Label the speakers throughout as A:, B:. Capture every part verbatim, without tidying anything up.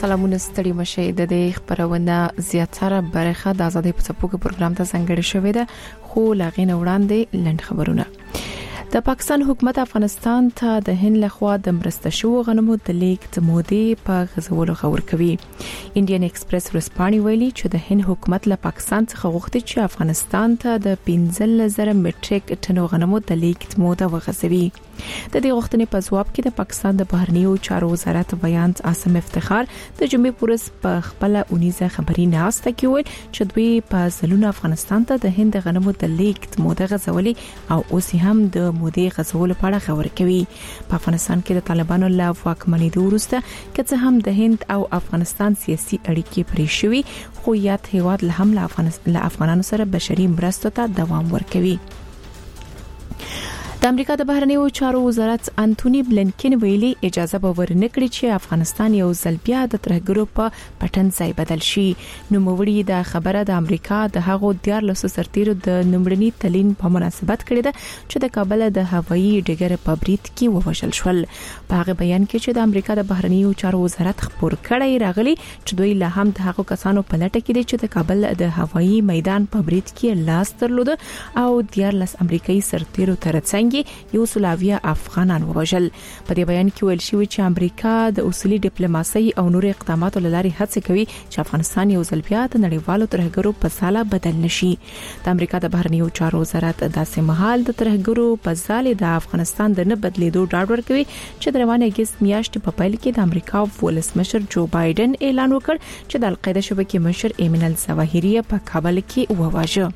A: سلامونه ستړي مشه د دې خبرونه زیاتره برخه د آزادۍ په څپو کې پروګرام ته څنګه شوې ده خو لاغې نه وړاندې لند خبرونه د پاکستان حکومت افغانستان ته د هند لخوا د مرسته شو غنمو د لیکت مودي په غزولو خبر کوي انډین ایکسپریس ورسپانې ویلي چې د هند حکومت له پاکستان څخه غوښتي چې افغانستان ته د پنځه زره مټریک ټن غنمو د لیکت موده وغځوي د دې غوښتنې په جواب کې د پاکستان د بهرنیو چارو وزارت بیان عاصم افتخار د جمعې پورس په خپل اونیزه خبري ناسته کې ویل چې دوی په ځلونه افغانستان ته د هند غنمو د لیکت موده غځولي او اوس هم د مودي غزول په اړه خبر کوي په افغانستان کې د طالبانو لا واکمنۍ وروسته کڅ هم د هند او افغانستان سیاسي اړیکې پرې شوي خو یاد هیواد له هم له افغانستان له افغانانو سره بشري مرستو ته دوام ورکوي د امریکا د بهرنیو چارو وزارت انټونی بلنکن ویلي اجازه به ورنکړي چې افغانستان یو ځل بیا د ترهګرو په پټن ځای بدل شي نو موړي د خبره د امریکا د هغو دیار لسو سرتیرو د نمړنی تلین په مناسبت کړي ده چې د کابل د هوایي ډګر په بریټ کې ووژل شول په هغه بیان کې چې د امریکا د بهرنیو چارو وزارت خبر کړی راغلی چې دوی له هم د هغو کسانو په لټه کې دي چې د کابل د هوایي میدان په بریټ کې لاس درلود او دیار لس امریکایي سرتیرو ترڅنګ یو سلاویا افغانان وژل په دې بیان کې ویل شوی چې امریکا د اصولي ډیپلوماسي او نور اقداماتو لاري هڅه کوي چې افغانستان یو ځل بیا د نړیوالو ترهګرو په ساله بدل نشي د امریکا د بهرنیو چارو وزارت داسې مهال د ترهګرو په ځاله د افغانستان د نه بدلیدو ډاډ ورکوي چې د روانه اگست میاشتې په پیل کې د امریکا ولسمشر جو بایدن اعلان وکړ چې د القاعده شبکې مشر ایمن الزواهری په کابل کې وواژه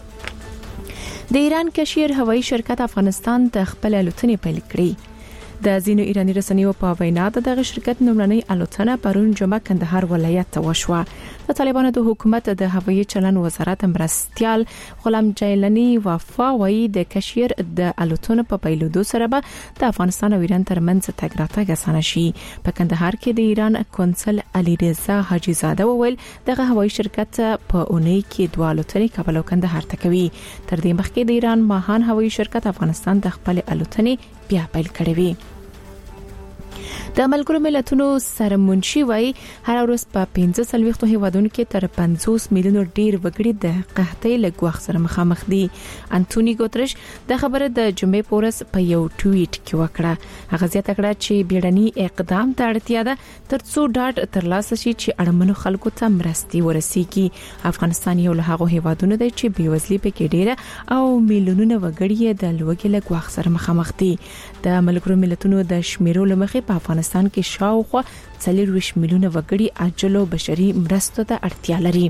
A: د ایران کشیر هوایي شرکت افغانستان ته خپل الوتنې پیل کړې د زینو ایرانی رسنیو په وینا دغه شرکت نوملنۍ الوتنه پرون جمعه کندهار ولایت ته وشوه د طالبانو د حکومت د هوایي چلن وزارت مرستيال غلام جیلانی وفا وایي د کشیر د الوتنو په پیلودو سره به د افغانستان او ایران ترمنځ تګ راتګ اسانه شي په کندهار کې د ایران کونسل علي رضا حاجی زاده وویل دغه هوایي شرکت په اونۍ کې دوه الوتنې کابل او کندهار ته کوي تر دې مخکې د ایران ماهان هوایي شرکت افغانستان د خپل الوتنې بیا پیل کړې وي د ملګرو ملتونو سره منشي وای هر ورځ په پنځه سلويختو هیوادونو کې تر پنځوس میلیونو ډیر وګړي د قحطۍ له ګواښ سره مخامخ دي انټونی ګوترش د خبره د جمعې پورس په یو ټویټ کې وکړه هغه زیاته کړه چې بیړني اقدام ته اړتیا ده ترڅو ډاډ ترلاسه شي چې اړمنو خلکو ته مرستي ورسیږي افغانستان یو له هغو هیوادونو دی چې بیوزلي پکې ډیره او میلیونونه وګړي د لوږې له ګواښ سره مخامخ دي د ملګرو ملتونو د شمیرو لمخې په افغانستان کې شاوخوا څلور میلیونه وګړي عاجلو بشري مرستو ته اړتیا لري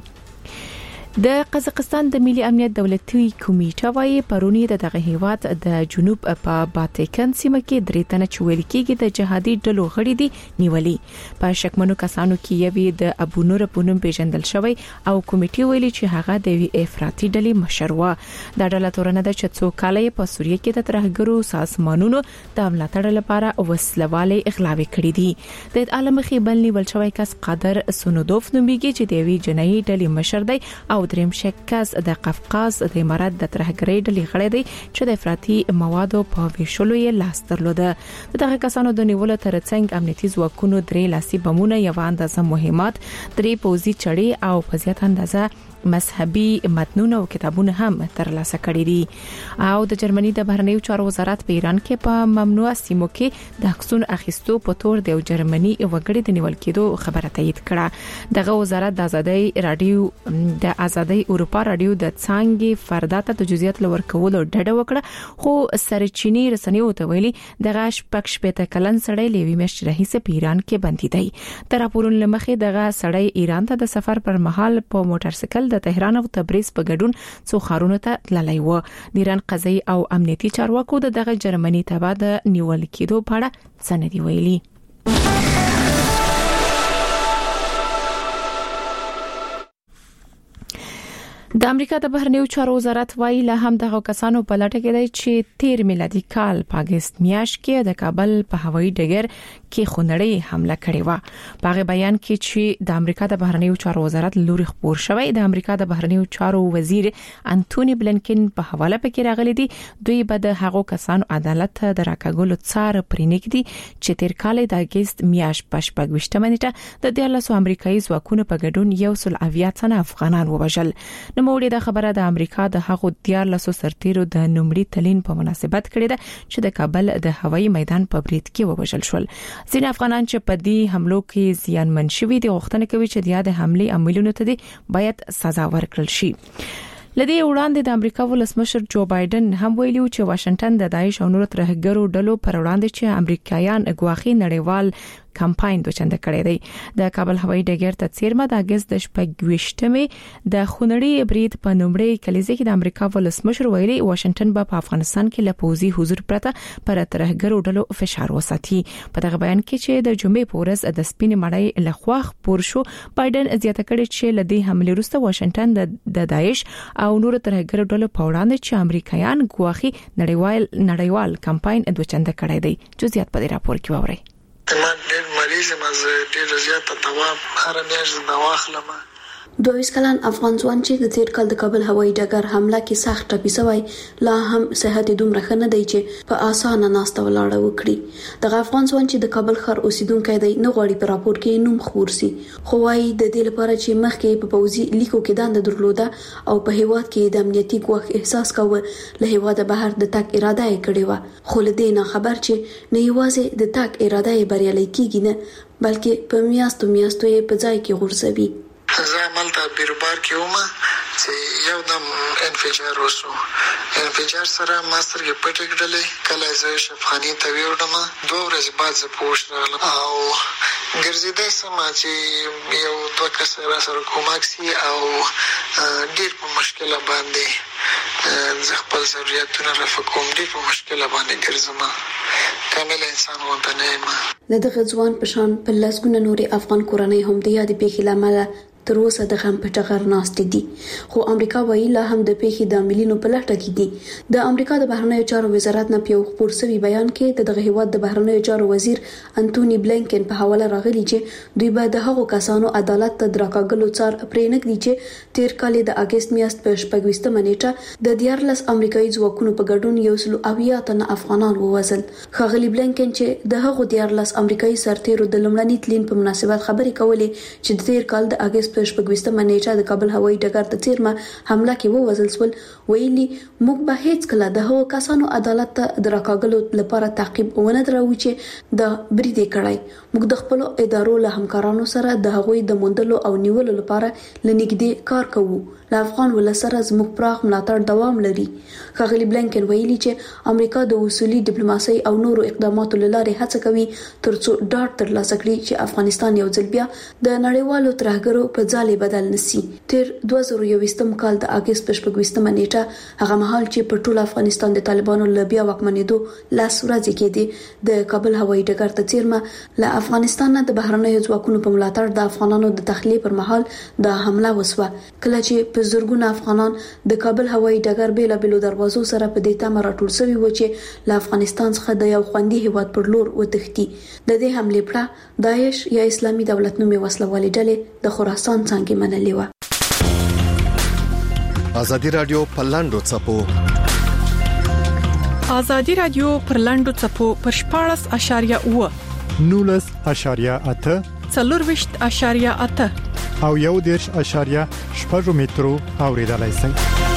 A: د قزاقستان د ملي امنیت دولتي کمیټه وايي پرونی د دغه هیواد د جنوب په باتیکن سیمه کې درې تنه چويل کېږي د جهادي ډلو غړي دي نیولي په شکمنو کسانو کې یوي د ابو نور پونم پیژندل شوی او کمیټه ویلي چې هغه د وی افراطي ډلې مشروع د ډله تورنه د چڅو کالې په سوریه کې د ترهګرو سازمانونو د ملاتړ لپاره وسلواله اغلاوي کړې دي د عالمي بل نیول شوی کس قادر سونودوف نوميږي چې د وی جنایي ډلې مشر دی او دریم شکاس د قفقاز د امارات د ترهګرۍ ډلې غړي دي چې د افراطي موادو په ویشلو یې لاس درلوده دغه کسانو د نیولو ترڅنګ امنیتي ځواکونو درې لاسي بمونه یو اندازه مهمات درې پوزي چړې او په زیات اندازه مذهبي متنونه او کتابونه هم ترلاسه کړي دي او د جرمني د بهرنیو چارو وزارت په ایران کې په ممنوع سیمو کې د حقوقو اخیستو په تور د جرمني وګړي د نیول کېدو خبره تایید کړه دغه وزارت د ازادۍ رادیو د ازادۍ اروپا رادیو د څنګه فرداته د جزئیات لور کول او ډډه وکړه خو سرچینی رسنیو ته ویلي دغه شپږ شپته کلن سړی لوي مشر رئیس په ایران کې بندي دی تر راپورونو لمخې دغه سړی ایران ته د سفر پر مهال په موټر سایکل د تهران او تبریز په ګډون څو خارونو ته تللی و د ایران قضایي او امنیتي چارواکو دغه جرمني تبع د نیول کېدو په اړه څه نه دی ویلي د امریکا د بهرنیو چارو وزارت وايي له هم دغه کسانو په لټه کې دی چې تیر میلادي کال په اگست میاشت کې د کابل په هوایي ډګر کې خونړی حمله کړې و. په بیان کې چې د امریکا د بهرنیو چارو وزارت لوري خبر شوی د امریکا د بهرنیو چارو وزیر انټونی بلنکن په حواله پکې راغلي دي دوی به د هغو کسانو عدالت د راکاګلو څار پرېنګ دي چې تیر کال د اگست میاشت په شپږ نیټه د دیارلسو امریکایي ځواکونو په ګډون یو سل اویا تنه افغانان وبشل. نو موږ د خبره د امریکا د هغو دیارلسو سرتیرو د نومړي تلین په مناسبت کړی ده چې د کابل د هوایي میدان په برید کې وبشل شول. ځینې افغانان چې په دې حملو کې زیانمن شوي دي غوښتنه کوي چې د یاد حمله عملونو ته دي باید سزا ورکړل شي. لدې وړاندې د امریکا ولسمشر جو بایدن هم ویلي چې واشنگټن د داعش او نورو ترهګرو ډلو پر وړاندې چې امریکایان اګواخي نړیوال کمپاین دوچند کړی دی. د کابل هوایي ډګر ته څیرمه د اگست د شپږویشتمې د خونړی برید په نومړي کلیزه کې د امریکا ولسمشر ویلي واشنگټن به په افغانستان کې له پوزي حضور پرته پر ترهګرو ډلو فشار وساتي. په دغه بیان کې چې د جمعې په ورځ د سپین مړی له خوا خبر شو بایدن زیاته کړې چې لدې حمله وروسته واشنگټن د داعش او نورو ترهګرو ډلو په وړاندې چې امریکایان ګواخي نړیوال نړیوال کمپاین دوچند کړی دی. جزئیات په دې راپور کې ووري.
B: تمام ډېر مریض مزه ډېر زیات تواب هر میاشت د واخلم.
C: دویس کلن افغان ځوان چې د تیر کال د کابل هوایي ډګر حمله کې سخت ټپي شوی لا هم صحت دومره ښه نه دی چې په اسانه ناسته ولاړه وکړي. دغه افغان ځوان چې د کابل ښار اوسیدونکی دی نه غواړي په راپور کې نوم خبر شي خو وايي د دې لپاره چې مخکې په پوزي لیکو کې دند درلوده او په هیواد کې د امنیتي ګواښ احساس کاوه له هیواد بهر د تک اراده یې کړې و خو له دې نه خبر چې نه یوازې د تک اراده یې بریالي کیږي نه بلکې په میاشتو میاشتو یې په ځای کې غورځوي.
B: زه عملته بیروبار کې ومه چې یو دم انفجار وشو. انفجار سره ما سترګې پټې کړلې. کله زه شفخاني ته ویوړم دوه ورځې بعد زه پوه شوم او ګرځېدای سم چې یو دوه کسه را سره کومک سي او ډېر په مشکله باندې زه خپل ضرورتونه رفع کوم. ډېر په مشکله باندې ګرځم. کامل انسان وانته نه یم.
C: د دغه ځوان په شان په لسګونه نورې افغان کورنۍ هم د یادې پیښې له امله تر اوسه د غم په ټغر ناست دي خو امریکا وایي لا هم د پیښې د عاملینو په لټه کې دي. د امریکا د بهرنیو چارو وزارت نه په خبر شوی بیان کې د دغه هیواد د بهرنیو چارو وزیر انټونی بلنکن په حواله راغلی چې دوی به د هغو کسانو عدالت ته دراکاګلو څار پرېنګ دي چې تیر کال د اگست میاشت په شپږویشتمه نیټه د دیارلس امریکایي ځواکونو په ګډون یو سل اویا تنه افغانان ووژل. ښاغلي بلنکن چې د هغو دیارلس امریکایي سرتیرو د لومړني تلین په مناسبت خبرې کولې چې د تیر کال د اگست په شپږویشتمه نیټه د کابل هوایي ډګر ته څیرمه حمله کې ووژل شول ویلي موږ به هیڅ کله د هغو کسانو عدالت ته د راکاګلو لپاره تعقیب ونه درو چې د برید کړای. موږ د خپل ادارو له همکارانو سره د هغوی د موندلو او نیولو لپاره لنګدې کار کوو. له افغان ولسره زموږ پراخ ملاتړ دوام لري. ښاغلي بلنکن ویلي چې امریکا د اصولي ډیپلوماسي او نورو اقداماتو لاره هڅه کوي ترڅو ډاډ ترلاسه کړي چې افغانستان یو ځل بیا د نړیوالو ترهګرو په ځاله بدل نشي. تر دوه زره یوویشتم کال د اگست په شپږویشتمه نیټه هغه مهال چې په ټول افغانستان د طالبانو له بیا واکمنېدو لاس ورځې کې دي د کابل هوایي ډګر ته څیرمه له افغانستان د بهرنیو ځواکونو په ملاتړ د افغانانو د تخلیه پر مهال د حمله وسوه کله چې په زرګونه افغانان د کابل هوایي ډګر بیل بیلو دروازو سره په دې تمه راټول شوي و چې له افغانستان څخه د یو خوندي هیواد پر لور وتښتي. د دې حمله پړه داعش یا اسلامي دولت نومي وسلوالې ډلې د خراسان څنګه منلې و.
D: ازادي رادیو پرلاندو چپو
E: ازادي رادیو پرلاندو چپو پر شپاړس اشاریه و
F: نولس اشاریه اته
E: څلورويشت اشاریه اته
F: او یو دیرش اشاریه شپږ مترو اوریدلای شئ.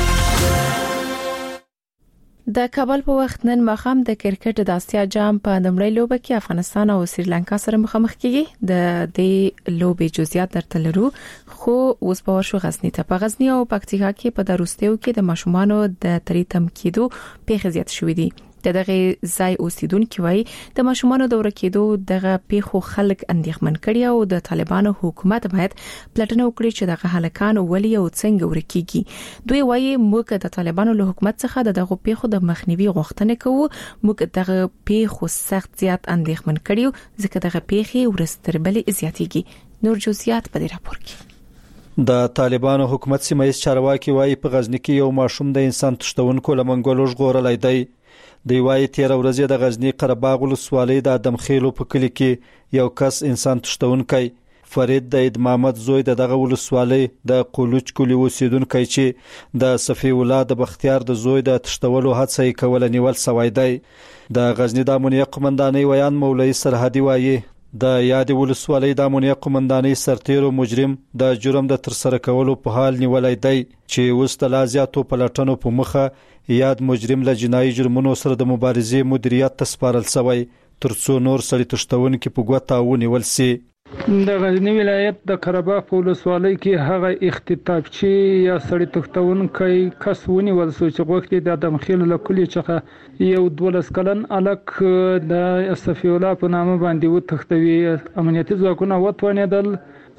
A: د کابل په وخت نن مخام د کرکټ د اسیا جام په نمړی لوبه کې افغانستان او سریلانکا سره مخامخ کیږي. د دې لوبې جزئیات درته لرو خو اوس په ورشو غزنی ته په غزنی او پکتیکا کې په دروستیو کې د ماشومانو د تریتم کېدو پیښې زیات شوې دي. دغه ځای اوسیدونکو وایي د ماشومانو د ورکېدو دغه پیښو خلک اندېښمن کړي او د طالبانو حکومت باید پلټنه وکړي چې دغه هلکان ولې او څنګه ورکېږي. دوی وایي موږ د طالبانو له حکومت څخه دغه پیښو د مخنیوي غوښتنه کوو. موږ دغه پیښو سخت زیات اندېښمن کړي ځکه دغه پیښې ورستربلې زیاتېږي. نور جزئیات په دې راپور کې.
G: د طالبانو حکومت سیمه ییز چارواکي وایي په غزنی کې یو ماشوم د انسان تښتونکو له منګولو ژغورلی دی. دوی وایي تېره ورځ د غزنی قرهباغ ولسوالۍ د ادمخیلو په کلي کې یو کس انسان تښتونکی فرید د عید محمد زوی د دغه ولسوالۍ د قولوچ کلي اوسیدونکی چې د صفی الله د بختیار د زوی د تښتولو هڅه یې کوله نیول سوی دی. د غزنی د امنیه قومندانۍ ویان مولوي سرحدي وایي د یاد ولسوالۍ د امنیه قومندانۍ سرتیرو مجرم د جرم د ترسره کولو په حال نیولای دی چې اوس د لا زیاتو پلټنو په مخه یاد مجرم له جنایي جرمونو سره د مبارزې مدیریت ته سپارل شوی ترڅو نور سړي تښتونکي په ګوته ونیول سي.
H: د غزنی ولایت د قرهباغ په ولسوالۍ کې هغه اختطافچی یا سړي تښتونکی کس ونیول شو چې غوښتي د ادمخیل له کلي څخه یو دولس کلن الک د صفی الله په نامه باندې وتښتوي. امنیتي ځواکونه وتوانېدل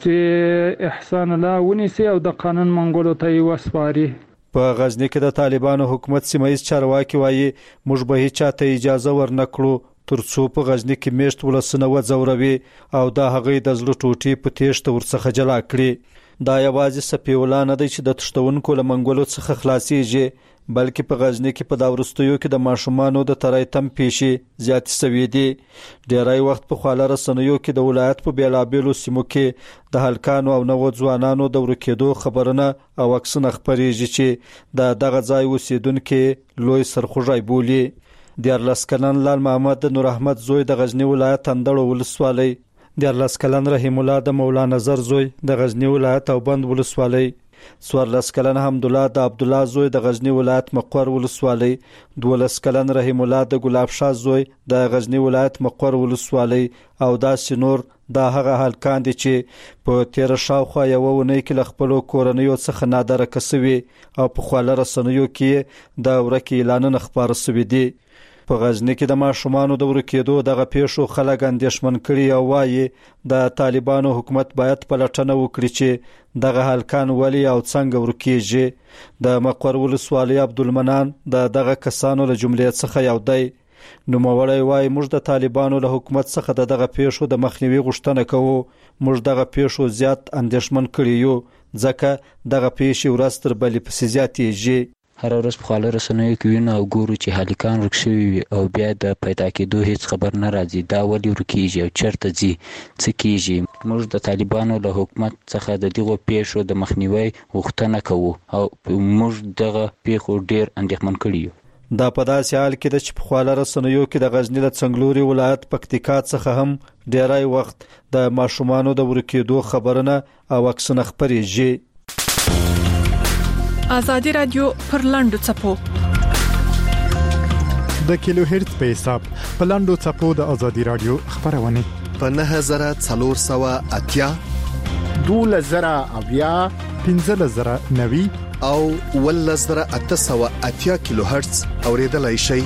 H: چې احسان الله ونیسي او د قانون منګولو ته یې وسپاري.
G: په غزنی کې د طالبانو حکومت سیمه ییز چارواکي وایي موږ به هیڅ چاته اجازه ورنکړو ترڅو په غزنی کې میشت ولسونه وځوروي او دا هغه د زړه ټوټې په تېښته ورڅخه جلا کړي. دا یوازې صفی الله نه دی چې د تښتونکو له منګولو څخه خلاصيږي بلکې په غزنی کې په دا وروستیو کې د ماشومانو د ترای تم پیښې زیاتې شوې دي. ډیری وخت په خواله رسنیو کې د ولایت په بیلابیلو سیمو کې د هلکانو او نوو ځوانانو د ورکېدو خبرونه او عکسونه خپریږي چې د دغه ځای اوسیدونکي لوی سرخوږی بولي. دیارلس کلن لال محمد د نور احمد زوی د غزنی ولایت اندړو ولسوالۍ، دیارلس کلن رحیم الله د مولانا نظر زوی د غزنی ولایت او بند ولسوالۍ، څوارلس کلن حمد الله د عبد الله زوی د غزنی ولایت مقر ولسوالۍ، دولس کلن رحیم الله د ګلاب شاه زوی د غزنی ولایت مقر ولسوالۍ او داسې نور. دا هغه هلکان دي چې په تیر شاوخوا یو ونې کې له خپل کورنیو څخه نادرکه شوي او په خواله رسنیو کې د ورکې اعلانونه خپاره شوي دي. په غزنی کې د ماشومانو د ورکېدو دغه پیښو خلک اندېښمن کړي او وایي د طالبانو حکومت باید پلټنه وکړي چې دغه هلکان ولې او څنګه ورکېږي. د مقر ولسوالۍ عبدالمنان د دغه کسانو له جملې څخه یو دی. نوموړی وایي موږ د طالبانو له حکومت څخه د دغه پیښو د مخنیوي غوښتنه کوو. موږ دغه پیښو زیات اندېښمن کړي یو ځکه دغه پیښې ورځ تر بلې پسې زیاتېږي.
I: هر ورځ په خواله رسنیو کې وینو او ګورو چې هلکان ورک شوي وي او بیا د پیدا کېدو هیڅ خبر نه راځي. دا ولې ورکېږي او چېرته ځي، څه کېږي؟ موږ د طالبانو له حکومت څخه د دغو پیښو د مخنیوي غوښتنه کوو او موږ دغه پیښو ډېر اندېښمن کړي یو.
G: دا په داسې حال کې ده چې په خواله رسنیو کې د غزنی د څنګلوري ولایت پکتیکا څخه هم ډیری وخت د ماشومانو د ورکېدو خبرونه او عکسونه خپریږي.
E: آزادی رادیو پر لاندو چپو
F: د کیلو هرتز په حساب په لاندو چپو د آزادی رادیو خبرونه
D: په نه زره څلور سوه اتیا
J: دوله زره اویا
F: پنځه زره نوي
D: او ول زره اته سوه اتیا کیلو هرتز اوریدلای شي.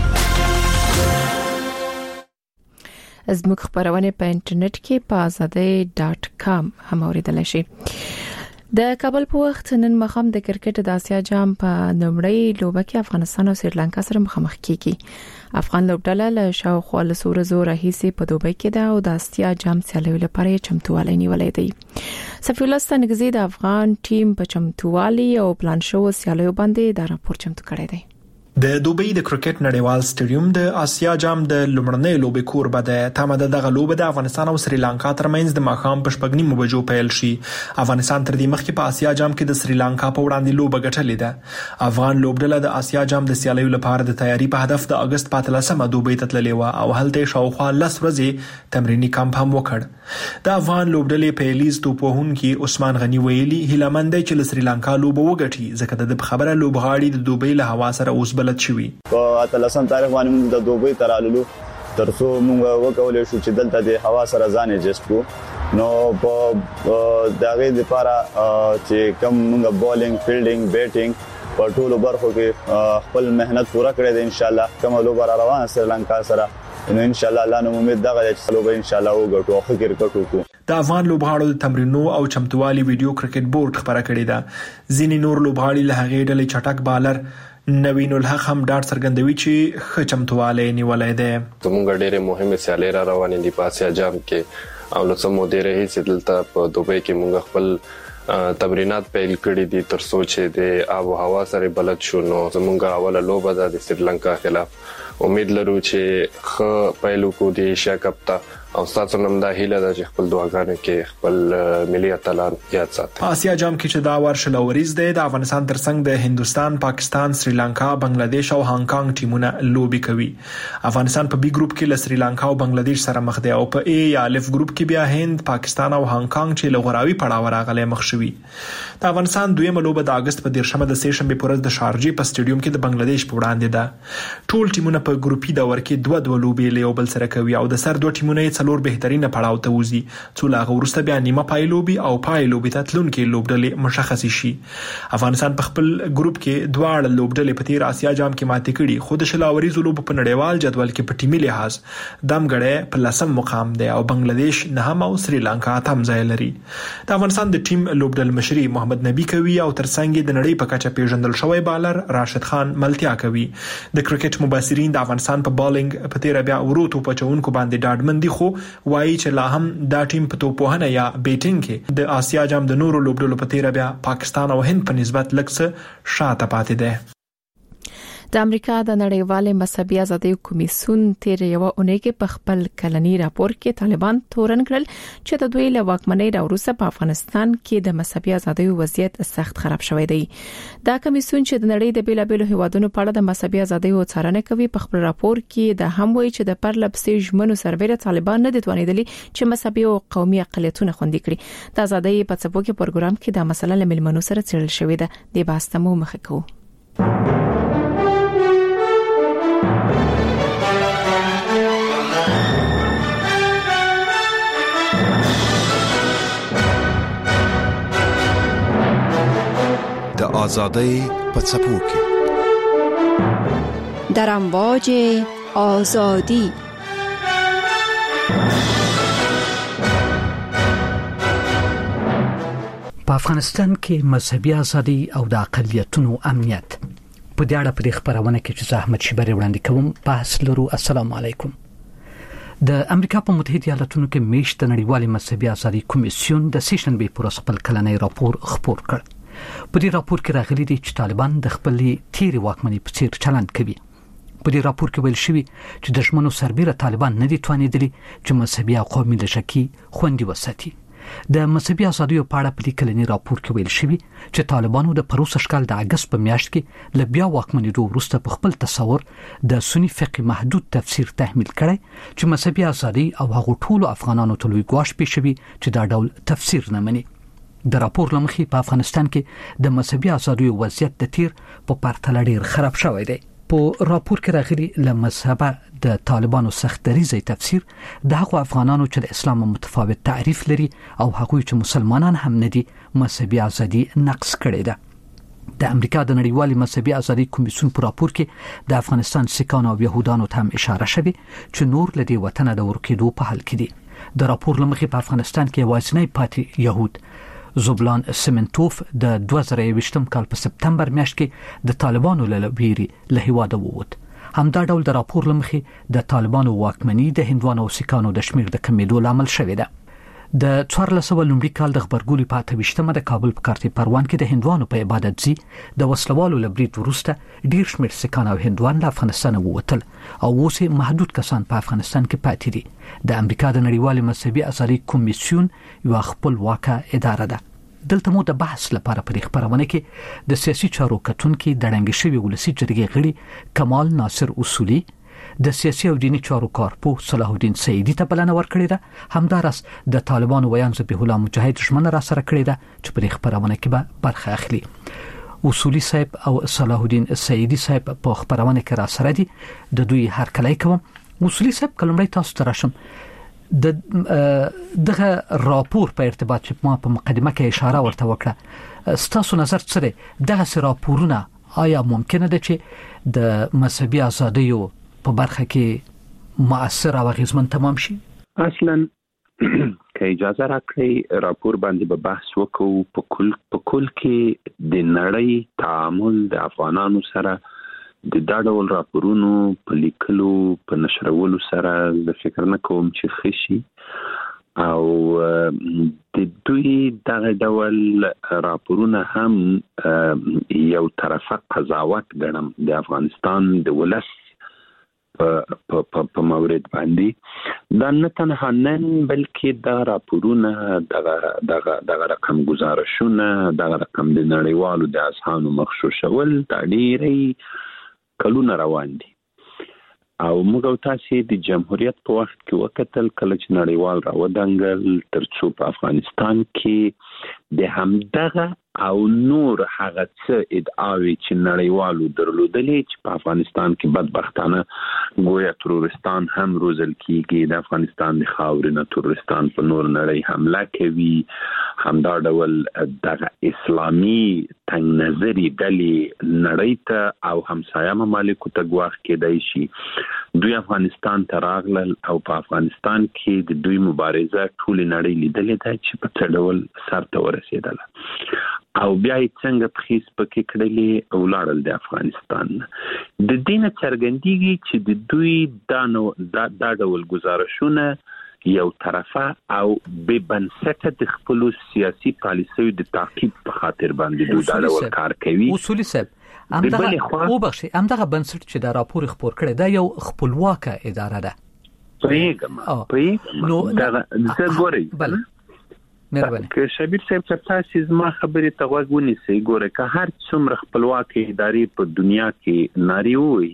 A: زموږ خبرونه په انټرنیټ کې په azadi dot com هم اوریدلای شي. د کابل په وخت نن مخام د کرکټ د اسیا جام په نومړی لوبه کې افغانستان او سریلانکا سره مخامخ کیږي. افغان لوبډله له شاوخوا له سور زور هیڅ په دوبۍ کې ده او د اسیا جام سیالیو لپاره چمتووالی نیولې دی. صفی الله ستنګزی د افغان ټیم په چمتووالي او پلان شو سیالیو باندې دا راپور چمتو کړی دی.
K: د دوبۍ د کرکټ نړیوال سټیډیوم د آسیا جام د لومړنۍ لوبې کوربه ده. تمه ده دغه لوبه د افغانستان او سریلانکا ترمنځ د ماښام په شپږ نیمو بجو پیل شي. افغانستان تر دې مخکې په آسیا جام کې د سریلانکا په وړاندې لوبه ګټلې ده. افغان لوبډله د آسیا جام د سیالیو لپاره د تیاری په هدف د اگست په اتلسمه دوبۍ ته تللې و او هلته شاوخوا لس ورځې تمرینی کمپ هم وکړ. د افغان لوبډلې پیلیز توپوهونکي عثمان غنی ویلي هیلمند دی چې له سریلانکا لوبه وګټي ځکه د خبره لوبغاړي د دوبۍ له هوا سره اوس بلد شوي.
L: په اتلسم تاریخ باندې موږ د دوبۍ ترالو ترڅو موږ وکولای شو چې دلته د هوا سره ځان ایجست کو. نو په دغه لپاره چې کوم موږ بولینګ فیلډینګ بیټینګ په ټولو برخو کې خپل مهنت پوره کړی دی. ان شاء الله کوم لوبه روانه سریلانکا سره نو ان شاء الله الله نو امید دغه چې لوبه ان شاء الله وګټو او ښه کرکټ وکړو.
K: د افغان لوبغاړو د تمرینو او چمتووالي ویډیو کرکټ بورډ خبره کړې ده. ځینې نور لوبغاړي له هغې ډلې چټک بالر نوین الحق هم ډاټ څرګندوي چې ښه چمتووالی نیولی دی.
M: زموږ ډېرې مهمې سیالۍ را روانې دي په آسیا جام کې او له څه مودې راهیسې دلته په دوبۍ کې موږ خپل تمرینات پیل کړي دي تر څو چې د آب او هوا سره بلد شو. نو زمونږ اوله لوبه ده د سریلانکا خلاف. امید لرو چې ښه پیل وکړو د ایشیا کپ ته او تاسو نن دا هیله ده چې خپل دعاګانې کې خپل ملي اتلان یاد ساتي.
K: آسیا جام کې چې دا ورشل اوریز دی د افغانستان ترڅنګ د هندستان، پاکستان، سریلانکا، بنگلاديش او هانګ کانګ ټیمونه لوبي کوي. افغانستان په بي ګروپ کې له سریلانکا او بنگلاديش سره مخ دی او په اي یا الف ګروپ کې بیا هند، پاکستان او هانګ کانګ چې لغوراوي پړاو راغلي مخ شوي. د افغانستان دویمه لوبه د اگست په دیرشمه د سه شنبه پر ورځ د شارجې په سټیډیوم کې د بنگلاديش په وړاندې ده. ټول ټیمونه په ګروپي دور کې دوه دوه لوبې له بل سره کوي او د سر دوه ټیمونه یې څلور بهترینه پړاو ته وځي څو لا غوړسته بیا نیمه پایلوبي او پایلوبي ته تلونکي لوبډلې مشخص شي. افغانستان په خپل ګروپ کې دواړه لوبډلې په تیر آسیا جام کې ماتې کړي خو د شلاوري زلوب په نړیوال جدول کې په ټیمي لحاظ دمګړې په لسم مقام دی او بنگلاديش نهم او سریلانکا تم ځای لري. د افغانستان د ټیم لوبډل مشري محمد نبی کوي او ترڅنګ د نړۍ په کچه پیژندل شوی بالر راشد خان ملتیا کوي. د کرکټ مبصرین د افغانستان په بالینګ په تیر بیا وروته په چونکو باندې ډاډمندي خو وایي چې لا هم دا ټیم په توپوهنه یا بیټینګ کې د آسیا جام د نورو لوبډلو په تیر بیا پاکستان او هند په نسبت لږ څه شاته پاتې دی.
A: د امریکا د نړیوالې مذهبي ازادۍ کمیسیون تیر یو اونۍ کې په خپل کلنی راپور کې طالبان تورن کړل چې د دوی له واکمنۍ راوروسته په افغانستان کې د مذهبي ازادۍ وضعیت سخت خراب شوی دی. دا کمیسیون چې د نړۍ د بیلابېلو هیوادونو په اړه د مذهبي ازادۍ څارنه کوي په خپل راپور کې د هم وایي چې د پرلپسې ژمنو سربېره طالبان نه دي توانیدلي چې مذهبي او قومي اقلیتونه خوندي کړي. د ازادۍ په څپو کې پروګرام کې د مسله له ملمنو سره څېړل شوې ده. د باستمو مخه کوو.
N: د آزادۍ په څپو کې
O: در امواج آزادی
P: په افغانستان کې مذهبي ازادي او د اقلیتونو امنیت په دې اړه په خبرونه کې چې احمد شیبری وړاندې کوم بحث لرو. السلام علیکم. د امریکا په متحده ایالاتونو کې میشت نړیوالې مذهبي ازادي کمیسیون د سه شنبه پر خپل کلنی راپور خپور کړ. په دې راپور کې راغلي دي چې طالبان د خپلې تیری واکمنۍ په څیر چلند کوي. په دې راپور کې ویل شوی چې د ژمنو سربېره طالبان نه دي توانیدلي چې مذهبي او قومي لږکي خوندي وساتي. د مذهبي ازادیو په اړه په دې کلنی راپور کې ویل شوی چې طالبانو د پروسه شکل د اگست په میاشت کې ل بیا واکمنۍ وروسته په خپل تصور د سنی فقه محدود تفسیر تحمیل کړي چې مذهبي ازادي او هغه ټول افغانانو ته لوی ګواښ پېښوي چې دا ډول تفسیر نه مني. د راپور لمخې په افغانستان کې د مذهبي ازادیو وضعیت د تیر په پرتله ډیر خراب شوی دی. په راپور کې راغلي له مذهبه د طالبانو سخت دریځي تفسیر د هغو افغانانو چې د اسلام متفاوت تعریف لري او هغوی چې مسلمانان هم نه دي مذهبي ازادي نقص کړي ده. د امریکا د نړیوالې مذهبي ازادي کمیسیون په راپور کې د افغانستان سیکانو او يهودانو ته هم اشاره شوی چې نور له دې وطن د ورکېدو په حال کې دي. د راپور لمخې په افغانستان کې وایسنۍ پاتې يهود زوبلان سیمنټوف د دوه زره یوویشتم کال په سپتمبر میاشت کې د طالبانو له ویري له هیواده ووت. همدا ډول د راپور لمخې د طالبانو واکمنۍ د هندوانو او سیکانو د شمیر د کمیدو لامل شوې ده. د څوارلس سوه لومړي کال د خبرګولي په اته ویشتمه د کابل په کارتي پروان کې د هندوانو په عبادت ځي د وسلوالو لبرید وروسته ډیر شمیر سیکان او هندوان له افغانستان ووتل او اوس محدود کسان په افغانستان کې پاتې دي. د امریکا د نړیوالې مذهبي ازادي کمیسیون یو خپلواکه اداره ده. دلته مو د بحث لپاره په خبرونه کې د سیاسي چارو کتونکو د رنګ شوی ولسی جرګې غړي کمال ناصر اصولي، د سیاسي او دینی چارو کارپو صلاح الدین سیدی ته بلنه ورکړې ده. همدارس د طالبانو ویان ذبیح الله مجاهد ژمنه را سره کړې ده چې په خبرونه کې به برخه اخلي. اصولي صاحب او صلاح الدین سیدی صاحب په خبرونه کې را سره دي. د دوی هر کله کوم. اصولي صاحب کلمړی تاسو ترشم د دغه راپور په ارتباط چې ما په مقدمه کې اشاره ورته وکړه، ستاسو نظر څه دی؟ دغه راپورونه آیا ممکنه ده چې د مذهبي ازادیو په برخه کې مؤثر او اغیزمن تمام شي؟
Q: اصلا که اجازه راکړئ راپور باندې به بحث وکړو. په کل په کل کې د نړۍ تعامل د افغانانو سره د دا ډول راپورونو په لیکلو په نشرولو سره د فکر نه کوم چې خشي. او د دوی دغه ډول راپورونه هم یو طرفه قضاوت ګڼم د افغانستان د ولس په په مورد باندې دا نه تنها نن بلکې دا راپورونه دغه دغه دغه رقم گزارشونه دغه رقم د نړیوالو د اذهانو مغشوشول دا ډېری کلونه روان دي او موږ تاسو د جمهوریت په وخت کې وکتل کله چې نړیوال راودانګل ترڅو په افغانستان کې د همدغه او نور هغه څه ادعاوي چې نړیوالو درلودلې چې په افغانستان کې بدبختانه ګویا ترورستان هم روزل کیږي د افغانستان د خاورینه ترورستان په نور نړۍ حمله کوي همدا ډول دغه اسلامي تنگ نظری ډلې نړۍ ته او همسایه ممالکو ته ګواښ کېدای شي دوی افغانستان ته راغلل او په افغانستان کې د دوی مبارزه ټول نړۍ لیدلې ده چې په څه ډول سر ته ورسېدله او بیا یې څنګه پخیس پکې کړلې او لاړل د افغانستان د دین څرګندېږي چې د دوی دانو دا, دا ډول گزارشونه یو طرفه او به بنسټه د خپل سیاسي پالیسیو د تعقیب په خاطر باندې دوی دا ډول کار کوي.
P: اصولي صاحب همدغه او بخښي همدغه بنسټ چې دا راپور خبر کړی دا یو خپلواکه اداره ده.
Q: پېګم پېګم نو دا څه ګوري
P: بل مهرباني
Q: که شبیر صاحب چې تاسو زما خبرې ته غوږ ونیسئ ګوره که هر څومره خپلواک ادارې په دنیا کې ناري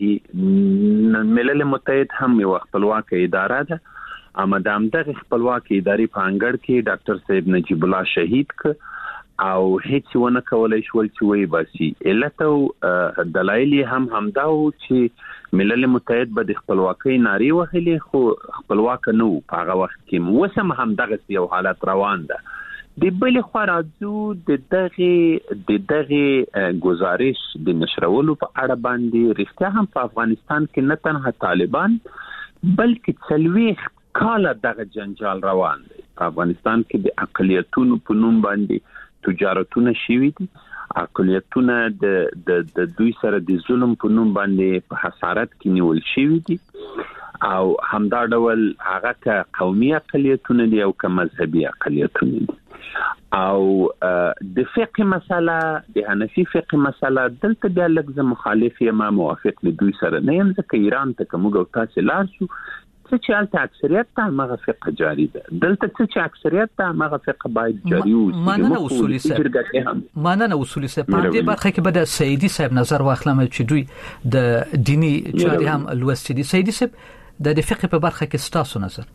Q: وي ملل متحد هم یو خپلواک اداره ده اما د همدغه خپلواک ادارې په انګړ کې ډاکټر صاحب نجیب الله شهید ک او هیڅ ونه کولای شول چې وایي باسي علت او دلایل هم همدا و چې ملل متحد به د خپلواکۍ ناري وهلې خو خپلواک نه و په هغه وخت کې وسم همدغه یو حالت روان ده. د بل خو راځو د دغه د دغه گزارش د نشرولو په اړه باندې رښتیا هم په افغانستان کې نه تنها طالبان بلکې څلوېښت کاله دغه جنجال روان دی په افغانستان کې د اقلیتونو په نوم باندې تجارتونه شوي دي اقلیتونه د د د دوی سره د ظلم په نوم باندې په حسارت کې نیول شوي دي او همدا ډول هغه که قومي اقلیتونه دي او که مذهبي اقلیتونه دي او د فقه مسله د حنفي فقه مسله دلته بیا لږ مخالف یم موافق نه دوی سره نه یم ځکه ایران ته کوم او تاسو لار شو څه چې الته اکثریت ته هغه فقه جاری ده دلته څه چې اکثریت ته هغه فقه باید جاری وي
P: مانه اصولي صاحب مانه اصولي صاحب په دې برخه کې به د سیدی صاحب نظر واخلم چې دوی د دینی چاري هم لوستي دي. سیدی صاحب د فقه په برخه کې ستاسو نظر؟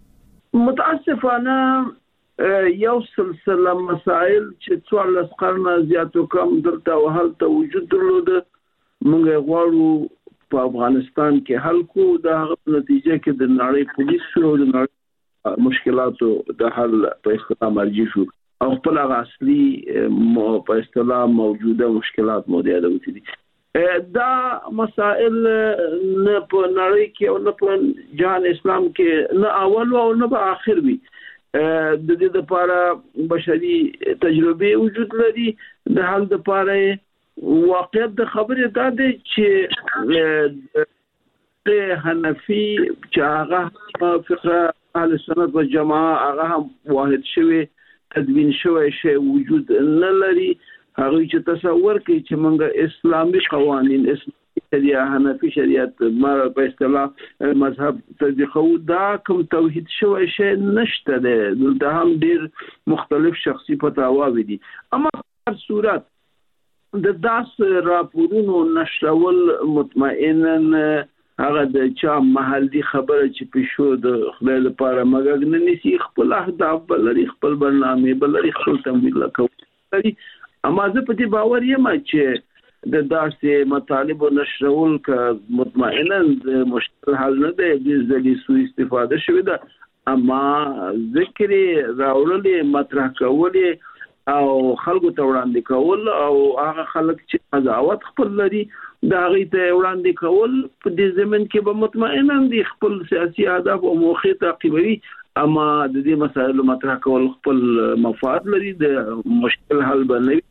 R: متاسفانه یو سلسله مسائل چې څوارلس قرنه زیاتو کم دلته وهلته وجود درلود موږ غواړو په افغانستان کې حل کو د هغه نتیجه کې د نړۍ پولیسو او د نړۍ مشکلاتو د حل په اصطلاح مرجع شو او خپل اصلي په اصطلاح موجوده مشکلات مو د یادوي دي. دا مسائل نه په نړۍ کې او نه په جهان اسلام کې نه اول او نه په اخر وي د دې لپاره بشري تجربه وجود لري د حل لپاره واقعیت د خبرې دا دی چې د حنفي چې هغه فقه اهل سنت و جماعه هغه هم واحد شوی تدوین شوی شی وجود نه لري هغه چې تصور کوي چې موږ اسلامي قوانين اسلامي شریعت حنفي شریعت مر په اصطلاح مذهب تطبیقو دا کوم توحید شوی شی نشته ده هم ډیر مختلف شخصي فتاواوي دي اما هر صورت د داس راپورونو نشرول مطمئنا هغه د چا محلي خبره چې پښو د خپل لپاره مګر نه نسی خپل اهداف بلري خپل برنامه بلري خپل تمویل کوي اما زه په دې باور یم چې د داسې مطالب نشرول ک مطمئنا د مشکل حل نه دی د ځلې سو استفاده شوی ده اما ذکر راوړل مطرح کول او خلکو ته وړاندې کول او هغه خلک چې قضاوت خپل لري دا غي ته وړاندې کول په دې زمين کې به مطمئنا دي خپل سیاسي اهداف او موخې تعقیبوي اما د دې مسایلو مطرح کول خپل مفاد لري د مشکل حل بنوي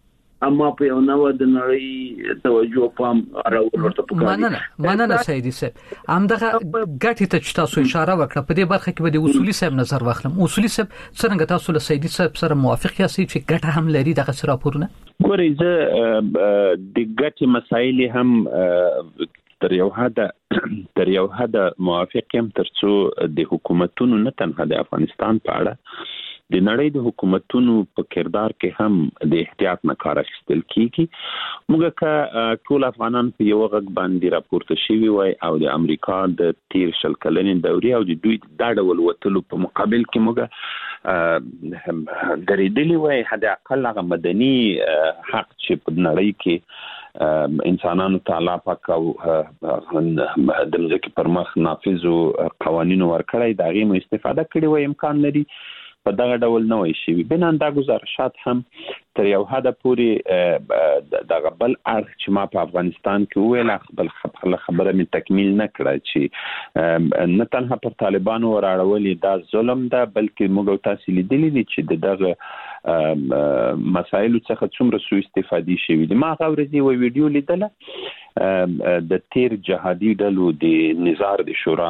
R: اما په یو نوو د نړۍ توجه پام راوړل ورته پکاره.
P: مننه مننه سیدی صاحب همدغه ګټې ته چې تاسو اشاره وکړه په دې برخه کې به د اصولي صاحب نظر واخلم. اصولي صاحب څنګه تاسو له سیدی صاحب سره موافق یاست چې ګټه هم لري دغه راپورونه؟
Q: ګورئ زه د ګټې مسایل هم تر یو حد تر یو حد موافق یم ترڅو د حکومتونو نه تنها د افغانستان په اړه د نړۍ د حکومتونو په کردار کې هم د احتیاط نه کار اخیستل کیږي. موږ که ټول افغانان په یو غږ باندې راپورته شوي وای او د امریکا د تیر شل کلنې دورې او د دوی د ډول وتلو په مقابل کې موږ درېدلی وای، حد اقل هغه مدني حق چې په نړۍ کې انسانانو ته الله پاک او د مځکې پر مخ نافذو قوانینو ورکړی د هغې مو استفاده کړې وای، امکان لري په دغه ډول نه وای شي. بنان دا گزارشات هم تر یو حد پورې دغه بل اړخ چې ما په افغانستان کې ویل خپل خپل خبره من تکمیل نه کړه چې نه تنها پر طالبانو وراړولې دا ظلم ده، بلکې موږ تاسو لیدلې دي چې دغه مسایلو څخه څومره سوء استفادې شوې دي. ما غوړې یو ویډیو لیدله د تیر جهادي ډلو د نظار د شورا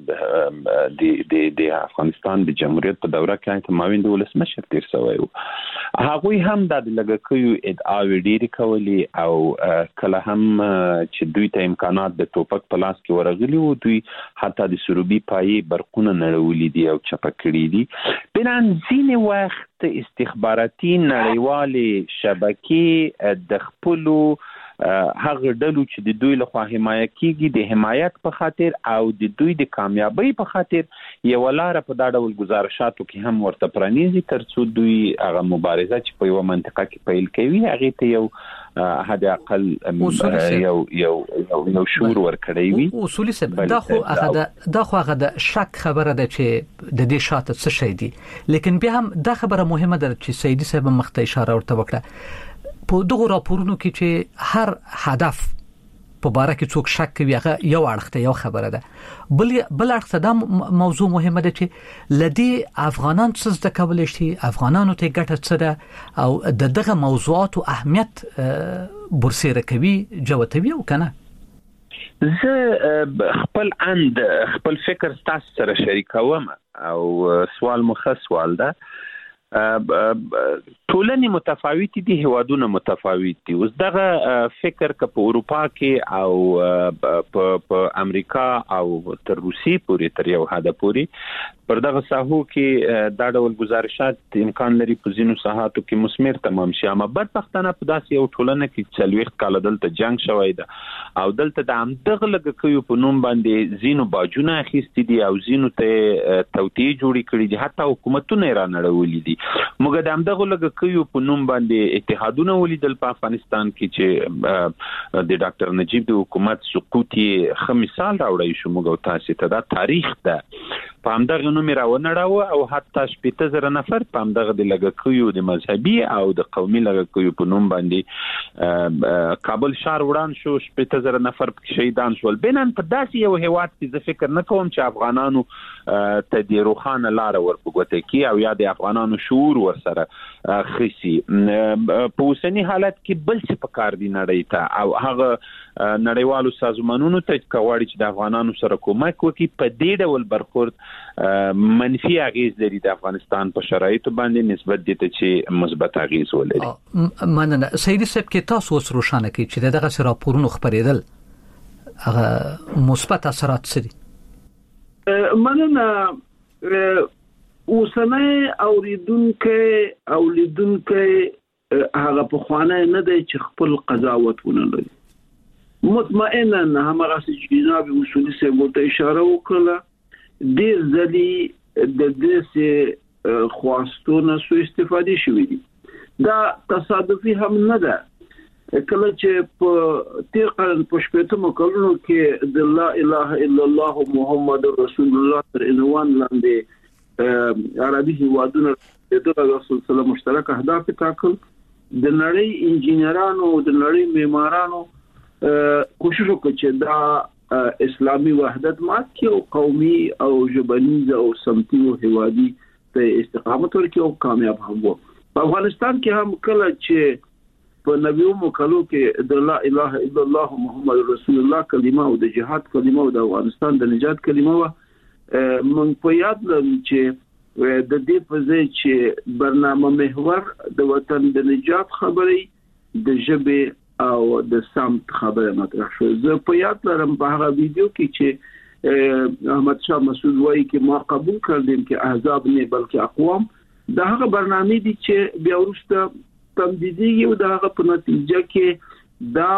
Q: د د افغانستان د جمهوریت په دوره کې ته ماوین د ولسمشر تیر شوی و. هغه هم د لګکیو ادعاوې ډېری کولې او کله هم چې دوی ته امکانات د ټوپک په لاس کې ورغلي وو، دوی حتی د سروبي پایې برقونه نړولې دي او چپه کړي دي. بنان ځینې وخت استخباراتي نړیوالې شبکې د خپلو هغه ډلو چې د دوی لخوا حمایت کیږي د حمایت په خاطر او د دوی د کامیابی په خاطر یو لار په دا ډول گزارشاتو کې هم ورته پرانیزي ترڅو دوی هغه مبارزه چې په یو منطقه کې پیل کوي هغه ته یو حد اقل یو یو یو شعور ورکړی وي.
P: اصولي سبب دا خو هغه دا خو هغه د شک خبره ده چې د دې شاته څه شي دي، لیکن بیا هم دا خبره مهمه ده چې سیدی صاحب مخته اشاره ورته وکړه په دغه راپورونو کې چې هر هدف په باره کې څوک شک کوي هغه یو اړخته یو خبره ده، بل بل اړخته دا موضوع مهمه ده چې لدی افغانان څه د کولای شي، افغانانو ته ګټه څه ده او د دغه موضوعات او اهمیت برسېره کوي جوتوي او کنه.
Q: زه خپل اند خپل فکر تاسو سره شریکوم او سوال مخ سوال ده. ټولنې متفاوت دي، هوادونه متفاوت دي. اوس دغه فکر که په اروپا کې او په امریکا او تر روسیې پورې تر یو حد پورې پر دغه ساحو کې دا ډول گزارشات امکان لري په ځینو ساحاتو کې مثمر تمام شي، اما بدبختانه په داسې یو ټولنه کې څلوېښت کاله دلته جنگ شوی ده او دلته د همدغه لګکیو په نوم باندې ځینو باجونه اخیستي دي او ځینو ته توطیې جوړې کړي دي، حتی حکومتونه یې رانړولي دي. موږ د همدغه لګکیو په نوم باندې اتحادونه ولیدل په افغانستان کې چې د ډاکټر نجیب د حکومت سقوط یې ښه مثال راوړی شو. موږ تاسو ته دا تاریخ ده په همدغه نوم راونړاوه او حتی شپېته زره نفر په همدغه د لګکیو د مذهبي او د قومي لګکیو په نوم باندې کابل ښار وران شو، شپېته زره نفر شهیدان شول. بینن په داسې یو هیواد کې زه فکر نه کوم چې افغانانو ته د روښانه لار ورپګوته کی او یا د افغانانو شعور ورسره خسي. په اوسنی حالت کې بل څه پکار دي نړۍ ته او هغه نړیوالو سازمانونو ته کواړي چې د افغانانو سره کومک وکړي په دې ډول برخورد منفي اغیز لري د افغانستان په شرایطو باندې نسبت دي ته چې مثبت اغیز ولري.
P: مننه سیدی صاحب کې تاسو اوس روښانه کړئ چې دغه راپورونو خبرېدل هغه مثبت اثرات څه دي؟
R: مننه. اوسنۍ اوریدونکو او لیدونکو هغه په خوانه نه دی چې خپل قضاوت ونه لري. مطمئنا همغه چې جناب اصولي صاحب ته اشاره وکړه ډیر ځلې د دې خواستونو سو استفاده شوې دي. دا تصادفي هم نه ده. کله چې په تیر قرن په شپږم کلونو کې د لا اله الا الله محمد رسول الله تر عنوان لاندې عربي هیوادونو د رسول الله صلی الله علیه وسلم مشترک اهداف ټاکل، د نړۍ انجینرانو او د نړۍ معمارانو کوشش وکړي چې دا اسلامي وحدت مات کې او قومي او ژبنیز او سمتي او هوادي ته استقامت ورکړي او کامیاب هم وو. په افغانستان کې هم کله چې په نبیو مکلو کې د لا اله الا الله محمد رسول الله کلمه او د جهاد کلمه او د افغانستان د نجات کلمه و من په یاد لرم چې د دې په ځای چې برنامه محور د وطن د نجات خبرې د ژبه او د سمت خبره مطرح شو. زه په یاد لرم په هغه ویډیو کې چې احمد شاه مسعود وایي چې ما قبول کړم چې احزاب نه بلکې اقوام دا هغه برنامه دي چې بیا ورسته تمدیدي او دا هغه په نتیجه کې دا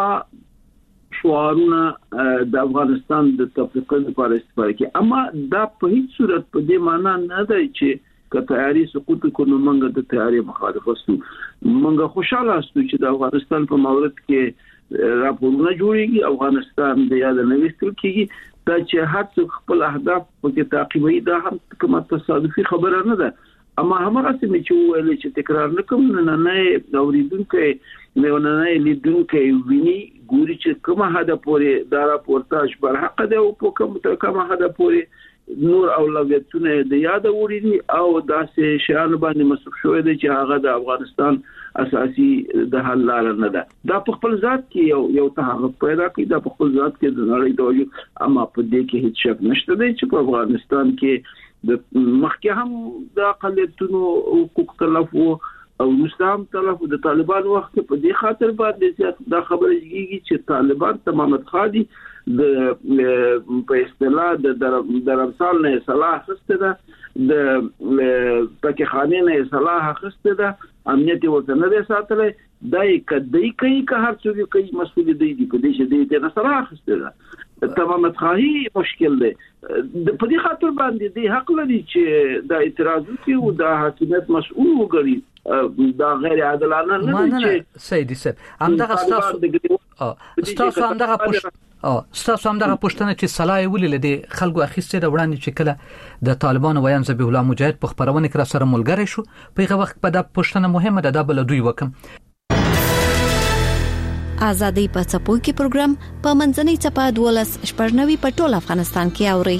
R: شعارونه د افغانستان د تفریق لپاره استفاده کوي. اما دا په هیڅ صورت په دې معنی نه دی چې که تیاری سقوط کنو منګه د تیاری مخالفت سو منګه خوشاله استو چې د افغانستان په مورد کې راپورونه جوړیږي افغانستان د یاد نه وستل کیږي دا چې هر څوک خپل اهداف په کې تعقیبوي دا هم کومه تصادفي خبره نه ده. اما همغه چې چې ویل چې تکرار نکوم نه نه اوریدونکو نه نه لیدونکو ویني ګوري چې کومه هدا پورې دا راپورتاج بر حق ده او په کومه کومه هدا پورې نور اولویتونه د یاد وړي او داسې شیان باندې مسوک شوې دي چې هغه د افغانستان اساسي د حل لار نه ده. دا په خپل ذات کې یو یو تحرک پیدا کوي دا په خپل ذات کې د نړۍ د اما په دې کې هیڅ شک نشته دی چې په افغانستان کې د مخکې هم د اقلیتونو حقوق تلف او مسلمان تلف د طالبان وخت په دې خاطر باندې دا خبره کیږي چې طالبان تمامت خادي د په اصطلاح د درمسال نه صلاح خسته ده د پکې خانه نه صلاح خسته ده امنیت وطن نه ساتلې دای کدی کوي که هر څوک کوي مسؤل دی دی په دې چې دې نه صلاح خسته ده تمامت خواهی مشکل دی په دې خاطر باندې دی حق لري چې دا اعتراض وکړي او دا حکومت مسؤل وګړي دا غیر عادلانه نه دی چې
P: سیدی صاحب همدغه تاسو تاسو همدغه پښ او ستاسو همدغه پښتنه چې صلاح ولې لدی خلکو اخیسته د وړاندې چې کله د طالبانو ویان ذبیح الله مجاهد په خبرونه کې را سره ملګری شو په هغه وخت په د پښتنه مهمه ده د بل دوی وکم
O: ازادي په چپو کې پروګرام په منځنۍ چپا دولس شپږنوي په ټول افغانستان کې اوري.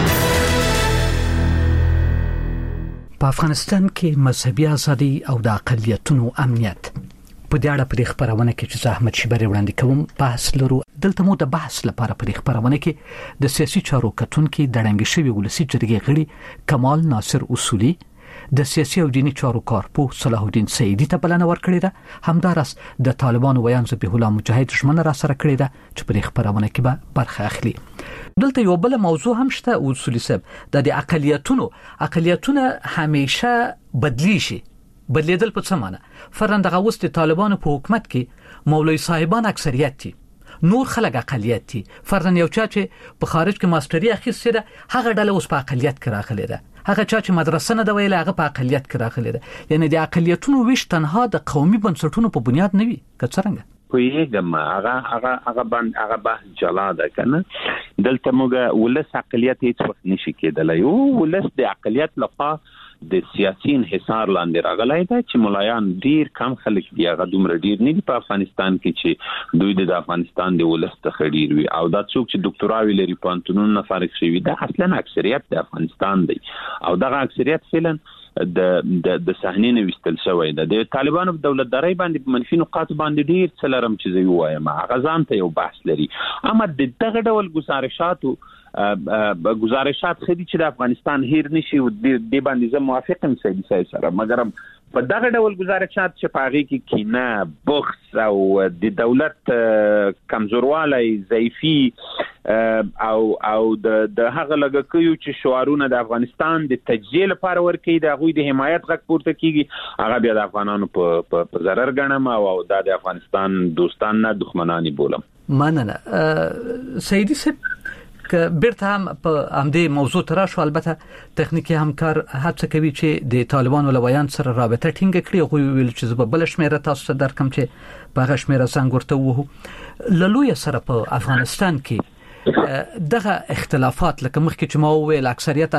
P: په افغانستان کې مذهبي ازادي او د اقلیتونو امنیت په دې اړه په خبرونه کې چې احمد شیبر وړاندې کوم بحث لرو. دلته مو د بحث لپاره په خبرونه کې د سیاسي چارو کتونکو د رنګ شوی ولسی جرګې غړي کمال ناصر اصولي د سیاسي او دینی چارو کارپو صلاح الدین سیدی ته بلنه ورکړې ده همدارس د طالبانو ویان ذبیح الله مجاهد ژمنه را سره کړې ده چې په خبرونه کې به برخه اخلي. دلته یو بل موضوع هم شته اصولي صاحب د اقلیتونو اقلیتونه همیشه بدلی شي بدلیدل په څه معنی فرضاً دغه وست طالبانو په حکومت کې مولوی صاحبان اکثریت دي نور خلک اقلیت دي فرضاً یو چا چې په خارج کې ماستری اخیسته ده هغه ډله اوس په اقلیت کې راغلی ده هغه چا چې مدرسه نه دی ویل هغه په اقلیت کې راغلی ده یعنی د اقلیتونو ویش تنها د قومي بنسټونو په بنیاد نه وي که څنګه
Q: کویګم هغه هغه هغه باندې هغه بحث جلا ده کنه دلته موږ ولس اقلیت هیڅ وخت نشي کېدلای او ولس د اقلیت لخوا د سیاسي انحصار لاندې راغلی دی چې ملایان ډیر کم خلک دی هغه دومره ډیر نه دي په افغانستان کې چې دوی د افغانستان د ولس څخه ډیر وي او دا څوک چې ډاکټراوي لري پانتونون نه فارغ شوی دا اصلا اکثریت د افغانستان دی او دغه اکثریت فعلا د د د صحنې نه وستل شوی ده د طالبانو په دولتداري باندې منفي نقاط باندې ډیر څلرم چې زه وایم هغه ځان ته یو بحث لري اما د دغه ډول گزارشاتو گزارشات خدي چې د افغانستان هیر نشي او د باندې زه موافقم سیدی صاحب سره مګر په دغه ډول گزارشات چې پاغي کې کینه بخس او د دولت کمزوروالی ضعیفي او او د د هغه لګکیو چې شعارونه د افغانستان د تجزیه لپاره ورکي د غوي د حمایت غږ پورته کیږي هغه بیا د افغانانو په په ضرر ګڼم او د افغانستان دوستان نه دښمنانی بولم.
P: مننه سیدی صاحب که بیرته هم په همدې موضوع تر شو البته تخنیکی همکار هڅه کوي چې د طالبانو لویان سره رابطه ټینګ کړي خو ویل چې زه بل شمیره تاسو ته درکم چې په غشمیره څنګه ورته وو للوی سره په افغانستان کې دغه اختلافات لکه مخکې چې ما ویل اکثریت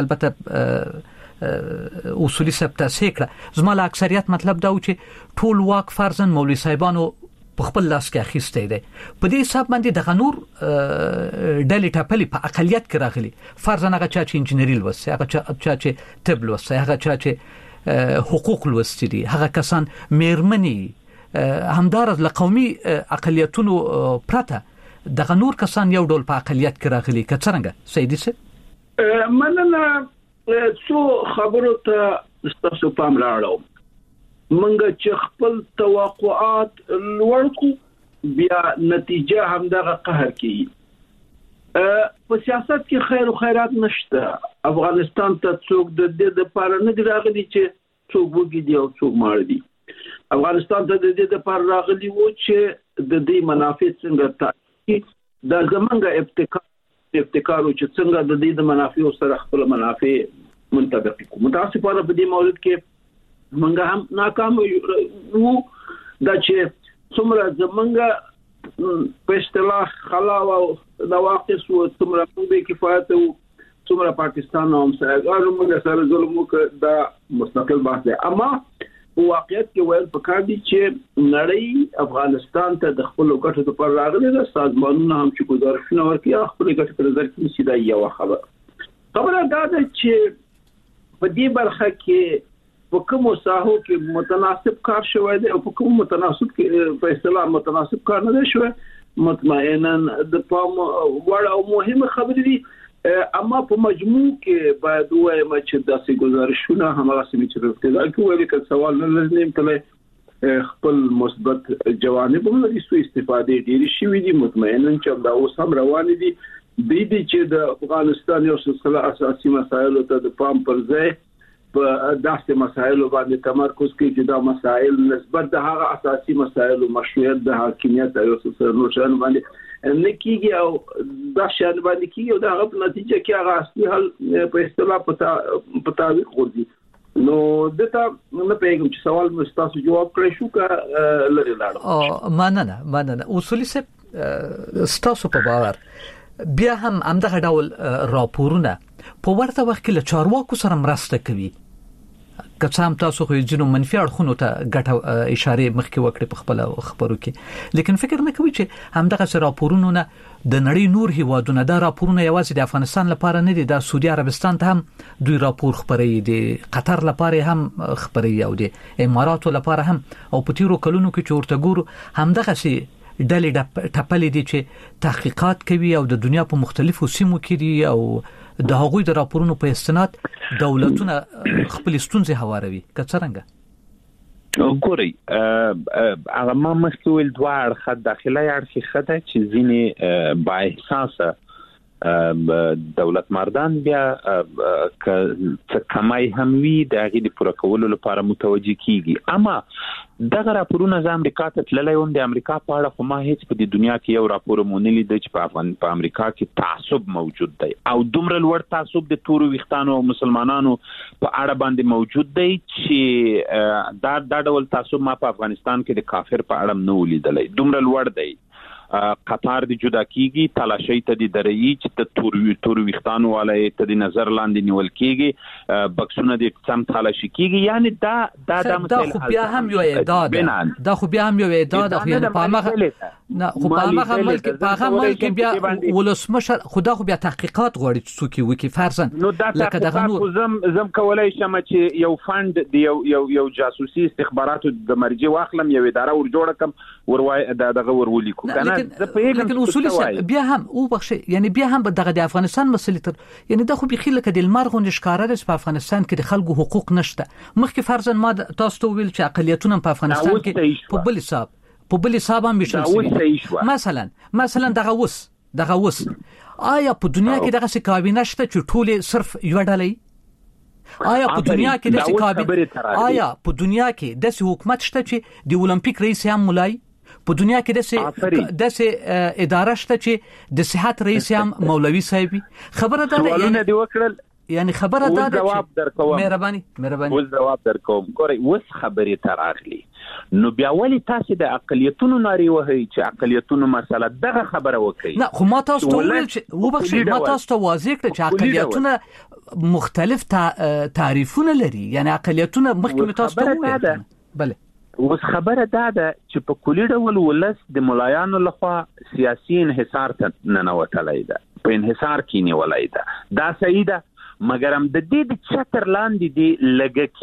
P: البته اصولي ثبت سیکړه زما له اکثریت مطلب دا و چې ټول واک فرضاً مولوی صاحبانو په خپل لاس کې اخیسته دي په دې حساب باندې د غنور ډلې ټاپلې په اقلیت کې راغلي فرضاً هغه چا چې انجینری لوسي هغه چا چې طب لوسي هغه چا چې حقوق لوستي دي هغه کسان میرمنې همدار له قومي اقلیتونو پرته دغه نور کسان یو ډول په اقلیت کې راغلي که څنګه سیدی سه
R: مننه څو خبرو ته تاسو پام راوړم منګه چې خپل توقعات لوړ کو بیا نتیجه هم دغه قهر کوي په سیاست کې خیر او خیرات نشته افغانستان ته څوک د دې لپاره نه راغلي چې څوک وګړي دی او څوک مار دي افغانستان ته د دې لپاره راغلي وو چې د دې منافع څنګه تا دا زمونږه ابتکار ابتکار چې څنګه د دې د منافع سره خپل منافع منطبق کو متاسفانه په دې مورد کې منګه هم ناکام وو دا چې څومره زمونږه په اصطلاح خلاو دا واقع سو څومره په کفایت او څومره پاکستان هم سره موږ سره ظلم وکړ دا مستقل بحث دی اما واقعیت کې ویل پکار دي چې نړۍ افغانستان ته د خپل ګټو لپاره راغلي د سازمانونو هم چې گزارشونه ورکړي خپل ګټو پر نظر کې سیده یو خبر خبره دا ده چې په دې برخه کې په کوم ساحو کې متناسب کار شوی دی او په کوم متناسب کې په اصطلاح متناسب کار نه شوی مطمئنا د پام وړ او مهمه خبرې دي اما په مجموع کې باید وایم چې داسې گزارشونه همغه سمې چې ورته کې وایي چې سوال نه لري کله خپل مثبت جوانب هم لري سو استفاده ډېری شي دي مطمئنا چې دا اوس هم روان دي د دې چې د افغانستان یو څه اساسي مسایل ته د پام پر ځای په داسې مسایلو باندې تمرکز کوي چې دا مسایل نسبت د هغه اساسي مسایلو مشروعیت د حاکمیت او سر نوشان باندې نکیږي او دا شان باندې کیږي او دا غو نتیجه کې هغه اصلي حل په اصطلاح په تعویق ورځي نو دته نه پیغام چې سوال مې تاسو جواب کړی شو کا لري لاړو
P: او مننه مننه اصولي سه تاسو په باور بیا هم همدغه ډول راپورونه په ورته وخت کې له چارواکو سره مرسته کوي که څه هم تاسو خو جنو منفي اړخونو ته ګټه اشاره مخکې وکړي په خپل خبرو کې لیکن فکر نه کوي چې همدغه راپورونه نه د نړۍ نور هیوادونه دا راپورونه یوازې د افغانستان لپاره نه دي د سعودي عربستان ته هم دوی راپور خبري دي قطر لپاره هم خبري او دي اماراتو لپاره هم او په تیرو کلونو کې چې ورته ګورو همدغه سي ډلې د ټپلې دي چې تحقیقات کوي او د دنیا په مختلفو سیمو کې دي او د هغوی د راپورونو په استناد دولتونه خپل ستونزې هواروي که څنګه
Q: ګوري هغه ما مسؤل دوار خد داخلي اړخي خده چې ځینې با احساسه دولت مردان بیا ک کمای هموی د هغې د پوره کولو لپاره متوجه کیږي اما دغه راپورونه د امریکا ته تللی وم د امریکا په اړه خو ما هیڅ په دنیا کې یو راپور مونږ نه لید چې په افغان په امریکا کې تعصب موجود دی او دومره لوړ تعصب د تورو ویختانو او مسلمانانو په اړه باندې موجود دی چې دا دا ډول تعصب ما په افغانستان کې د کافر په اړه نه ولیدلی دومره لوړ دی قطار دی جدا کیږي تلاشي ته دی درېږي چې د تور تور ویختانو والے ته د نظر لاندې نیول کیږي بکسونه د سم تلاشي کیږي یعنی دا دا د
P: دا خو بیا هم یو اعداد دا خو بیا هم یو اعداد خو یعنی په هغه نه خو په هغه ملک په هغه ملک بیا ولسمشر خدا خو بیا تحقیقات غواړي چې څوک وکي فرضاً
Q: لکه دغه نور زم زم کولای شم چې یو فند دی یو یو یو جاسوسي استخباراتو د مرجع واخلم یو اداره ور جوړ کم وروای دغه ورولي کو کنه
P: لیکن اصولي بیا هم او بخښه یعنی بیا هم دغه د افغانستان مسلې تر یعنی د خو بخیل کې د المرغون ښکارا د په افغانستان کې د خلکو حقوق نشته مخکې فرضاً ما تاسو ته ویل چې اقلیتونه په افغانستان کې په بل حساب په بل حساب هم بشل مثلا مثلا دغه وس دغه وس آیا په دنیا کې دغه څه کابینه شته چې ټول صرف یو ډلې آیا په دنیا کې دغه کابینه آیا په دنیا کې د حکومت شته چې د اولمپیک رئیس هم مولای په دنیا کې داسې داسې اداره شته چې د صحت رئیس هم مولوي صاحب خبره ده
Q: یعنی دی وکړل
P: یعنی خبره ده
Q: جواب درکوم
P: مهرباني مهرباني
Q: وز جواب درکوم ګورئ وس خبرې تراغلی نو بیا ولی تاسو د اقلیتونو ناری وهي چې اقلیتونو مسله دغه خبره وکړي
P: نه خو ما تاسو ته ویل چې وبخښئ ما تاسو ته واضح کړ چې اقلیتونه مختلف تعریفونه لري یعنی اقلیتونه مخکې تاسو ته ویل بله
Q: اوس خبره دا ده چې په کلی ډول ولس د ملایانو لخوا سیاسي انحصار ته ننوتلی ده په انحصار کې نیولی ده دا صحیح ده مګر هم د دې د چتر لاندې دی لږکي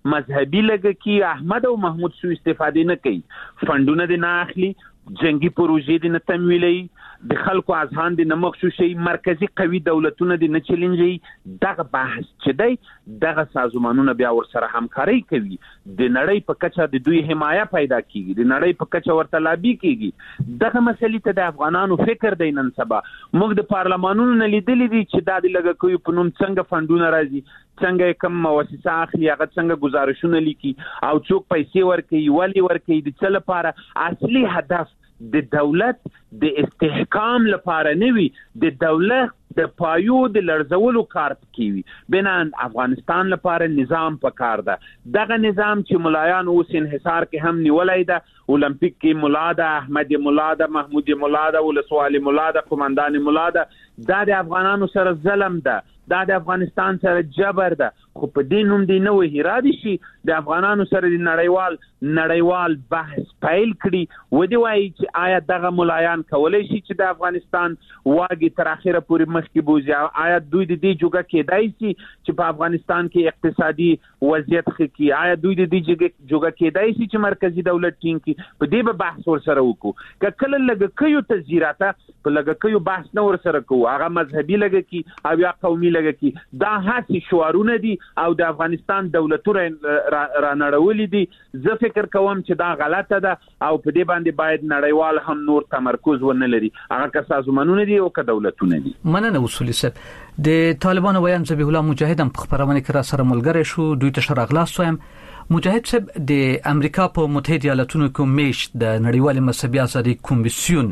Q: مذهبي لګه کې احمد او محمود سو استفاده نه کوي، فندونه دي نه اخلي، جنگي پروژې دي نه تمویلي، د خلکو اذهان دي نه مخشوشي، مرکزی قوي دولتونه دي نه چیلنجي. دغه بحث چې دی دغه سازمانونه بیا ور سره همکاري کوي، د نړۍ په کچه د دوی حمایه پیدا کیږي، د نړۍ په کچه ورته لابي کیږي. دغه مسلې ته د افغانانو فکر دی نن سبا. موږ د پارلمانونو نه لیدلې دي چې دا د لګه کوي په نوم څنګه فندونه راځي، څنګه کوم مؤسسه اخلي، هغه څنګه گزارشونه لیکي او څوک پیسې ورکوي، ولی ورکوي، د څه لپاره. اصلي هدف د دولت د استحکام لپاره نه وي، د دولت د پایو د لړزولو کار کوي. بنان افغانستان لپاره نظام پکار ده. دغه نظام چې ملایان اوس انحصار کې هم نیولای ده، اولمپیک کې مولا ده، احمد مولا ده، محمود مولا ده، ولسوالي مولا ده، قومندان مولا ده. دا د افغانانو سره ظلم ده، دا د افغانستان سره جبر ده. خو په دې نوم دی نو هیرادي شي د افغانانو سره د نړیوال نړیوال بحث پیل کړي، و دی وایي چې آیا دغه ملایان کولای شي چې د افغانستان واګي تر اخره پورې مخکې بوزي، آیا دوی د دې جوګه کېدای شي چې په افغانستان کې اقتصادي وضعیت ښه کړي، آیا دوی د دې جوګه کېدای شي چې مرکزی دولت ټینګ کړي. په دې به بحث ور سره وکړو. که کله لګکیو تزیراته په لګکیو بحث نه ور سره کوو، هغه مذهبي لګکی او یا قومي لګکی، دا هڅې شعارونه دي او د افغانستان دولتونه را, را نړولې دي. زه فکر کوم چې دا غلطه ده او په دې باندې باید نړیوال هم نور تمرکز ونه لري، هغه که سازمانونه دي او که دولتونه دي.
P: مننه اصولي صاحب. د طالبانو ویان ذبیح الله مجاهد هم په خبرونه کې را سره ملګری شو، دوی ته شرغلاس وایم. مجاهد صاحب، د امریکا په متحده ایالاتونو کې میش د نړیوال مذهبي ازادي کمیسیون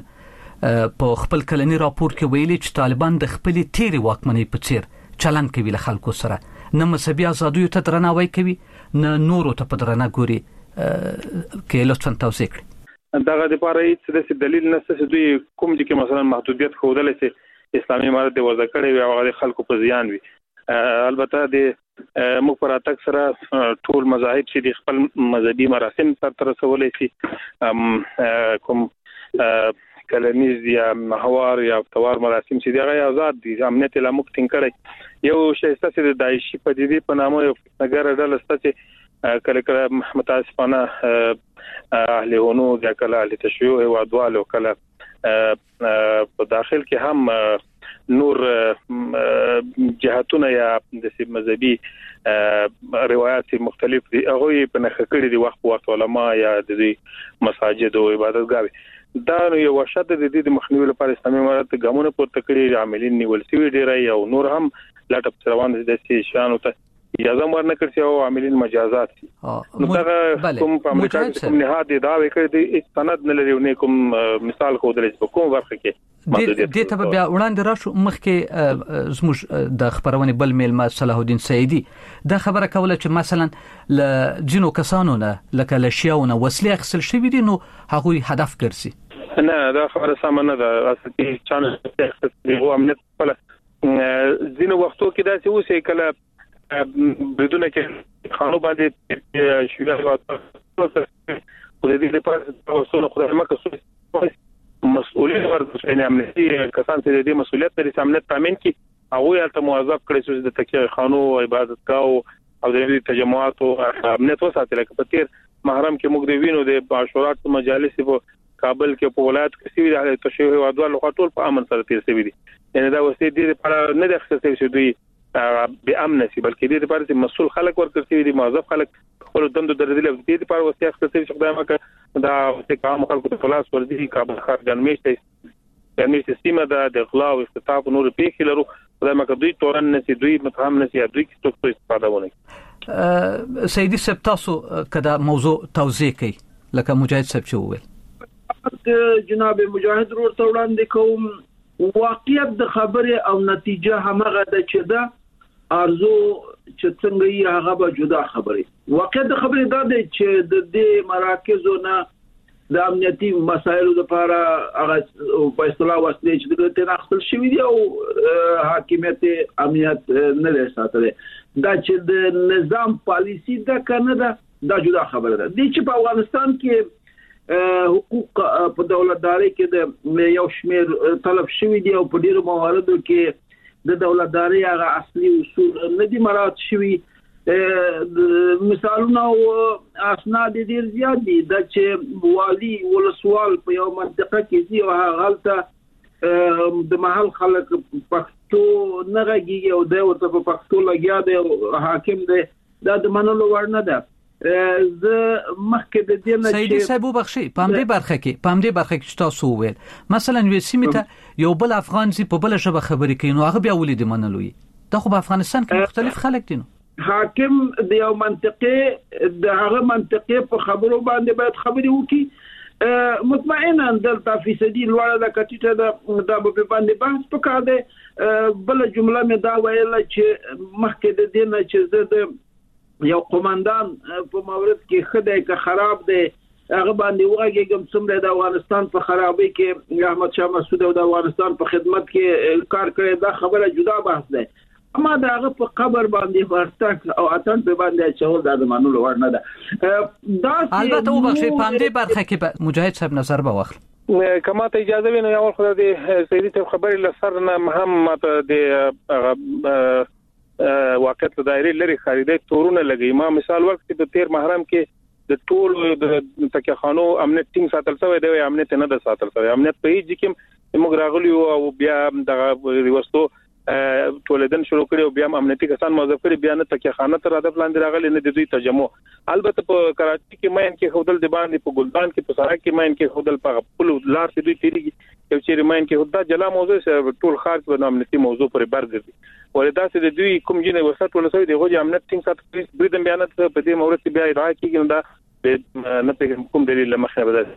P: په خپل کلنی راپور کې ویلي چې طالبان د خپل تیری واکمنۍ په څیر چلند کوي له خلکو سره، نه مذهبي ازادیو ته درناوی کوي، نه نورو ته په درنه ګوري. کې لطفا توضیح کړئ.
S: دغه د پاره هیڅ د دلیل نشته چې دوی کوم دي کې مثلا محدودیت خوده لسي اسلامي امارت د وضع کړي وي او هغه خلکو په زیان وي. البته د موږ پر اتک سره ټول مذاهب چې د خپل مذهبي مراسم تر رسولي شي، کوم کلنیز یا محور یا توار مراسم چې دغه آزاد دي، امنیت له مخ ټینګ کړي. یو شایسته چې د داعشي پدیدې په نامه یو نګر ډله ستاسو کله کله متاسفانه اهل هنود یا کله اهل تشیع او ادوال او کله په داخل کې هم نور جهاتونه یا د مذهبي روایت مختلف دي، هغه په نخښه کړي دي وخت وخت علما یا د مساجد او عبادتګاوي. دا یو وشد د دې د مخنیوي لپاره اسلامي امارت ګامونه پورته کړي، عاملین نیول شوی ډیری او نور هم لاټپ روان دي د شانو ته اجازه ورنه کړی او عاملین مجازات دي. نو دا کوم په امریکا کې کوم نه دي دا وکړي د استند نه لري نه کوم مثال خو درې په کوم ورخه کې
P: د دې ته بیا وړاندې راشو. مخکې زموږ د خبرونه بل میلمه صلاح الدین سعیدی دا خبره کوله چې مثلا ل جنو کسانو نه لکه لشیاونه وسلې اخیستل شوی دي نو هغه هدف ګرځي.
S: نه دا خبره سم نه ده. اصلي چانه هو امنیت په ځینو وختو کې دا چې اوسې کله بدون کې خانو باندې شوی راځي خو دې لپاره وسونه خدای مکه سو مسؤلیت ورته نه امنیتي کسان چې دې مسؤلیت لري امنیت تامین کی هغه یې ته موظف کړی چې د تکیه خانو عبادت کاو او د تجمعات او امنیت وساتل کپتیر محرم کې موږ دی وینو د عاشورات مجالس په کابل کې په ولایت کې سوي د تشیع او ادوار ټول په امن سره تیر شوی دي. یعنی دا وسې دې لپاره نه د خصوصي شوی دوی به امن سي بلکې دې لپاره چې مسؤل خلک ورکړي شوی دي، موظف خلک خپل دند درځي دې لپاره وسې خصوصي شوی خدای مکه دا چې کوم خلکو ته خلاص وردي کابل خار ګنمیشته ګنمی سیستم دا د اغلا او استطاعت نور پیښې لرو خدای مکه دوی تورن نسي دوی متهم نسي دوی څه څه استفاده ونه.
P: سیدی صاحب تاسو کدا موضوع توضیح کړئ لکه مجاهد صاحب چې وویل.
R: جناب مجاهد ورته وړاندې کوم واقعیت د خبره او نتیجه همغه د چې دا ارزو چې څنګه یې هغه به جدا خبره. واقعیت د خبره دا دی چې د دې مراکزونه د امنیتي مسایلو لپاره هغه په اصطلاح وسلې چې د تناقض شوی دی او حاکمیت امنیت نه لري ساتل دا چې د نظام پالیسی دا کنه دا دا جدا خبره ده. د چې په افغانستان کې حقوق په دولتداري کې د یو شمیر طلب شوی دی او په ډیرو مواردو کې د دولتداري هغه اصلي اصول نه دي مراعات شوی. مثالونه او اسناد ډیر زیات دي د چې والي ولسوال په یو منطقه کې دی او هغه د محل خلک پښتو نه راګي او د ورته په پښتو لګیا دی حاکم دی دا د منلو وړ نه ده. زه مخکې د دې نه
P: سیدي صاحب بخشي په همدې برخه کې په همدې برخه کې تاسو وویل مثلا یو سیمه یو بل افغان سي په بل ژبه خبرې کوي نو هغه بیا ولې د منلوي دا خو په افغانستان کې مختلف خلک دي.
R: حاکم د یو منطقه د هغه منطقه په خبرو باندې باید خبرې وکړي مطمئنا دلته فیصدي لوړه د کټیټه د د په باندې بحث وکړه ده. بل جمله مې دا ویله چې مخکې د دې نه چې زه د یو قومندان په مورد کې خدای که خراب دی هغه باندې وګورم څومره د افغانستان په خرابۍ کې احمد شاه مسعود او د افغانستان په خدمت کې کار کړی دا خبره جدا بحث دی. اما دا هغه په قبر باندې ورتک او اتن په باندې چول د منلو ور نه ده. دا
P: البته وبخښي په همدې برخه کې مجاهد صاحب نظر به واخل
S: کما ته اجازه وینم یو خو د سیدی ته خبرې لسر نه محمد د واقعیت د دایره لري خریدې تورونه لګي. ما مثال ورکړم د تیر محرم کې د ټول د تکه خانو امنیت ټینګ ساتل شوی دی امنیت نه د ساتل شوی امنیت په هیڅ کې موږ راغلی او بیا د ریوستو ټولدن شروع کړي او بیا امنیتي کسان موظف کړي بیا نه تکه خانه تر هدف لاندې راغلي نه د دوی ترجمه. البته په کراچي کې ماین کې خودل د باندې په ګلدان کې په سارا کې ماین کې خودل په خپل لار کې دوی تیریږي یو چې ماین کې خدای جلا موضوع ټول خارج په امنیتي موضوع پر برګري ولدا چې د دوی کوم جنې وسات ولسوي دی غوږی امنیت ټینګ ساتل بریدم بیانات په دې مورد کې بیا ادعا کیږي دا نه په کوم دلیل لمخه بدل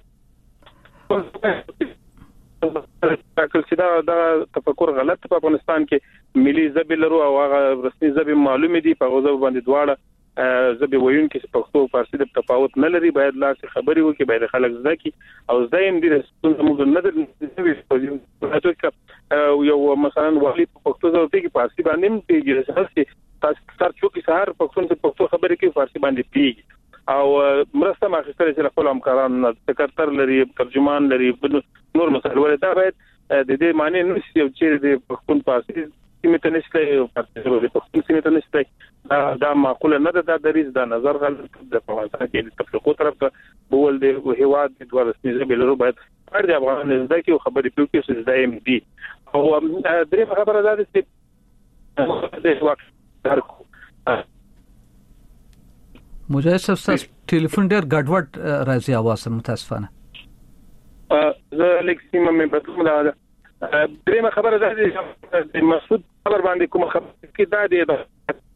S: تاکل چې دا د تفکر غلط په افغانستان کې ملي ژبه لرو او هغه رسمي ژبه معلومه دي په غوځو باندې دواړه ژبه وایون کې پښتو فارسی د تفاوت نه لري باید لا څه خبري وکړي باید خلک زده کی او زایم دي څنګه موږ نه د یو مثلا والی په پښتو ژبه کې فارسی باندې پیږي چې تاسو تر څو کې سهار پښتون پښتو خبرې کې فارسی باندې پیږي او مرسته ماخستل چې خپل همکاران سکرټر لري ترجمان لري نور مسایل ولدا باید د دې معنی نه چې د پښتون فارسی سیمه نشته او د پښتون سیمه نشته دا معقوله نه ده دا دریز دا نظر غلط د افغانستان کې د تفریقو طرف ته بول دی هواد د دوه رسمي ژبې لرو باید هر د افغان زده کې خبرې پیو کې چې دایم دي او درې خبره ده چې د وخت هر
P: مجاهد صاحب ټلیفون ډیر ګډوډ راځي आवाज متاسفانه
S: زه لیک سیمه مې بدلوم دا درېمه خبره ده چې مسعود خبر باندې کوم خبر کې دا دی دا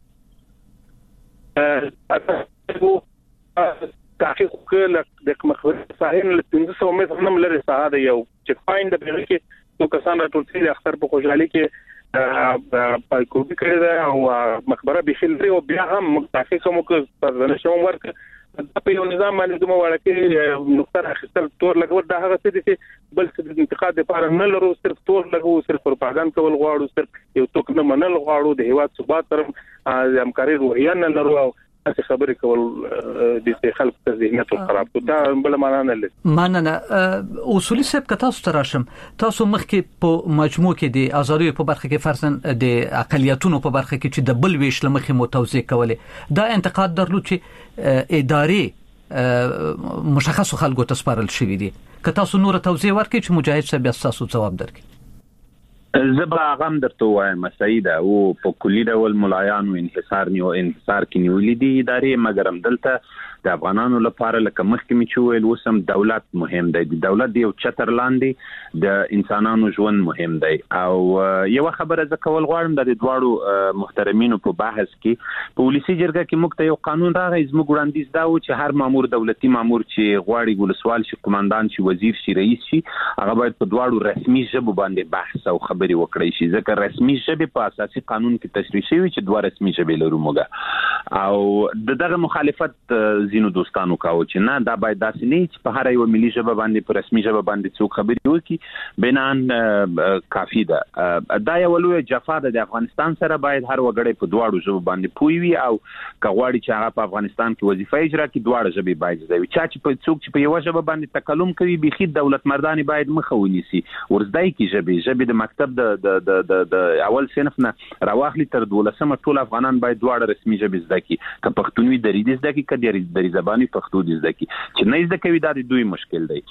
S: تحقیق کله د مخبر صاحب له پنځه سوه متر نه لري ساده یو چې فایند د بل کې نو کسان راټول شي د اختر په خوشحالي کې په کوبي کړی دا او مخبره به خل لري او بیا هم تحقیق مو کوي په نشوم ورک دا په یو نظام باندې دومره ورکه نقطه اخیستل تور لګول دا هغه څه دي چې بل څه د انتقاد لپاره نه لرو صرف تور لګو صرف پروپاګاندا کول غواړو صرف یو توک نه منل غواړو د هیواد ثبات تر همکاري روحیه نه لرو او څه خبرې کول د خلک ته ذهنیت خراب کو دا بل معنا نه لري.
P: معنا اصولي سب که تاسو تراشم تاسو مخکې په مجموع کې د ازادي په برخه کې فرضاً د اقلیتونو په برخه کې چې د بل ویش لمخې متوزع کولې دا انتقاد درلود چې اداري مشخص خلکو ته سپارل شوی دي که تاسو نور توضیح ورکړئ چې مجاهد صاحب تاسو جواب درکړي.
Q: زبا غم درته وایم سیده او په کلی ډول ملایان او انحصار نیو انحصار کې نیولې دي ادارې مګرم دلته د افغانانو لپاره لکه مخکې می چویل وسم دولت مهم دی د دولت یو چتر لاندې د انسانانو ژوند مهم دی او یو خبره ز کول غواړم د دواړو محترمینو په بحث کې پولیسي جرګه کې موږ ته یو قانون راغی زموږ وړاندیز دا و چې هر مامور دولتي مامور چې غواړي ولسوال شي قومندان شي وزیر شي رئیس شي هغه باید په دواړو رسمي ژبو باندې بحث او خبري وکړي شي ځکه رسمي ژبه په اساسي قانون کې تشریح شوی چې دوه رسمي ژبې لرو موږ او دغه مخالفت زینو دوستانو کاوه چې نه دا باید داسې نه چې په هر یو ملي ژبه باندې په رسمي ژبه باندې څوک خبرې وکړي بنان کافي ده. دا یو لوی جفا ده د افغانستان سره، باید هر وګړی په دواړو ژبو باندې پوي وي او کغواړي چې هغه په افغانستان کې وظیفه اجرا کړي دواړه ژبې باید زده وي. چا چې په څوک چې په یو ژبه باندې تکلم کوي بيخي دولت مردان باید مخه ونیسي ورزدای کی ژبې ژبې د مکتب د د د د اول صنف نه راوخلی تر دولسمه ټول افغانان باید دواړه رسمي ژبې زده کړي، که پښتونوي دري دې زده کړي، که دري زباني پښتو دې زده کړي. چې نه زده کوي دا د دوی مشکل دی.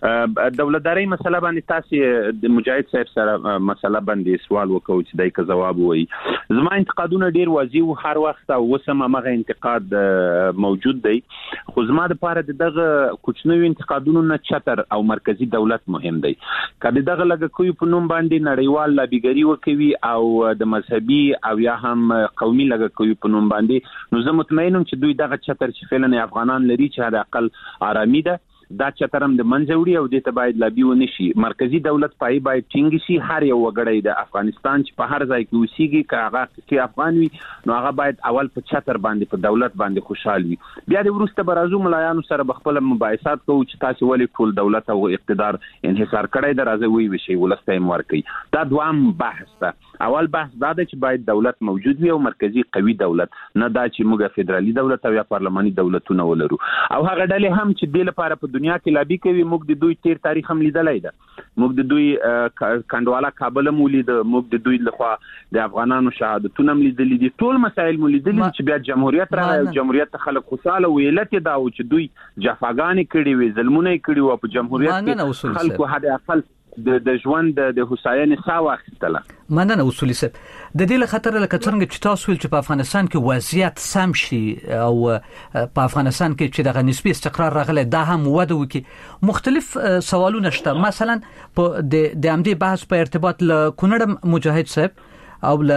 Q: دولتداري مسله باندې تاسو د مجاهد صاحب سره مسله باندې سوال وکړو چې دای که جواب وایي. زما انتقادونه ډیر واضح او هر وخت او وسمه مغه انتقاد موجود دی، خو زما د پاره دغه کوچنوي انتقادونو نه چتر او مرکزی دولت مهم دی. کله دغه لګ کوي په نوم باندې نړیوال لابیګری وکوي او د مذهبي او یا هم قومي لګ کوي په نوم باندې، نو زه مطمئنم چې دوی دغه چتر چې فعلا افغانان لري چې هدا عقل آرامي ده دا چترم د منځوړي او د ته باید لابي ونشي. مرکزی دولت پای باید ټینګ شي. هر یو وګړی د افغانستان چې په هر ځای کې اوسېږي که هغه کې افغان وي نو هغه باید اول په چتر باندې په دولت باندې خوشحال وي. بیا د وروسته برازو ملایانو سره بخپل مباحثات کوو چې تاسو ولې ټول دولت او اقتدار انحصار کړی د راځي وی وشي ولسته ورکي. دا دوام بحث ده. اول بحث دا ده چې باید دولت موجود وي او مرکزی قوي دولت، نه دا چې موږ فدرالي دولت او یا پارلماني دولتونه ولرو. او هغه ډلې هم چې د لپاره په دنیا کې لابي کوي موږ د دوی تیر تاریخ هم لیدلای ده. موږ د دوی کندواله کابل هم ولید، موږ د دوی لخوا د افغانانو شهادتونه هم لیدلې دي، ټول مسایل مو لیدلې چې بیا جمهوریت راغی او جمهوریت خلک خوشاله ویلت دا او چې دوی جفاګانې کړي وي، ظلمونه کړي وو په جمهوریت کې خلکو حد اقل د د ژوند د هوساینې ساو اخیستله.
P: مننه اصولي صاحب. د دې له خطر له کڅرنګ چې تاسو ول چې په افغانستان کې وضعیت سم شي او په افغانستان کې چې د نسبی استقرار راغلی دا هم وده وکي، مختلف سوالونه شته. مثلا په د د امدی بحث په ارتباط له کونړ مجاهد صاحب او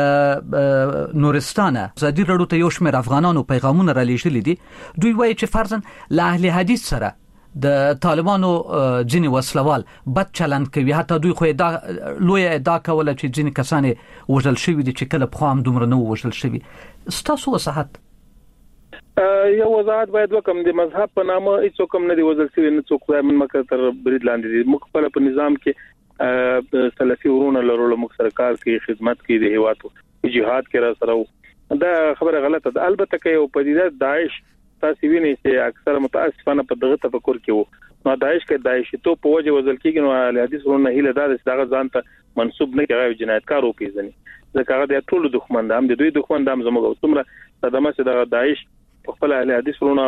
P: له نورستانه زادي رړو ته یو شمېر افغانانو پیغامونه را لېږلي دي. دوی وایي چې فرضاً له اهل حدیث سره د طالبانو ځینې وسلوال بد چلند کوي، حتی دوی خو دا لوی ادعا کوله چې ځینې کسان وژل شوي دي چې کله په هم دومره نه وژل شوي. ستاسو وضاحت؟
S: یو وضاحت باید وکم د مذهب په نامه هیڅ کوم نه دی وژل شوی، نه څوک من مکه تر برید لاندې دي. مخ په نظام کې سلفي ورونه لرلو موږ سرکار کې خدمت کې د هیوادو جهاد کې را سره دا خبره غلطه ده. البته کې یو پدیده داعش تاسو وینئ چې اکثر متاسفانه په دغه تفکر کې وو، نو داعش کې داعش ته په وجه وزل کېږي، نو له حدیث ورونه هیله دا چې دغه ځان ته منسوب نه کړي جنایتکار وپیژني، ځکه هغه د ټولو دښمن ده، هم د دوی دښمن ده، هم زموږ څومره صدمه چې دغه داعش په خپل اهل حدیث ورونه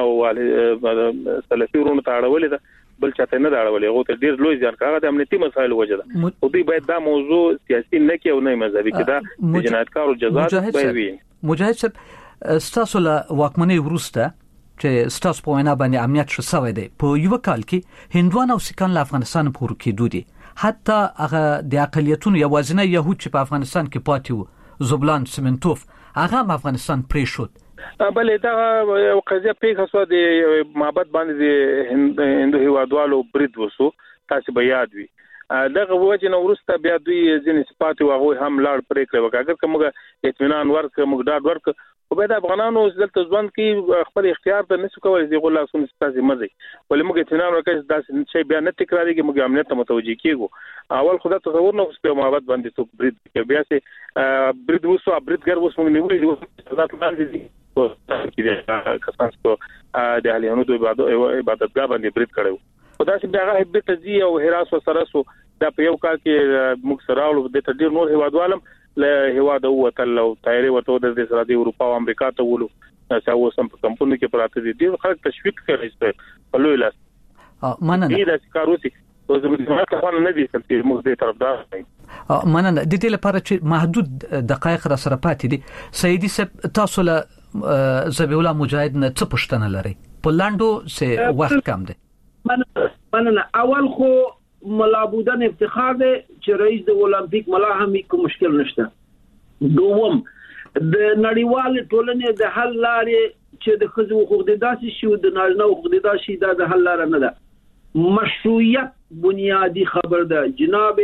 S: او سلفي ورونه ته اړولې ده، بل چاته نه اړولې. هغه ته ډیر لوی ځان هغه د امنیتي مسایل وجه ده، او دوی باید دا موضوع سیاسي نه کې او نه مذهبي کې دا د جنایتکارو جزا به وي.
P: مجاهد صاحب ستاسو له واکمنۍ وروسته چې ستاسو په وینا باندې امنیت شو سوی دی، په یو کال کې هندوان او سیکان له افغانستان پورې کېدو دي، حتی هغه د اقلیتونو یوازینی يهود چې په افغانستان کې پاتې وو زبلان سیمنټوف هغه هم افغانستان پرې شو.
S: بلې دا یو قضیه پیښه شو د معبد باندې د هندو هیوادوالو برید وسو، تاسو به یاد وي. دغه وجه نو ورسته بیا دوی ځینې صفات او هغه هم لاړ پرې کړو. اگر کومه اطمینان ورک موږ ډاډ ورک او به د افغانانو دلته ځوان کې خپل اختیار ته نشو کولای دی غولا سم ستاسو مزه ولې موږ اطمینان ورکړو دا شی بیا نه تکرارېږي، موږ امنیت ته متوجي کیږو. اول خدای تصور نه اوس په معبد باندې څوک برید کوي، بیا سه برید وسو بریدګر وسو موږ نیولې دي ذات باندې دي او کسان څو د اهلیانو د عبادتګاه باندې برید کړو. خدای چې بیا هغه به تزي او حراس وسره سو دا په یو کال کې موږ سره ول د تدیر نور هیوادوالم له هیواد وتل او تایری وته د اسرائیل او اروپا او امریکا ته ولو تاسو سم په کمپونو کې پراته دي ډیر خلک تشویق کوي په لوی لاس.
P: مننه
S: دې د کاروسي او زموږ څخه نه دي چې موږ دې طرفدار یو.
P: مننه د دې لپاره چې محدود دقایق را سره پاتې دي. سیدی صاحب تاسو له ذبیح الله مجاهد نه څه پوښتنه لري؟ په لاندو سه وخت کم دی.
R: مننه. اول خو ملا بودن افتخار دی چې رئیس د اولمپیک ملا هم کوم مشکل نشته. دوم د نړیوال ټولنې د حل لارې چې د خزو حقوق د داسې شي او د نارینه حقوق د داسې شي د حل لار نه ده. مشروعیت بنیادی خبر ده جناب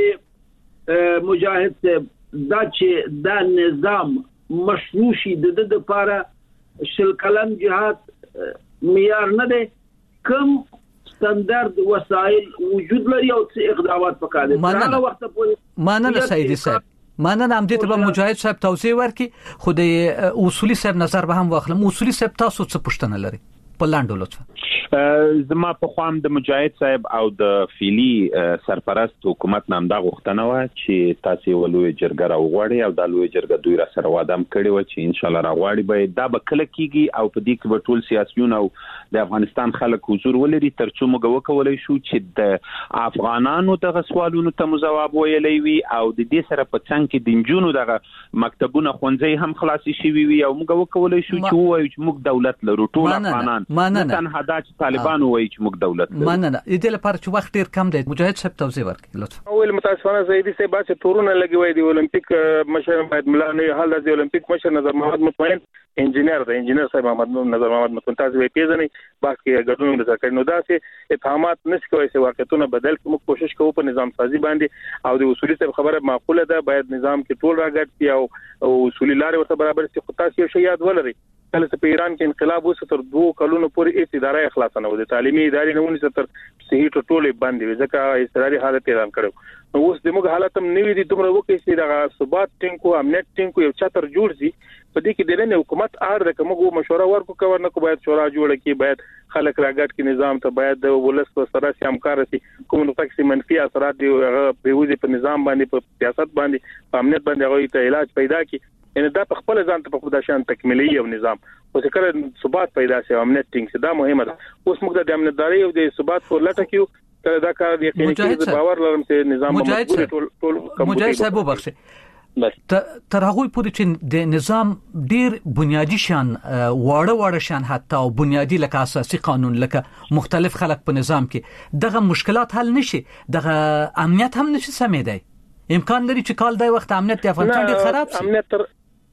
R: مجاهد صاحب دا چې دا نظام مشروع شي د د لپاره شل کلن جهاد معیار نه دی کم ستاندرد وسایل وجود لري او اقدامات پکار دي
P: هغه وخت پورې ماننه سیدی صاحب ماننه هم دې ته مجاهد صاحب توضیح ورکړي خو د اصولي صاحب نظر به هم واخلم. اصولي صاحب تاسو څه پوښتنه لري په لاندو لطفا؟
Q: زما په خوام د مجاهد صاحب او د فیلی سرپرست حکومت نام دا غوښتنه و چې تاسو ولوي جرګه راوغواړي او د لوی جرګه دوی را سره وادم کړی و چې ان شاء الله راغواړي به دا به کله کیږي او په دې کې به ټول سیاسيون او د افغانستان خلک حضور ولري ترڅو موږ وکولای شو چې د افغانانو دغه سوالونو ته جواب ویلې وي او د دې سره په څنګه کې د جنونو دغه مکتبونه خوندې هم خلاصي شي وي او موږ وکولای شو چې وایو چې موږ دولت لرو ټول افغانان نه تنها دا چې طالبانو وایي چې موږ دولت لرو.
P: مننه دې لپاره چې وخت ډیر کم دی مجاهد صاحب توضیح ورکړئ لطفا.
S: اول متاسفانه زیدي صاحب چې تورونه لګوي دی اولمپیک مشر باید ملانه حال د اولمپیک مشر نظر محمد مطمئن انجینر د انجینر صاحب محمد نظر محمد مطمئن تاسو به پیژنئ باقي ګډون د ځکه نو دا چې اتهامات نشي کوي چې واقعیتونه بدل کوم کوشش کوو په نظام سازي باندې او د اصولي صاحب خبره معقوله ده باید نظام کې ټول راګړي او اصولي لارې ورته برابر شي خو تاسو یو شی یاد ولرئ کله چې په ایران کې انقلاب وسو تر دوه کلونو پورې هیڅ اداره اخلاص نه و د تعلیمي ادارې نه ونیسه تر صحیح ټولې باندې ځکه استراري حالت اعلان کړو نو اوس د موږ حالت هم نوې دي دومره وکړي چې د ثبات ټینګو امنیت ټینګو یو چتر جوړ شي په دې کې د نن حکومت ار د کومو مشوره ورکو کور نه کو باید شورا جوړه کی باید خلک راګټ کې نظام ته باید د ولست سره همکار شي کوم نو تکسي منفي اثرات دی په وځي په نظام باندې په سیاست باندې په امنیت باندې غوي ته علاج پیدا کی ان دا په خپل ځان ته په خود شان تکمیلي او نظام او څنګه ثبات پیدا شي امنیت ټینګ دا مهمه ده اوس موږ د امنیتداري او د ثبات په لټه کې دا کار یقیني کې باور لرم چې نظام مضبوط ټول ټول
P: مجاهد صاحب وبخښه تر هغه پورې چې د نظام ډیر بنیادی شان واړه واړه شان حتی او بنیادی لکه اساسي قانون لکه مختلف خلک په نظام کې دغه مشکلات حل نشي دغه امنیت هم نشي سمېدای امکان لري چې کال دای وخت امنیت د افغانستان ډیر خراب شي.
S: امنیت تر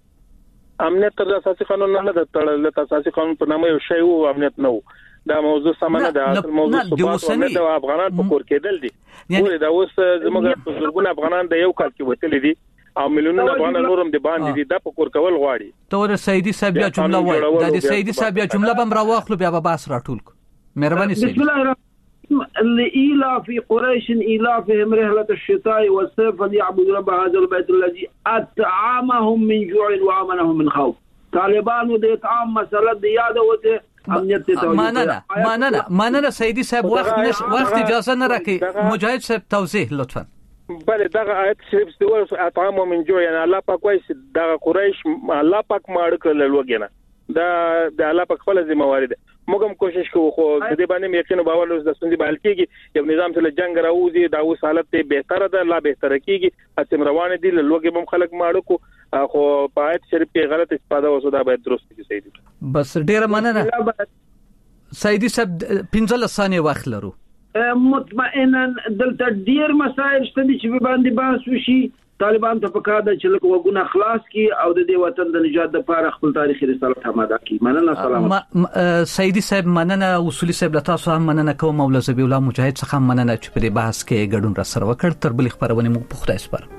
S: امنیت تر اساسي قانون نه ده تړل د اساسي قانون په نامه یو شی وو امنیت نه وو دا موضوع سمانه ده اصل موضوع ثبات امنیت د افغانان په کور کېدل دي ګوره دا اوس زموږ بزرګونه افغانان د یو کال کې وتل دي او ملیونونه افغان نورم د باندې دي د پکور کول غواړي
P: ته ور سیدی صاحب یا جمله وای د سیدی صاحب یا جمله بم راوخلو بیا به باس راټول مهرباني سیدی.
R: بسم الله الرحمن الرحيم في قريش إيلافهم رحلة الشتاء والصيف فليعبدوا رب هذا البيت الذي أطعمهم من جوع وآمنهم من خوف. طالبان د اطعام مسله د یاد وته امنیت ته
P: ماننه ماننه ماننه سیدی صاحب وخت نش وخت اجازه نه راکې مجاهد صاحب توضیح لطفا.
S: بله دغه آیت صرف استوار اطعام من جوع یعنی الله پاک وایي چې دغه قریش الله پاک ماړ کړل لوګینه دا د الله پاک خپل ذمہ واري ده موږ هم کوشش کوو خو د دې باندې یقین او باور اوس د سندي بحال کیږي یو نظام چې جنگ راوځي دا اوس حالت ته بهتره ده لا بهتره کیږي اسیم روان دي لوګي هم خلک ماړو کو خو په آیت شریف کې غلط استفاده وسو دا باید درست کی سیدی.
P: بس ډیره مننه سیدی صاحب پنځه ثانیې وخت لرو.
R: مطمئنا دلته ډیر مسائل شته چې په باندې بحث وشي طالبان ته پکار ده چې لکه وګونه خلاص کی او د دې وطن د نجات لپاره خپل تاریخي رسالت هم ادا کړي. مننه سلام
P: سیدی صاحب مننه اصولي صاحب تاسو هم مننه کوم مولا زبی الله مجاهد څخه مننه چې په دې بحث کې ګډون را سره وکړ تر بل خبرونه مو په خدای سپارم.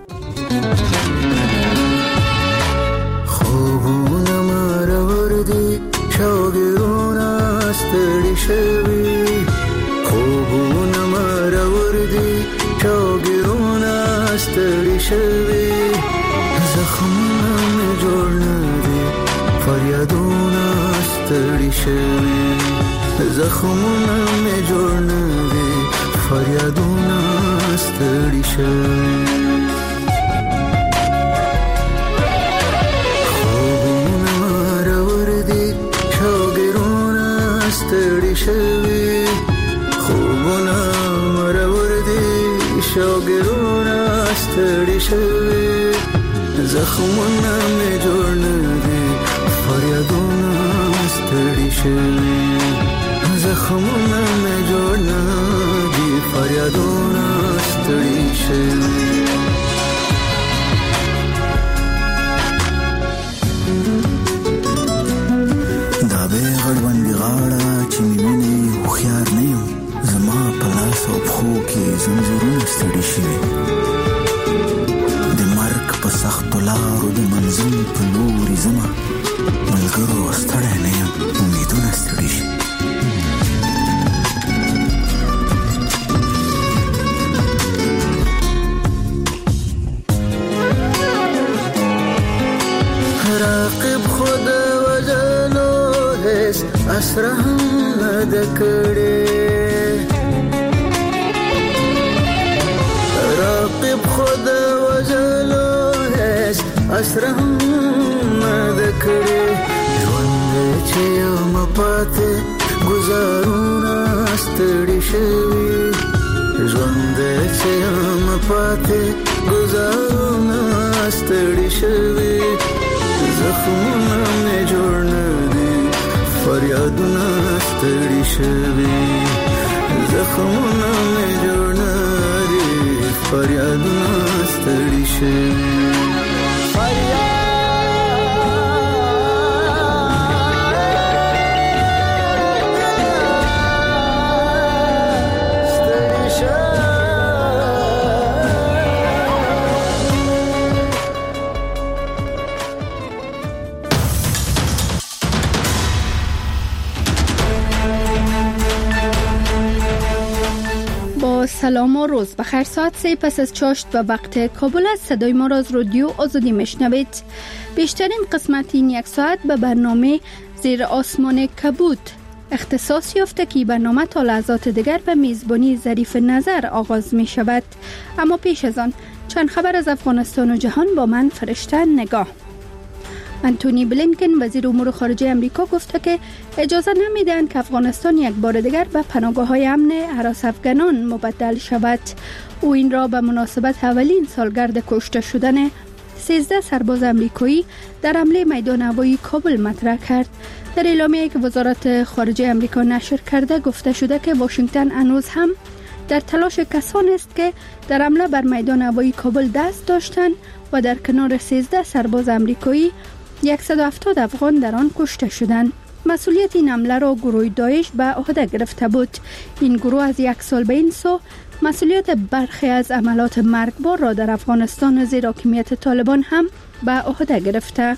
T: خوبونه مرور دي شوګرونه ستړي شوي خوبونه مرور دي شوګرونه ستړي شوي زخمونه مې جوړ نه دي فریادونه ستړي شوي زخمونه مې جوړ نه دي فریادونه ستړي شوي خوبونه مرور دي شوګرونه ستړي شوي خوبونه مرور دي شوګرونه ستړي شوي زخمونه مې جوړ نه دي فریادونه ستړي شوي زخمونه مې جوړ نه دي فریادونه ستړي شوي. دا به غړوند غاړه چې مینه خوخيار نه یم زما په لاس او پخو کې زنځیرونه ستړي شوي د مرګ په سختو لارو د منزل په لوري زما ملګرو ستړی نه یم امیدونه ستړي شي اسره هم نه کړې راقب خود وجلو هیڅ اسره هم نه کړې ژوند چې یو مپاتې گزارونه ستړي شوي ژوند چې یو مپاتې گزارونه ستړي شوي زخمونه مې جوړ نه دي فریادونه ستړي شوي زخمونه مې جوړ نه دي فریادونه ستړي شوي
U: سلام و روز بخیر. ساعت سه پس از چاشت و وقت کابل است. صدای ما را از رادیو آزادی میشنوید. بیشترین قسمت این یک ساعت به برنامه زیر آسمان کبود اختصاص یافته که برنامه تا لحظات دیگر به میزبانی ظریف نظر آغاز می شود. اما پیش از آن چند خبر از افغانستان و جهان با من فرشته نگاه. انتونی بلینکن وزیر امور خارجه امریکا گفته که اجازه نمیدهند که افغانستان یک بار دیگر به پناهگاه‌های امن هراس افغانان مبدل شود. او این را به مناسبت اولین سالگرد کشته شدن سیزده سرباز امریکایی در حمله میدان هوایی کابل مطرح کرد. در اعلامیه‌ای که وزارت خارجه امریکا نشر کرده گفته شده که واشنگتن هنوز هم در تلاش کسانی است که در حمله بر میدان هوایی کابل دست داشتند و در کنار سیزده سرباز امریکایی صد و هفتاد افغان در آن کشته شدند. مسئولیت این حمله را گروه داعش به عهده گرفته بود. این گروه از یک سال به این سو مسئولیت برخی از عملات مرگبار را در افغانستان زیر حاکمیت طالبان هم به عهده گرفته.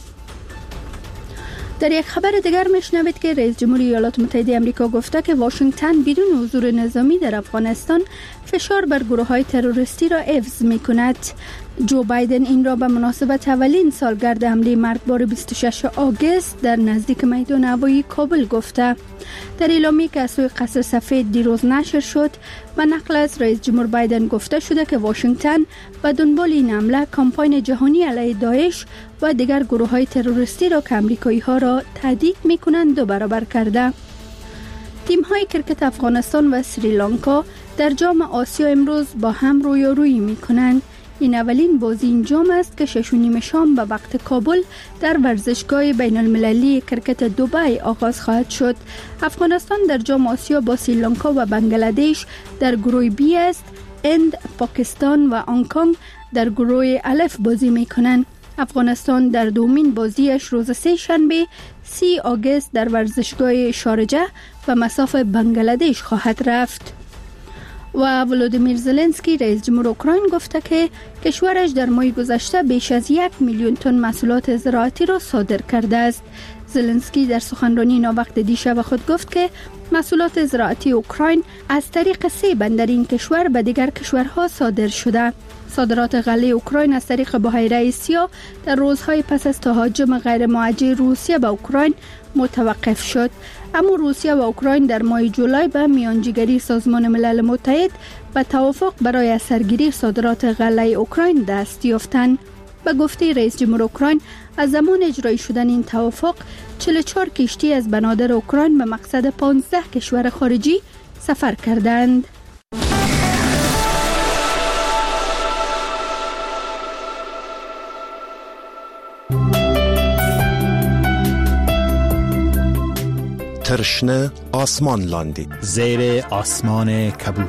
U: در یک خبر دیگر میشنوید که رئیس جمهور ایالات متحده آمریکا گفته که واشنگتن بدون حضور نظامی در افغانستان فشار بر گروه‌های تروریستی را حفظ می‌کند. جو بایدن این را به مناسبت اولین سالگرد حمله مرگبار بیست و ششم آگوست در نزدیک میدان هوایی کابل گفته. در اعلامیه‌ای که از سوی قصر سفید دیروز نشر شد و نقل از رئیس جمهور بایدن گفته شده که واشنگتن به دنبال این حمله کمپاین جهانی علیه داعش و دیگر گروه‌های تروریستی را که آمریکایی‌ها را تهدید می‌کنند دو برابر کرده. تیم‌های کرکت افغانستان و سریلانکا در جام آسیا امروز با هم رویارویی می‌کنند. این اولین بازی این جام است که شش و نیم شام به وقت کابل در ورزشگاه بین المللی کرکت دبی آغاز خواهد شد. افغانستان در جام آسیا با سریلانکا و بنگلادش در گروه بی است. هند، پاکستان و هنگ کنگ در گروه الف بازی می‌کنند. افغانستان در دومین بازیش روز سه شنبه سی آگوست در ورزشگاه شارجه و مصاف بنگلادش خواهد رفت. و ولودیمیر زلنسکی رئیس جمهور اوکراین گفته که کشورش در ماه گذشته بیش از یک میلیون تن محصولات زراعتی را صادر کرده است. زلنسکی در سخنرانی ناوقت دیشب خود گفت که محصولات زراعتی اوکراین از طریق سه بندر این کشور به دیگر کشورها صادر شده. صادرات غله اوکراین از طریق بحیره سیاه در روزهای پس از تهاجم غیر موجه روسیه به اوکراین متوقف شد. اما روسیه و اوکراین در ماه جولای به میانجیگری سازمان ملل متحد به توافق برای سرگیری صادرات غله اوکراین دست یافتند. به گفته رئیس جمهور اوکراین از زمان اجرایی شدن این توافق چهل و چهار کشتی از بنادر اوکراین به مقصد پانزده کشور خارجی سفر کردند.
N: ترشنه آسمان لاندی
V: زیر آسمان کبود.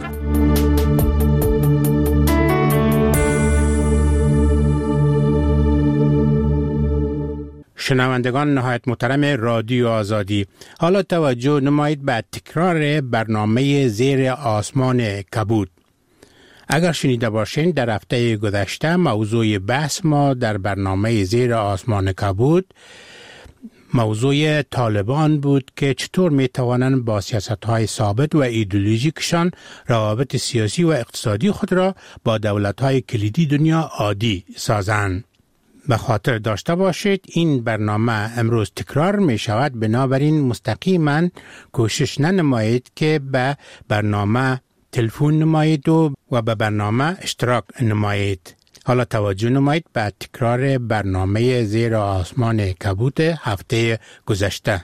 V: شنوندگان نهایت محترم رادیو آزادی، حالا توجه نمایید به تکرار برنامه زیر آسمان کبود. اگر شنیده باشین در هفته گذشته موضوع بحث ما در برنامه زیر آسمان کبود موضوع طالبان بود که چطور می توانند با سیاست‌های ثابت و ایدئولوژیکشان روابط سیاسی و اقتصادی خود را با دولت‌های کلیدی دنیا عادی سازند. به خاطر داشته باشید این برنامه امروز تکرار می شود، بنابراین مستقیما کوشش ننمایید که به برنامه تلفن نمایید و, و به برنامه اشتراک نمایید. حالا توجه نمایید به تکرار برنامه زیر آسمان کبود هفته گذشته.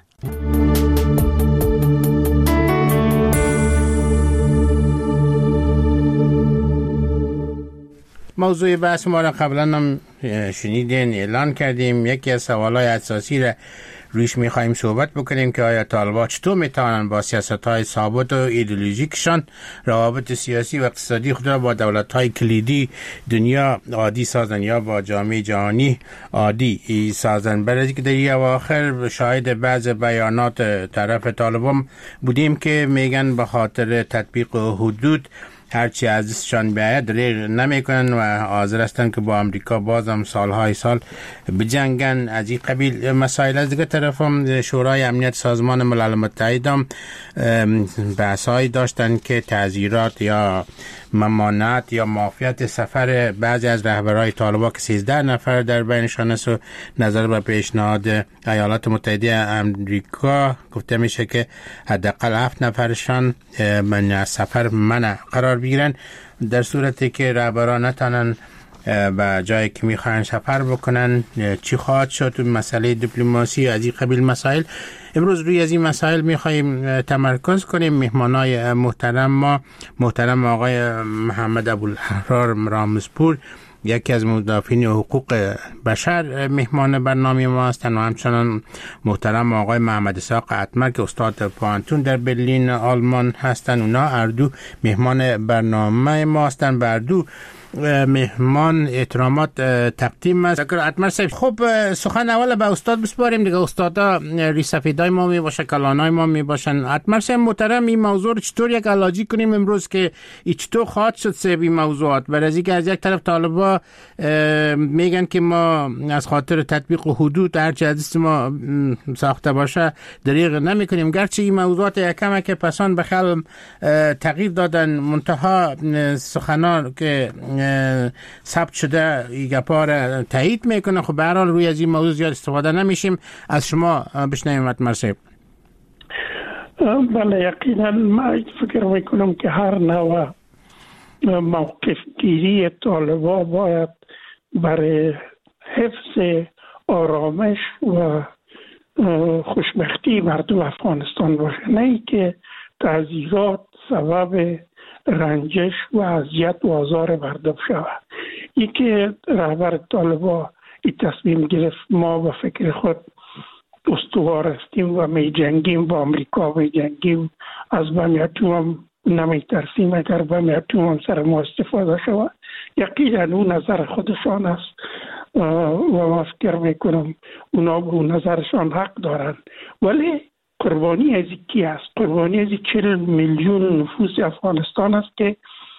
V: موضوع بحث ما را قبلا هم شنیدین، اعلان کردیم. یکی از سوالای اساسی را رویش می‌خوایم صحبت بکنیم که آیا طالبان چطور می‌توانند با سیاست‌های ثابت و ایدئولوژیکشان روابط سیاسی و اقتصادی خود را با دولت‌های کلیدی دنیا عادی سازند یا با جامعه جهانی عادی سازند. برای که در اواخر شاهد بعض بیانات طرف طالبان بودیم که میگن به خاطر تطبیق حدود هرچی ازشان بیاید دریغ نمیکنن و حاضر هستن که با امریکا بازم سالهای سال بجنگن. از این قبیل مسائل. از دیگه طرف هم شورای امنیت سازمان ملل متحد هم بحثایی داشتن که تعزیرات یا ممانعت یا معافیت سفر بعضی از رهبران طالبان که سیزده نفر در بینشان است و نظر به پیشنهاد ایالات متحده امریکا گفته میشه که حداقل هفت نفرشان من سفر منع قرار بگیرن، در صورتی که رهبران نتونن به جایی که میخوان سفر بکنن. چی خواهد شد؟ مسئله دیپلماسی از این قبیل مسائل. امروز روی از این مسائل میخواییم تمرکز کنیم. مهمانای محترم ما محترم آقای محمد ابوالحرار رامزپور، یکی از مدافعین حقوق بشر، مهمان برنامه ما هستند و همچنان محترم آقای محمد اسحاق اتمر که استاد پانتون در برلین آلمان هستند. اونا اردو مهمان برنامه ما هستند. بردو مهمان احترامات تقدیم است. دکتر اتمر صاحب، خب سخن اول به استاد بسپاریم دیگه. استادا ریسفیدای ما می باشه، کلانای ما می باشن. اتمر صاحب محترم، این موضوع رو چطور یک علاجی کنیم امروز که چطور خواهد شد سه این موضوعات؟ برای اینکه از یک طرف طالبا میگن که ما از خاطر تطبیق حدود هر چه از ما ساخته باشه دریغ نمیکنیم، گرچه این موضوعات یکم که پسان به خلم تغییر دادن، منتها سخنان که ثبت شده این گپا را تایید میکنه. خب به هر حال روی از این موضوع زیاد استفاده نمیشیم. از شما بشنویم اتمر صاحب.
B: بله، یقینا من فکر میکنم که هر نوع موقف گیری طالبان باید برای حفظ آرامش و خوشبختی مردم افغانستان باشه، نه ای که تعزیرات سبب رنجش و اذیت و آزار مردم شود. یکی رهبر طالبان این تصمیم گرفت ما به فکر خود استوار هستیم و می جنگیم با امریکا، می جنگیم از بم اتم هم نمی ترسیم اگر بم اتم هم سر ما استفاده شود. یقینا اون نظر خودشان است و ما فکر میکنم اونا به نظرشان حق دارن، ولی قربانی از کی است؟ قربانی از چهل میلیون نفوس افغانستان است که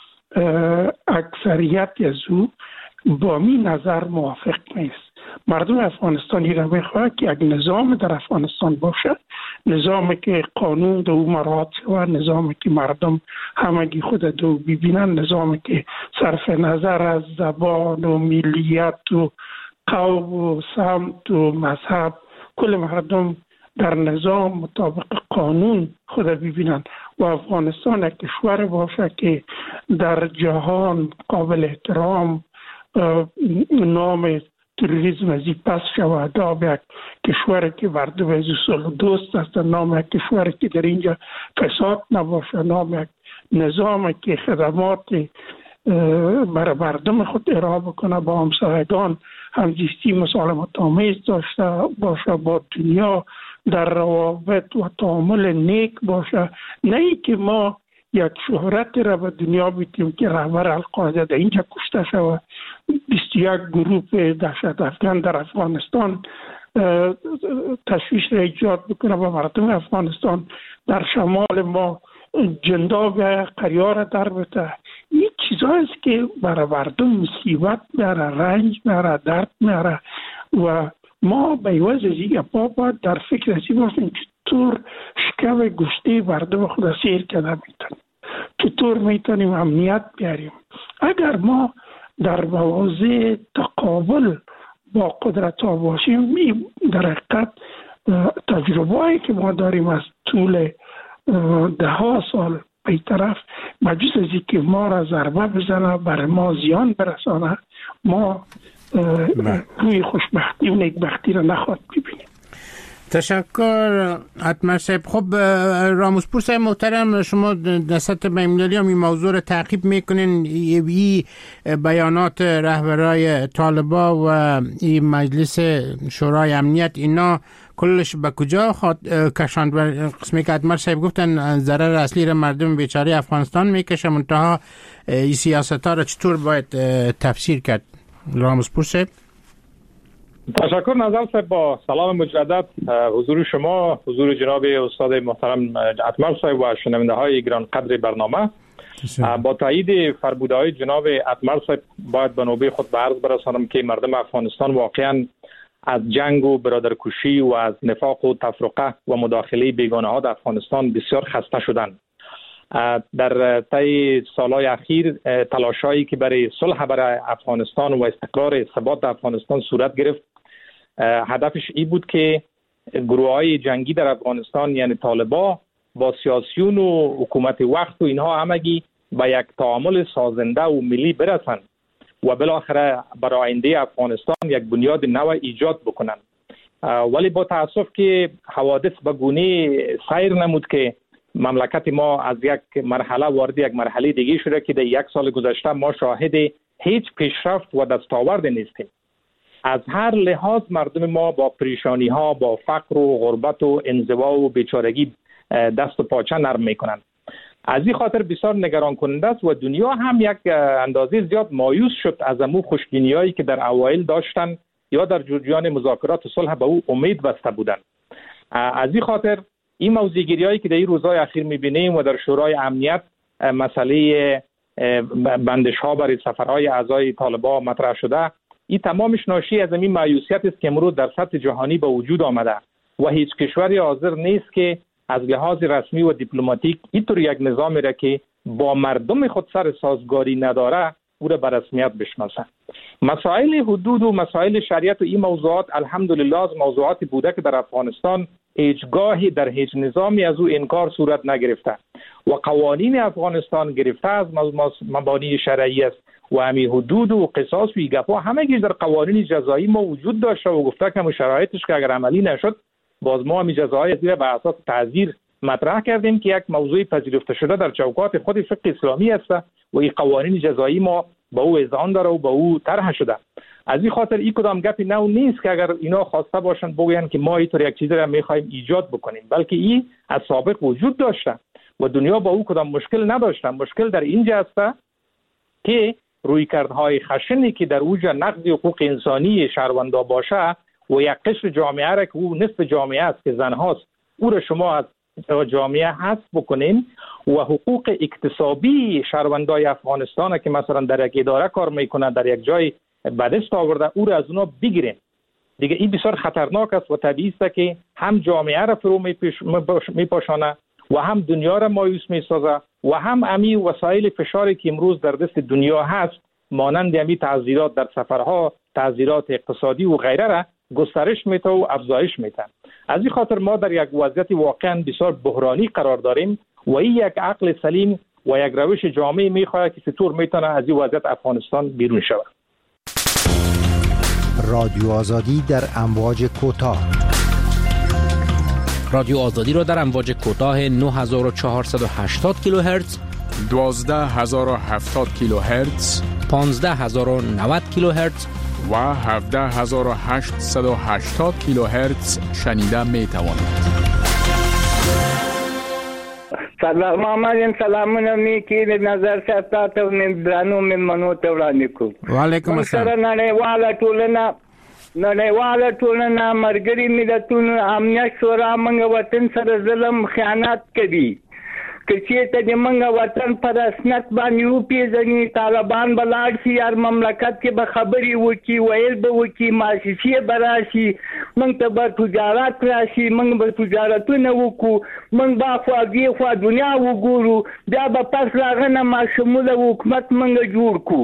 B: اکثریت از او با می نظر موافق نیست. مردم افغانستانی را میخواهد که یک نظام در افغانستان باشه، نظامی که قانون دو مراعات شود، نظامی که مردم همگی خود دو ببینن، نظامی که صرف نظر از زبان و ملیت و قوم و سمت و مذهب کل مردم در نظام مطابق قانون خود ببینن و افغانستان یک کشور باشه که در جهان قابل احترام نام تروریسم از این پس شود، نام یک کشوری که مردم از صلح دوست است، نام یک کشوری که در اینجا فساد نباشه، نام یک نظامی که خدمات برای مردم خود ارائه بکنه، با همسایگان همزیستی مسالمت آمیز داشته باشه، با دنیا در روابط و تعامل نیک باشه، نه ای که ما یک شهرت را به دنیا بیتیم که رهبر القاعده در اینجا کشته شود، بیست و یک گروه دهشت افغان در افغانستان تشویش را ایجاد بکنه به مردم افغانستان، در شمال ما جنداب یا قریار در بته. این چیزهاییست که برای مردم مصیبت میاره، رنج میاره، درد میاره و ما به عوض از این گپا باید در فکر از این باشیم چطور شکم گشته مردم خود سیر کنه میتونیم، چطور میتونیم امنیت بیاریم. اگر ما در مواضع تقابل با قدرت ها باشیم. در حقیقت تجربه‌ای که ما داریم از طول ده ها سال به طرف مجلس از که ما را ضربه بزنه، برای ما زیان برسانه، ما روی خوشبختی و نیکبختی را نخواهد ببینیم.
V: تشکر اتمر صاحب. خب راموسپور صاحب محترم، شما دست بین‌المللی هم این موضوع رو تعقیب میکنین، این بیانات رهبرای طالبان و این مجلس شورای امنیت اینا کلش به کجا خواهد کشاند؟ قسمی که اتمر صاحب گفتن ضرر اصلی را مردم بیچاره افغانستان میکشه، منتها این سیاست ها را چطور باید تفسیر کرد؟ راموسپور صاحب.
C: تشکر نظر صاحب، با سلام مجدد حضور شما، حضور جناب استاد محترم اتمر صاحب و شنونده های گران قدر برنامه. با تایید فرموده های جناب اتمر صاحب باید به نوبه خود به عرض برسانم که مردم افغانستان واقعا از جنگ و برادرکشی و از نفاق و تفرقه و مداخله بیگانه ها در افغانستان بسیار خسته شدند. در طی سالهای اخیر تلاشایی که برای صلح برای افغانستان و استقرار ثبات در افغانستان صورت گرفت، هدفش این بود که گروه‌های جنگی در افغانستان یعنی طالبان با سیاسیون و حکومت وقت و اینها همگی به یک تعامل سازنده و ملی برسند و بالاخره برای آینده افغانستان یک بنیاد نو ایجاد بکنند. ولی با تاسف که حوادث به گونه سیر نمود که مملکت ما از یک مرحله وارد یک مرحله دیگه شده که در یک سال گذشته ما شاهد هیچ پیشرفت و دستاورد نیستیم. از هر لحاظ مردم ما با پریشانی ها، با فقر و غربت و انزوا و بیچارگی دست و پاچه نرم میکنند. از این خاطر بسیار نگران کننده است و دنیا هم یک اندازه زیاد مایوس شد از امو خوشبینیایی که در اوایل داشتن یا در جریان مذاکرات صلح به او امید بسته بودند. از این خاطر این موضوعگیریایی که در این روزهای اخیر میبینیم و در شورای امنیت مسئله بندش ها برای سفرهای اعضای طالبان مطرح شده، این تمامش ناشی از این مایوسیت است که امروز در سطح جهانی به وجود آمده و هیچ کشوری حاضر نیست که از لحاظ رسمی و دیپلماتیک اینطور یک نظامی را که با مردم خود سر سازگاری نداره او را به رسمیت بشناسه. مسائل حدود و مسائل شریعت و این موضوعات الحمدلله از موضوعاتی بوده که در افغانستان هیچگاهی در هیچ نظامی از او انکار صورت نگرفته و قوانین افغانستان گرفته از مبانی شرعی است و همین حدود و قصاص و ایگفا همگی در قوانین جزایی ما وجود داشته و گفته که شرایطش که اگر عملی نشد باز ما همین جزاهای زیر به اساس تعزیر مطرح کردیم که یک موضوع پذیرفته شده در چوکات خود فقه اسلامی است و این قوانین جزایی ما با او اذعان داره و با او طرح شده. از این خاطر این کدام گپی نو نیست که اگر اینا خواسته باشند بگویند که ما اینطور یک چیزی را می‌خوایم ایجاد بکنیم، بلکه این از سابق وجود داشته و دنیا با او کدام مشکل نداشته. مشکل در اینجا است که رویکردهای خشنی که در اوج نقض حقوق انسانی شهروندا باشه و یک قشر جامعه را که او نصف جامعه است که زنهاست او را شما از جامعه حذف بکنین و حقوق اکتسابی شهروندای افغانستان که مثلا در یک اداره کار میکنه در یک جای به دست آورده او را از اونا بگیرین، دیگه این بسیار خطرناک است و طبیعی است که هم جامعه را فرو میپاشانه و هم دنیا را مایوس میسازه و هم امی وسایل فشاری که امروز در دست دنیا هست مانند امی تعزیرات در سفرها، تعزیرات اقتصادی و غیره را گسترش میده و افزایش میده. از این خاطر ما در یک وضعیت واقعا بسیار بحرانی قرار داریم و این یک عقل سلیم و یک روش جامعی میخواهد که چطور میتونه از این وضعیت افغانستان بیرون شود.
H: رادیو آزادی در امواج کوتاه.
W: رادیو آزادی را در امواج کوتاه نه هزار و چهارصد و هشتاد کیلوهرتز،
X: دوازده هزار و هفتاد کیلوهرتز،
W: پانزده هزار و نود کیلوهرتز
X: و هفده هزار و هشتصد و هشتاد کیلوهرتز شنیده می توانید.
Y: سلام محمد، سلامونه میکی د نظر شاتات او درانو ممنو ته وړاندې کوم.
V: وعلیکم السلام.
Y: سره نړیواله ټولنه نړیواله ټولنه مرګري ملتونو امنیت شورا موږ وطن سره ظلم خیانت کوي. که چېرته د موږ وطن په رسمیت باندې وپېژني طالبان به لاړ شي هر مملکت کې به خبرې وکړي، ویل به وکړي، مؤسسې به راشي، موږ ته به تجارت راشي، موږ به تجارتونه وکړو، موږ به خوا دې خوا دنیا وګورو، بیا به پس له هغه نه ماشموله حکومت موږ جوړ کړو.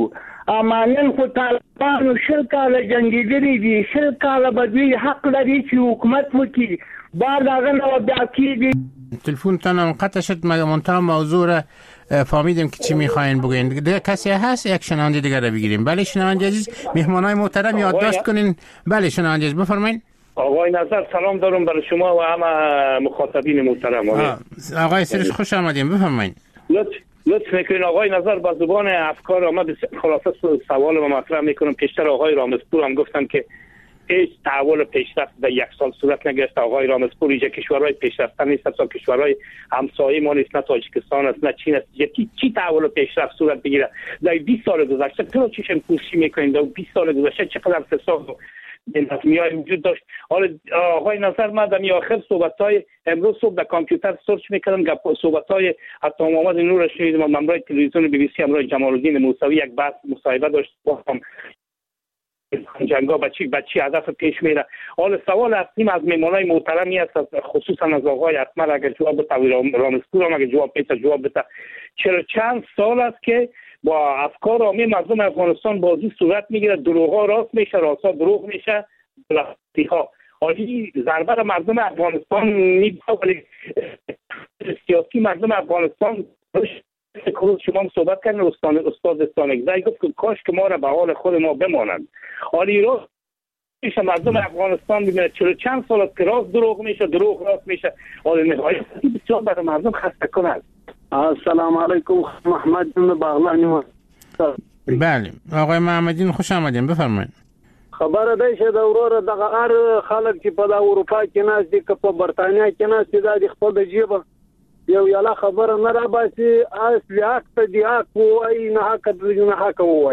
Y: امانن خو طالبانو شل کاله جنگیدلی دي، شل کاله به دوی حق لري چې حکومت وکړي. بعد هغه نو بیا کېږي.
V: تلفنتان قطع شد. منتها موضوع را فهمیدیم که چی میخواین بگوین. دیگه کسی هست یک شنونده دیگر رو بگیریم؟ بله شنونده عزیز، مهمانای محترم یادداشت کنین. بله شنونده عزیز بفرمایید.
E: آقای نظر سلام دارم برای شما و همه مخاطبین محترم.
V: آقای سرش خوش آمدیم بفرمایید.
E: لطف لطف میکنین آقای نظر با زبان افکار آمد خلاصه سوال و مطرح میکنم. پیشتر آقای رامزپور هم گفتن که هیچ تحول پیشرفت در یک سال صورت نگرفت. آقای رامزپور اینجا کشورهای پیشرفته نیست، تا کشورهای همسایه ما نیست، نه تاجیکستان است نه چین است. چی چی تحول پیشرفت صورت بگیره در بیست سال گذشته؟ تو چیشم کوشش میکنین در بیست سال گذشته چقدر فساد نظمیای وجود داشت؟ حالا آقای نظر من در آخر صحبت‌های امروز صبح در کامپیوتر سرچ میکردم، صحبت‌های عطا محمد نور شنیدم، ممرای تلویزیون بی بی سی همراه جمال الدین موسوی یک بحث مصاحبه داشت با هم جنگا بچی بچی هدف پیش میره. حالا سوال اصلیم از میمانای محترمی است، خصوصا از آقای اکمل اگر جواب بده، رامزپور هم اگر جواب بده جواب بده. چرا چند سال است که با افکار عامی مردم افغانستان بازی صورت میگیره، دروغا راست میشه، راستا دروغ میشه، بلافیها. حالی ضربه مردم افغانستان میبینه ولی سیاسی مردم افغانستان کروز شما هم صحبت کردن. استاد استاد استانگزی گفت که کاش که ما را به حال خود ما بمانند. حالی راست میشه مردم افغانستان ببینه چرا چند سال است که راست دروغ میشه، دروغ راست میشه. حالی نهایت بسیار برای مردم خسته کنند.
R: السلام علیکم محمد بن باغلانی.
V: بله آقای محمدین خوش آمدین بفرمایید.
R: خبره ده چې د وروره دغه هر خلک چې په اروپا کې ناس دي که په برتانیا کې ناس دي د خپل د جیبه یو یاله خبره نه را باسي اصلي حق دی حق وای نه حق دی نه حق وای.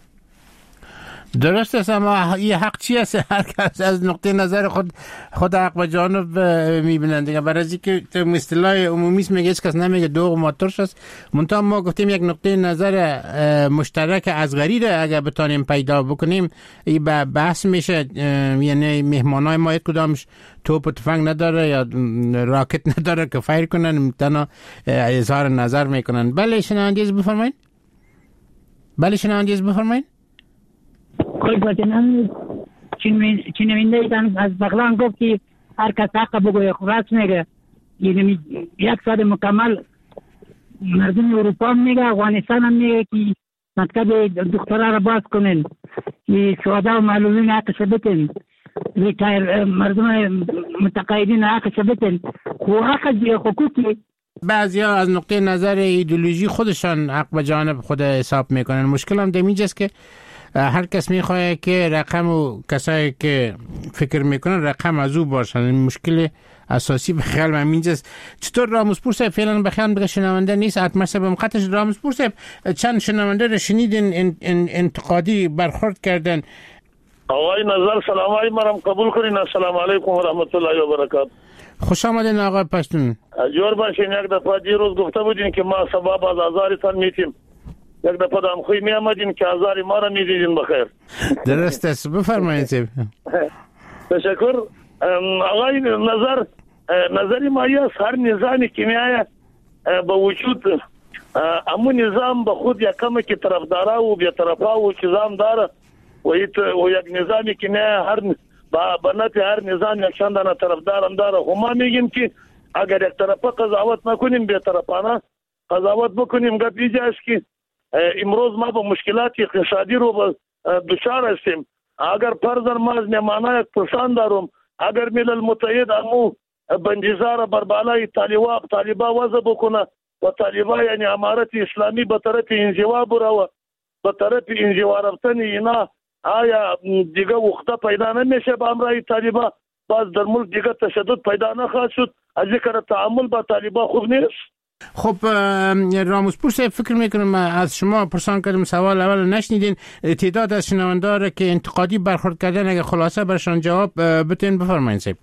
V: درست است، اما یه حق چی است؟ هر کس از نقطه نظر خود خود حق و جانب میبینند دیگه. برای از اینکه اصطلاح عمومی است میگه هیچ کس نمیگه دوغ ما ترش است. منتها ما گفتیم یک نقطه نظر مشترک اصغری را اگر بتونیم پیدا بکنیم این بحث میشه. یعنی مهمانای ما یک کدامش توپ و تفنگ نداره یا راکت نداره که فایر کنن، تنها اظهار نظر میکنن. بله شنوندگی بفرمایید. بله شنوندگی بفرمایید.
F: خود بچنان چینوینده از بغلان گفت که هر کس حق بگوی راست میگه. یعنی یک سال مکمل مردم اروپا میگه، افغانستان هم میگه که مکتب دکترا را باز کنن، شهدا و معلولین حقش بتن، ریتایر مردم متقاعدین حقش بتن. و حق حقوقی
V: بعضی ها از نقطه نظر ایدئولوژی خودشان حق به جانب خود حساب میکنن. مشکل هم دمیجاست که هر کس میخواه که رقم و کسایی که فکر میکنن رقم از او باشن. مشکل اساسی به خیال من اینجاست. چطور رامزپور صاحب فعلا به خیال بگه شنونده نیست حتما سبب قطعش. رامزپور صاحب چند شنونده رو شنیدین انتقادی برخورد کردن.
E: آقای نظر سلام علیکم مرام قبول کنین. السلام علیکم و رحمت الله و برکاته.
V: خوش آمدین آقای پشتون.
E: جور باشین. یک دفعه دیروز گفته بودین که ما سبب از آزارتان میتیم، یک دفعه دام خوی می آمدین که آزاری ما را میدیدین بخیر.
V: درست است بفرمایید.
E: تشکر. آقای نظر نظری ما است هر نظامی که میایه به وجود امو نظام به خود یکم که طرفدارا و بی طرفا و چیزام داره و یک نظامی که نه هر با بنات هر نظام یک چندانه طرفدارم داره. و ما میگیم که اگر یک طرفه قضاوت نکنیم بی طرفانه قضاوت بکنیم گپ ایجاز که امروز ما با مشکلات اقتصادی رو دچار هستیم. اگر فرضاً ما از میمانه یک پرسان دارم، اگر ملل متحد امو بندیزار بربالای طالبا طالبا وضع بکنه و طالبا یعنی امارت اسلامی به طرف انزوا بروه، به طرف انزوا رفتن اینا آیا دیگه وقته پیدا نمیشه با امرای طالبا؟ باز در ملک دیگه تشدد پیدا نخواهد شد. از ذکر تعامل با طالبا خوب نیست.
V: خب رامزپور صاحب فکر میکنم از شما پرسان کردم سوال اول نشنیدین. تعداد از شنوندار که انتقادی برخورد کردن اگه خلاصه برشان جواب بتین بفرمایید صاحب.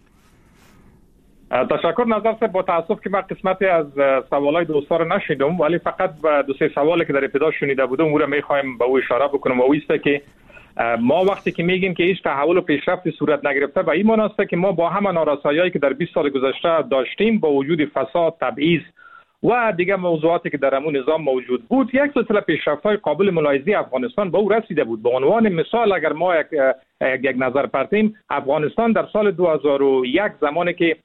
C: تشکر نظر صاحب. با تاسف که من قسمتی از سوالای دوستا رو نشیدم، ولی فقط دو سه سوالی که در ابتدا شنیده بودم اون رو میخوایم به او اشاره بکنم. و او است که ما وقتی که میگیم که هیچ تحول و پیشرفتی صورت نگرفته به این معنی است که ما با همه نارسایی‌هایی که در بیست سال گذشته داشتیم با وجود فساد، تبعیض و دیگه موضوعاتی که در همون نظام موجود بود، یک سلسله پیشرفت‌های قابل ملاحظه افغانستان به او رسیده بود. به عنوان مثال اگر ما یک, یک نظر پرتیم، افغانستان در سال دو هزار و یک زمانی که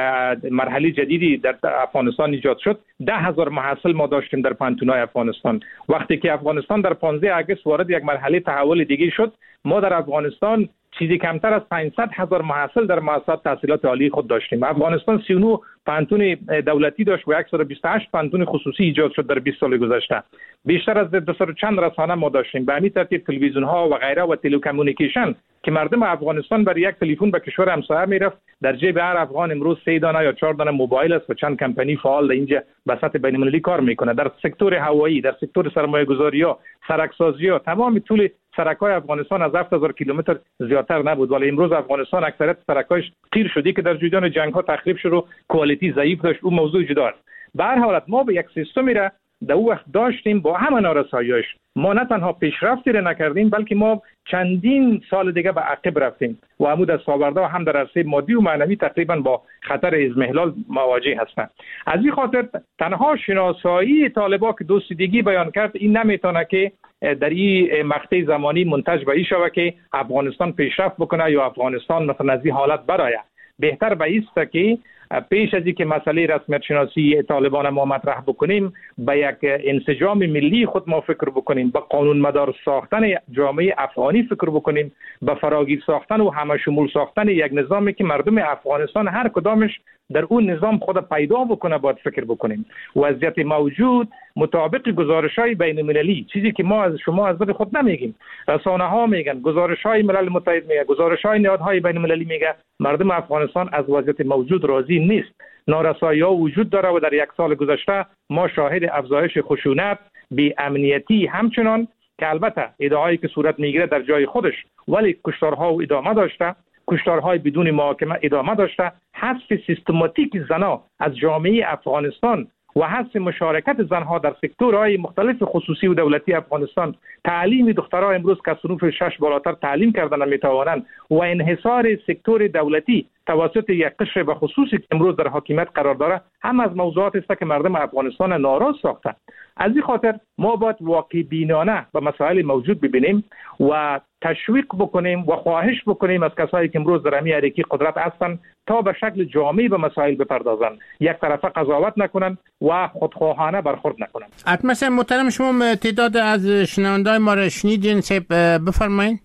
C: مرحله جدیدی در افغانستان ایجاد شد، ده هزار محصل ما داشتیم در پانتونای افغانستان. وقتی که افغانستان در پانزده آگوست وارد یک مرحله تحول دیگه شد، ما در افغانستان چیزی کمتر از پانصد هزار محصل در مؤسسات تحصیلات عالی خود داشتیم. افغانستان سی و نه پانتون دولتی داشت و صد و بیست و هشت پانتون خصوصی ایجاد شد در بیست سال گذشته. بیشتر از دویست و چند رسانه ما داشتیم. به همین ترتیب تلویزیون ها و غیره و تلکومونیکیشن که مردم افغانستان برای یک تلفن به کشور همسایه میرفت، در جیب هر افغان امروز سه دانه یا چهار دانه موبایل است و چند کمپانی فعال اینجا به سطح بین المللی کار میکنه. در سکتور هوایی، در سکتور سرمایه گذاری ها، سرکسازی ها، تمام طول سرک‌های افغانستان از هفت هزار کیلومتر زیادتر نبود، ولی امروز افغانستان اکثریت سرک‌هاش قیر شده که در جریان جنگ‌ها تخریب شد و کوالیتی ضعیف داشت. اون موضوع جدا است. به هر حالت ما به یک سیستمی را در اون وقت داشتیم با همه نارسایی‌هاش. ما نه تنها پیشرفتی را نکردیم، بلکه ما چندین سال دیگه به عقب رفتیم و عمود دستاوردها هم در عرصه مادی و معنوی تقریبا با خطر اضمحلال مواجه هستند. از این خاطر تنها شناسایی طالبان که دوستیدگی بیان کرد این نمیتونه که در این مقطع زمانی منتج به این شوه که افغانستان پیشرفت بکنه یا افغانستان مثلا از این حالت برآید. بهتر به است که پیش از اینکه مسئله رسمیت شناسی طالبان ما مطرح بکنیم، به یک انسجام ملی خود ما فکر بکنیم، به قانون مدار ساختن جامعه افغانی فکر بکنیم، به فراگیر ساختن و همه شمول ساختن یک نظامی که مردم افغانستان هر کدامش در اون نظام خود پیدا بکنه باید فکر بکنیم. وضعیت موجود مطابق گزارش‌های بین‌المللی، چیزی که ما از شما از خود نمیگیم، رسانه‌ها میگن، گزارش‌های ملل متحد میگه، گزارش‌های نهادهای بین‌المللی میگه، مردم افغانستان از وضعیت موجود راضی نیست. نارسایی‌ها وجود داره و در یک سال گذشته ما شاهد افزایش خشونت، بی امنیتی همچنان که البته ادعایی که صورت میگیره در جای خودش، ولی کشتارها و ادامه داشته، کشتارهای بدون محاکمه ادامه داشته، حذف سیستماتیک زنها از جامعه افغانستان و حذف مشارکت زنها در سکتورهای مختلف خصوصی و دولتی افغانستان، تعلیم دخترها امروز که صنوف شش بالاتر تعلیم کردن نمیتوانند و انحصار سکتور دولتی توسط یک قشر به خصوصی که امروز در حاکمیت قرار داره، هم از موضوعات است که مردم افغانستان ناراض ساخته. از این خاطر ما باید واقع بینانه به مسائل موجود ببینیم و تشویق بکنیم و خواهش بکنیم از کسایی که امروز در همین حرکت قدرت هستند تا به شکل جامعی به مسائل بپردازند، یک طرفه قضاوت نکنند و خودخواهانه برخورد نکنند.
V: حتما محترم شما تعداد از شنوندای ما را شنیدین، بفرمایید.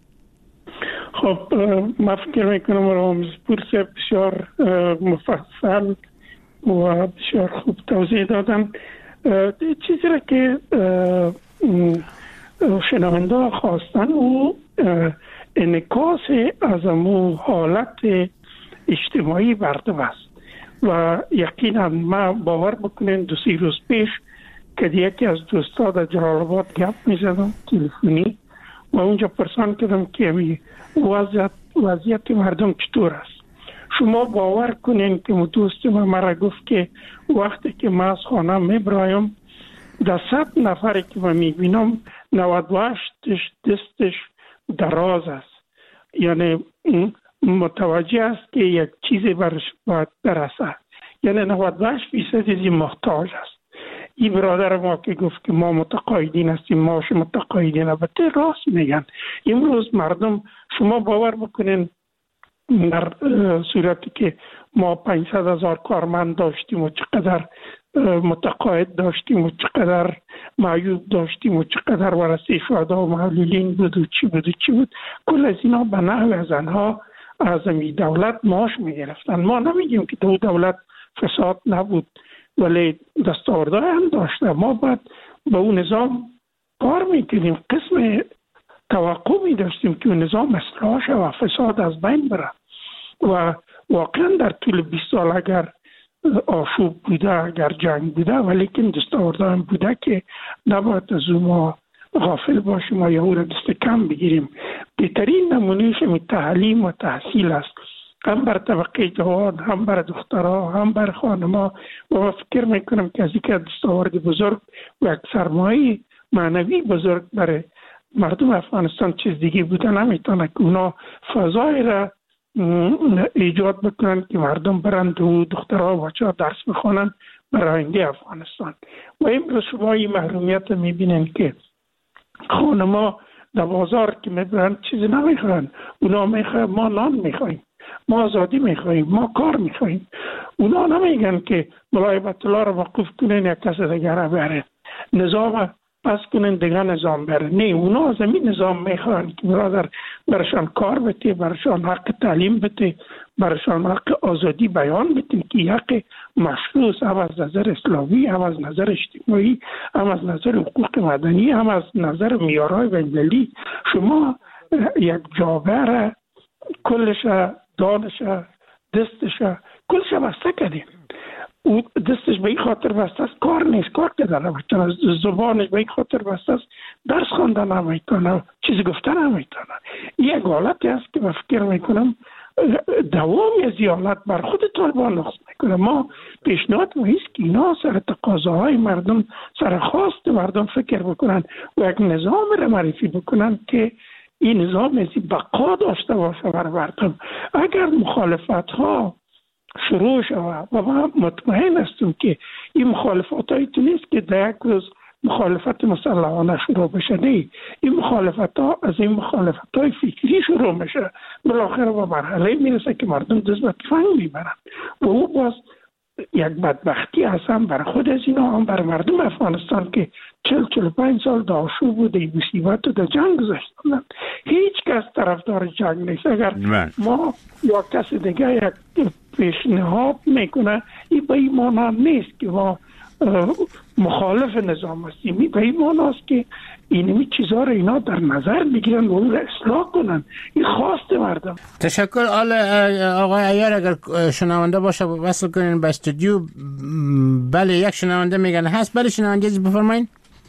B: خب من فکر میکنم رامزپور صاحب بسیار مفصل و بسیار خوب توضیح دادم. چیزی را که شنونده خواستن و انعکاس از امو حالت اجتماعی مردم است و یقینا ما باور بکنین دو سی روز پیش که یکی از دوستا در جلال آباد گپ میزدم تلفنی و اونجا پرسان کردم که وضعیت وضعیت مردم چطور است. شما باور کنین که دوست ما مرا گفت که وقتی که ما از خانه میبرایم در صد نفری که من میبینم نود و هشتش دستش دراز است، یعنی متوجه است که یک چیزی برش باید برسه، یعنی نود و هشت فیصد محتاج است. این برادر ما که گفت که ما متقاعدین هستیم، ماش متقاعدین، البته راست میگن. امروز مردم شما باور بکنین در صورتی که ما پانصد هزار کارمند داشتیم و چقدر متقاعد داشتیم و چقدر معیوب داشتیم و چقدر ورثه شهدا و معلولین بود و چی بود و چی بود، کل از اینا به نحو از آنها از این دولت معاش میگرفتن. ما نمیگیم که دو دولت فساد نبود، ولی دستاوردهای هم داشته. ما باید به اون نظام کار میکنیم، قسم توقع می داشتیم که اون نظام اصلاح شد و فساد از بین بره و واقعا در طول بیست سال اگر آشوب بوده، اگر جنگ بوده، ولی که دستاورده هم بوده که نباید از اون ما غافل باشیم و یا او را دست کم بگیریم. بهترین نمونهش می تعلیم و تحصیل است، هم بر طبقه جوان، هم بر دخترها، هم بر خانم‌ها. و من فکر میکنم که از اینکه دستاورد بزرگ و یک سرمایه معنوی بزرگ برای مردم افغانستان چیز دیگه بوده نمیتونه که اونا فضای را ایجاد بکنن که مردم برند و دخترها و بچه‌ها درس بخونن برای آینده افغانستان. و امروز شما این محرومیت میبینین که خانما در بازار که میبرن چیزی نمیخوان، اونا میخوان ما نان میخوایم، ما آزادی میخوایم، ما کار میخوایم. اونا نمیگن که ملای بیت الله رو موقوف کنین یک کس دیگر رو بره، نظام پس کنین دیگه نظام بره. نه، اونا از این نظام میخوان که برادر برشان کار بده، برشان حق تعلیم بده، برشان حق آزادی بیان بده که حق مشروع هم از نظر اسلامی، هم از نظر اجتماعی، هم از نظر حقوق مدنی، هم از نظر معیارهای بین‌المللی. شما یک جابر کلش دانش دستش کلش بسته کردیم، او دستش به این خاطر بسته است کار نیست، کار کرده نمیتونه، زبانش به این خاطر بسته است درس خوانده نمیتونه، چیزی گفته نمیتونه. یک حالتی است که من فکر میکنم دوامی از این حالت بر خود طالبان نقص میکنه. ما پیشنهاد ما ایست که اینا سر تقاضاهای مردم، سر خواست مردم فکر بکنن و یک نظام را معرفی بکنن که این نظام از بقا داشته باشه بر مردم. اگر مخالفت ها شروع شود و من مطمئن هستم که این مخالفت هایی تو نیست که در یک روز مخالفت مسلحانه شروع بشه، نه، این مخالفت ها از این مخالفت های فکری شروع میشه، بالاخره به مرحله میرسه که مردم دست به تفنگ میبرن و او باز یک بدبختی هستن برای خود از اینا، هم برای مردم افغانستان که چل چل پنج سال در آشوب و در مصیبت و در جنگ گذاشتن. هیچ کس طرفدار جنگ نیست. اگر ما یا کس دیگه یک پیشنهاد میکنه، این به این معنی نیست که ما مخالف نظام هستیم، این به این معنی است که اینمی چیزها رو اینا در نظر بگیرن و اون رو اصلاح کنن. این خواست مردم.
V: تشکر. آقای عیار اگر شنونده باشه وصل کنین به استودیو. بله، یک شنونده میگن هست. بله شنونده بفرمایید.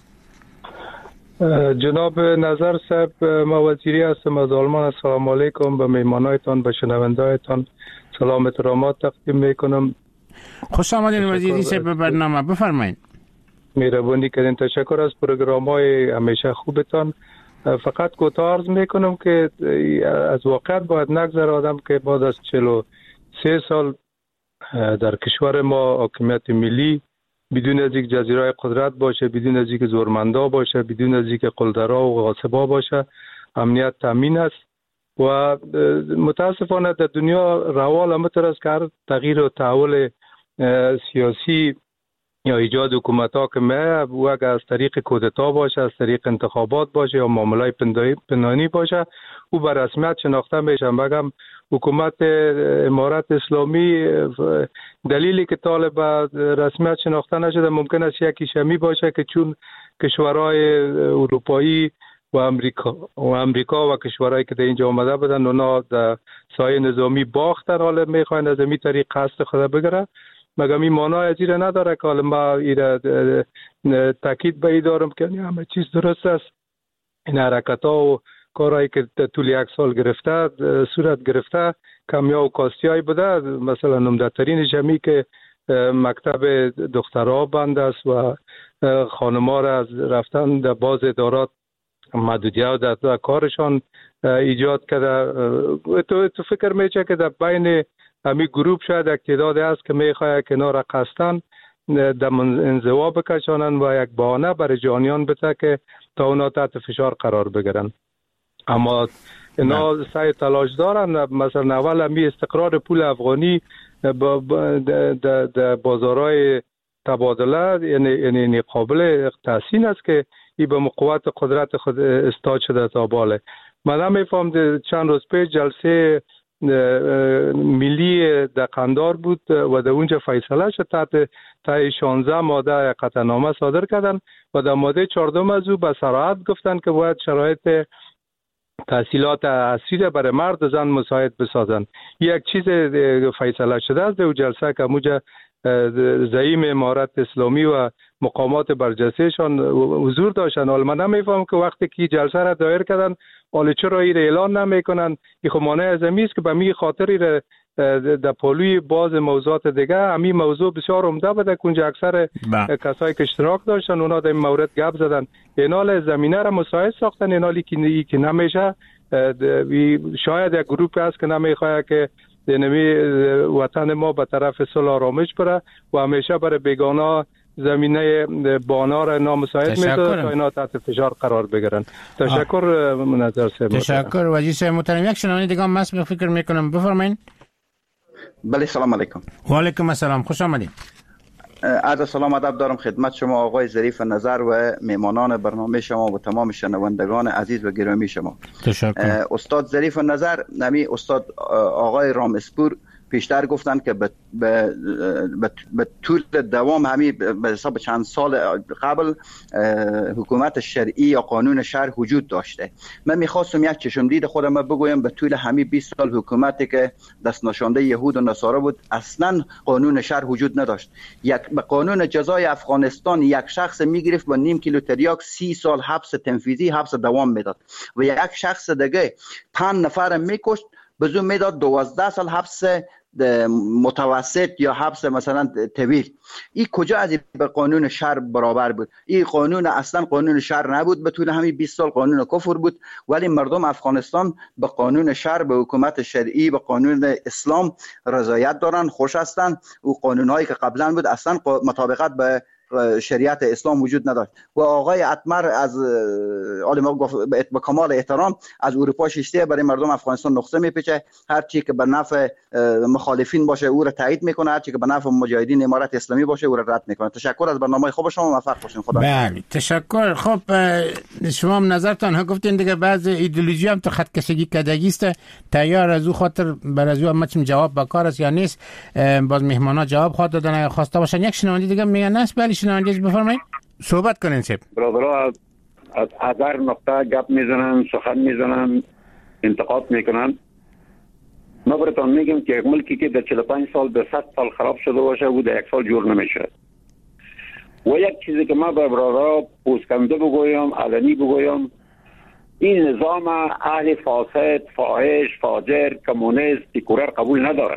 D: جناب نظر صاحب، ما وزیری هستم از آلمان. السلام علیکم به میمانایتان، به شنوندهایتان سلام احترامات تقدیم میکنم.
V: خوش آمدین وزیری صاحب به برنامه، بفرمایید.
D: مهربانی کردین. تشکر از پروگرام‌های همیشه خوبتان. فقط کوتاه عرض میکنم که از واقعیت باید نگذره آدم که بعد از چهل و سه سال در کشور ما حاکمیت ملی بدون از یک جزیره قدرت باشه، بدون از یک زورمندا باشه، بدون از یک قلدرها و غاصبا باشه، امنیت تامین است و متاسفانه در دنیا روال همطور است که هر تغییر و تحول سیاسی یا ایجاد حکومت ها که میه و اگر از طریق کودتا باشه، از طریق انتخابات باشه یا معاملای پنهانی باشه، او به رسمیت شناخته میشه. بگم حکومت امارت اسلامی دلیلی که طالب رسمیت شناخته نشده ممکن است یکی شمی باشه که چون کشورهای اروپایی و امریکا و امریکا و کشورهایی که در اینجا آمده بودن اونا در سایه نظامی باختن، حالا میخواین از این طریق قصد خود بگیره. مگم این معنای از ایره نداره که حالا ما ایره تاکید به ای دارم که همه چیز درست است. این حرکت ها و کارهایی که طول یک سال گرفته صورت گرفته کمیاب و کاستی های بوده. مثلا نمده ترینش همی که مکتب دخترها بند است و خانم‌ها را از رفتن در باز ادارات محدودیت در, در کارشان ایجاد کرده. تو, تو فکر میشه که در بین همین گروپ شاید یک تعدادی است که میخواه کنار قصدن در انزوا بکشانن و یک بهانه برای جانیان بده که تا اونا تحت فشار قرار بگیرن. اما اینا سعی تلاش دارن. مثلا اول همی استقرار پول افغانی در بازارهای تبادله یعنی یعنی قابل تحسین است که این به قوت قدرت خود استاد شده تا باله. من هم میفهم چند روز پیش جلسه ملی در قندار بود و در اونجا فیصله شد تحت تا شانزده ماده قطعنامه صادر کردن و در ماده چهاردهم از او به صراحت گفتن که باید شرایط تحصیلات اصیل برای مرد و زن مساعد بسازن. یک چیز فیصله شده است در جلسه که موجه زعیم امارت اسلامی و مقامات برجستهشان حضور داشتن. حالا من نمیفهم که وقتی که جلسه را دایر کردن حالا چرا این اعلان نمیکنن. این خمانه ازمی است که به می خاطری را در پالوی باز موضوعات دیگه همین موضوع بسیار عمده بوده که اونجا اکثر کسایی که اشتراک داشتن اونا در این مورد گپ زدن. اینال زمینه را مساعد ساختن. اینالی که که نمیشه شاید یک گروپی هست که نمیخواد که دنمی وطن ما به طرف صلح آرامش بره و همیشه برای بیگانه زمینه بانا را نامساعد می‌سازد تا اینا تحت فشار قرار بگیرن. تشکر منظر صاحب.
V: تشکر وزیر صاحب محترم. یک شنونده دیگه هم هست فکر میکنم، بفرمایید.
G: بله سلام علیکم.
V: و علیکم السلام، خوش آمدید.
G: عرض سلام ادب دارم خدمت شما آقای ظریف نظر و میمانان برنامه شما و تمام شنوندگان عزیز و گرامی شما.
V: تشکر.
G: استاد ظریف نظر، نمی استاد آقای رامسپور پیشتر گفتن که به به طول دوام همین به حساب چند سال قبل حکومت شرعی یا قانون شرع وجود داشته. من میخواستم یک چشمدید خودم بگویم به طول همین بیست سال حکومتی که دست نشانده یهود و نصارا بود اصلا قانون شرع وجود نداشت. یک به قانون جزای افغانستان یک شخص میگرفت با نیم کیلو تریاک سی سال حبس تنفیذی حبس دوام میداد و یک شخص دیگه پنج نفر میکشت بزوم میداد دوازده سال حبس متوسط یا حبس مثلا طویل. این کجا از به قانون شرع برابر بود؟ این قانون اصلا قانون شرع نبود، به طول همین بیست سال قانون کفر بود، ولی مردم افغانستان به قانون شرع، به حکومت شرعی، به قانون اسلام رضایت دارن، خوش هستن. و قانونهایی که قبلا بود اصلا مطابقت به شریعت اسلام وجود نداشت. و آقای اتمر از عالم به کمال احترام از اروپا شیشته برای مردم افغانستان نقطه میپیچه، هر چی که به نفع مخالفین باشه او را تایید میکنه، هر چی که به نفع مجاهدین امارت اسلامی باشه او را رد میکنه. تشکر از برنامه خوب شما، موفق باشین. خدا.
V: بله تشکر. خب شما هم نظرتان ها گفتین دیگه، بعض ایدئولوژی هم تو خط کشیگی کردگی است، تیار از او خاطر بر از او هم چم جواب با کار است یا نیست، باز مهمانا جواب خواهد دادن اگه خواسته باشن. یک شنونده دیگه میگن است. بله شنونده بفرمایید، صحبت کنین. سب
I: برادرها از هزار نقطه گپ میزنن، سخن میزنن، انتقاد میکنن. ما براتون میگم که یک ملکی که در چهل و پنج سال به صد سال خراب شده باشه و در یک سال جور نمیشه. و یک چیزی که ما به برادرها پوسکنده بگویم، علنی بگویم، این نظام اهل فاسد، فاحش، فاجر، کمونیست، دیکتاتور قبول نداره.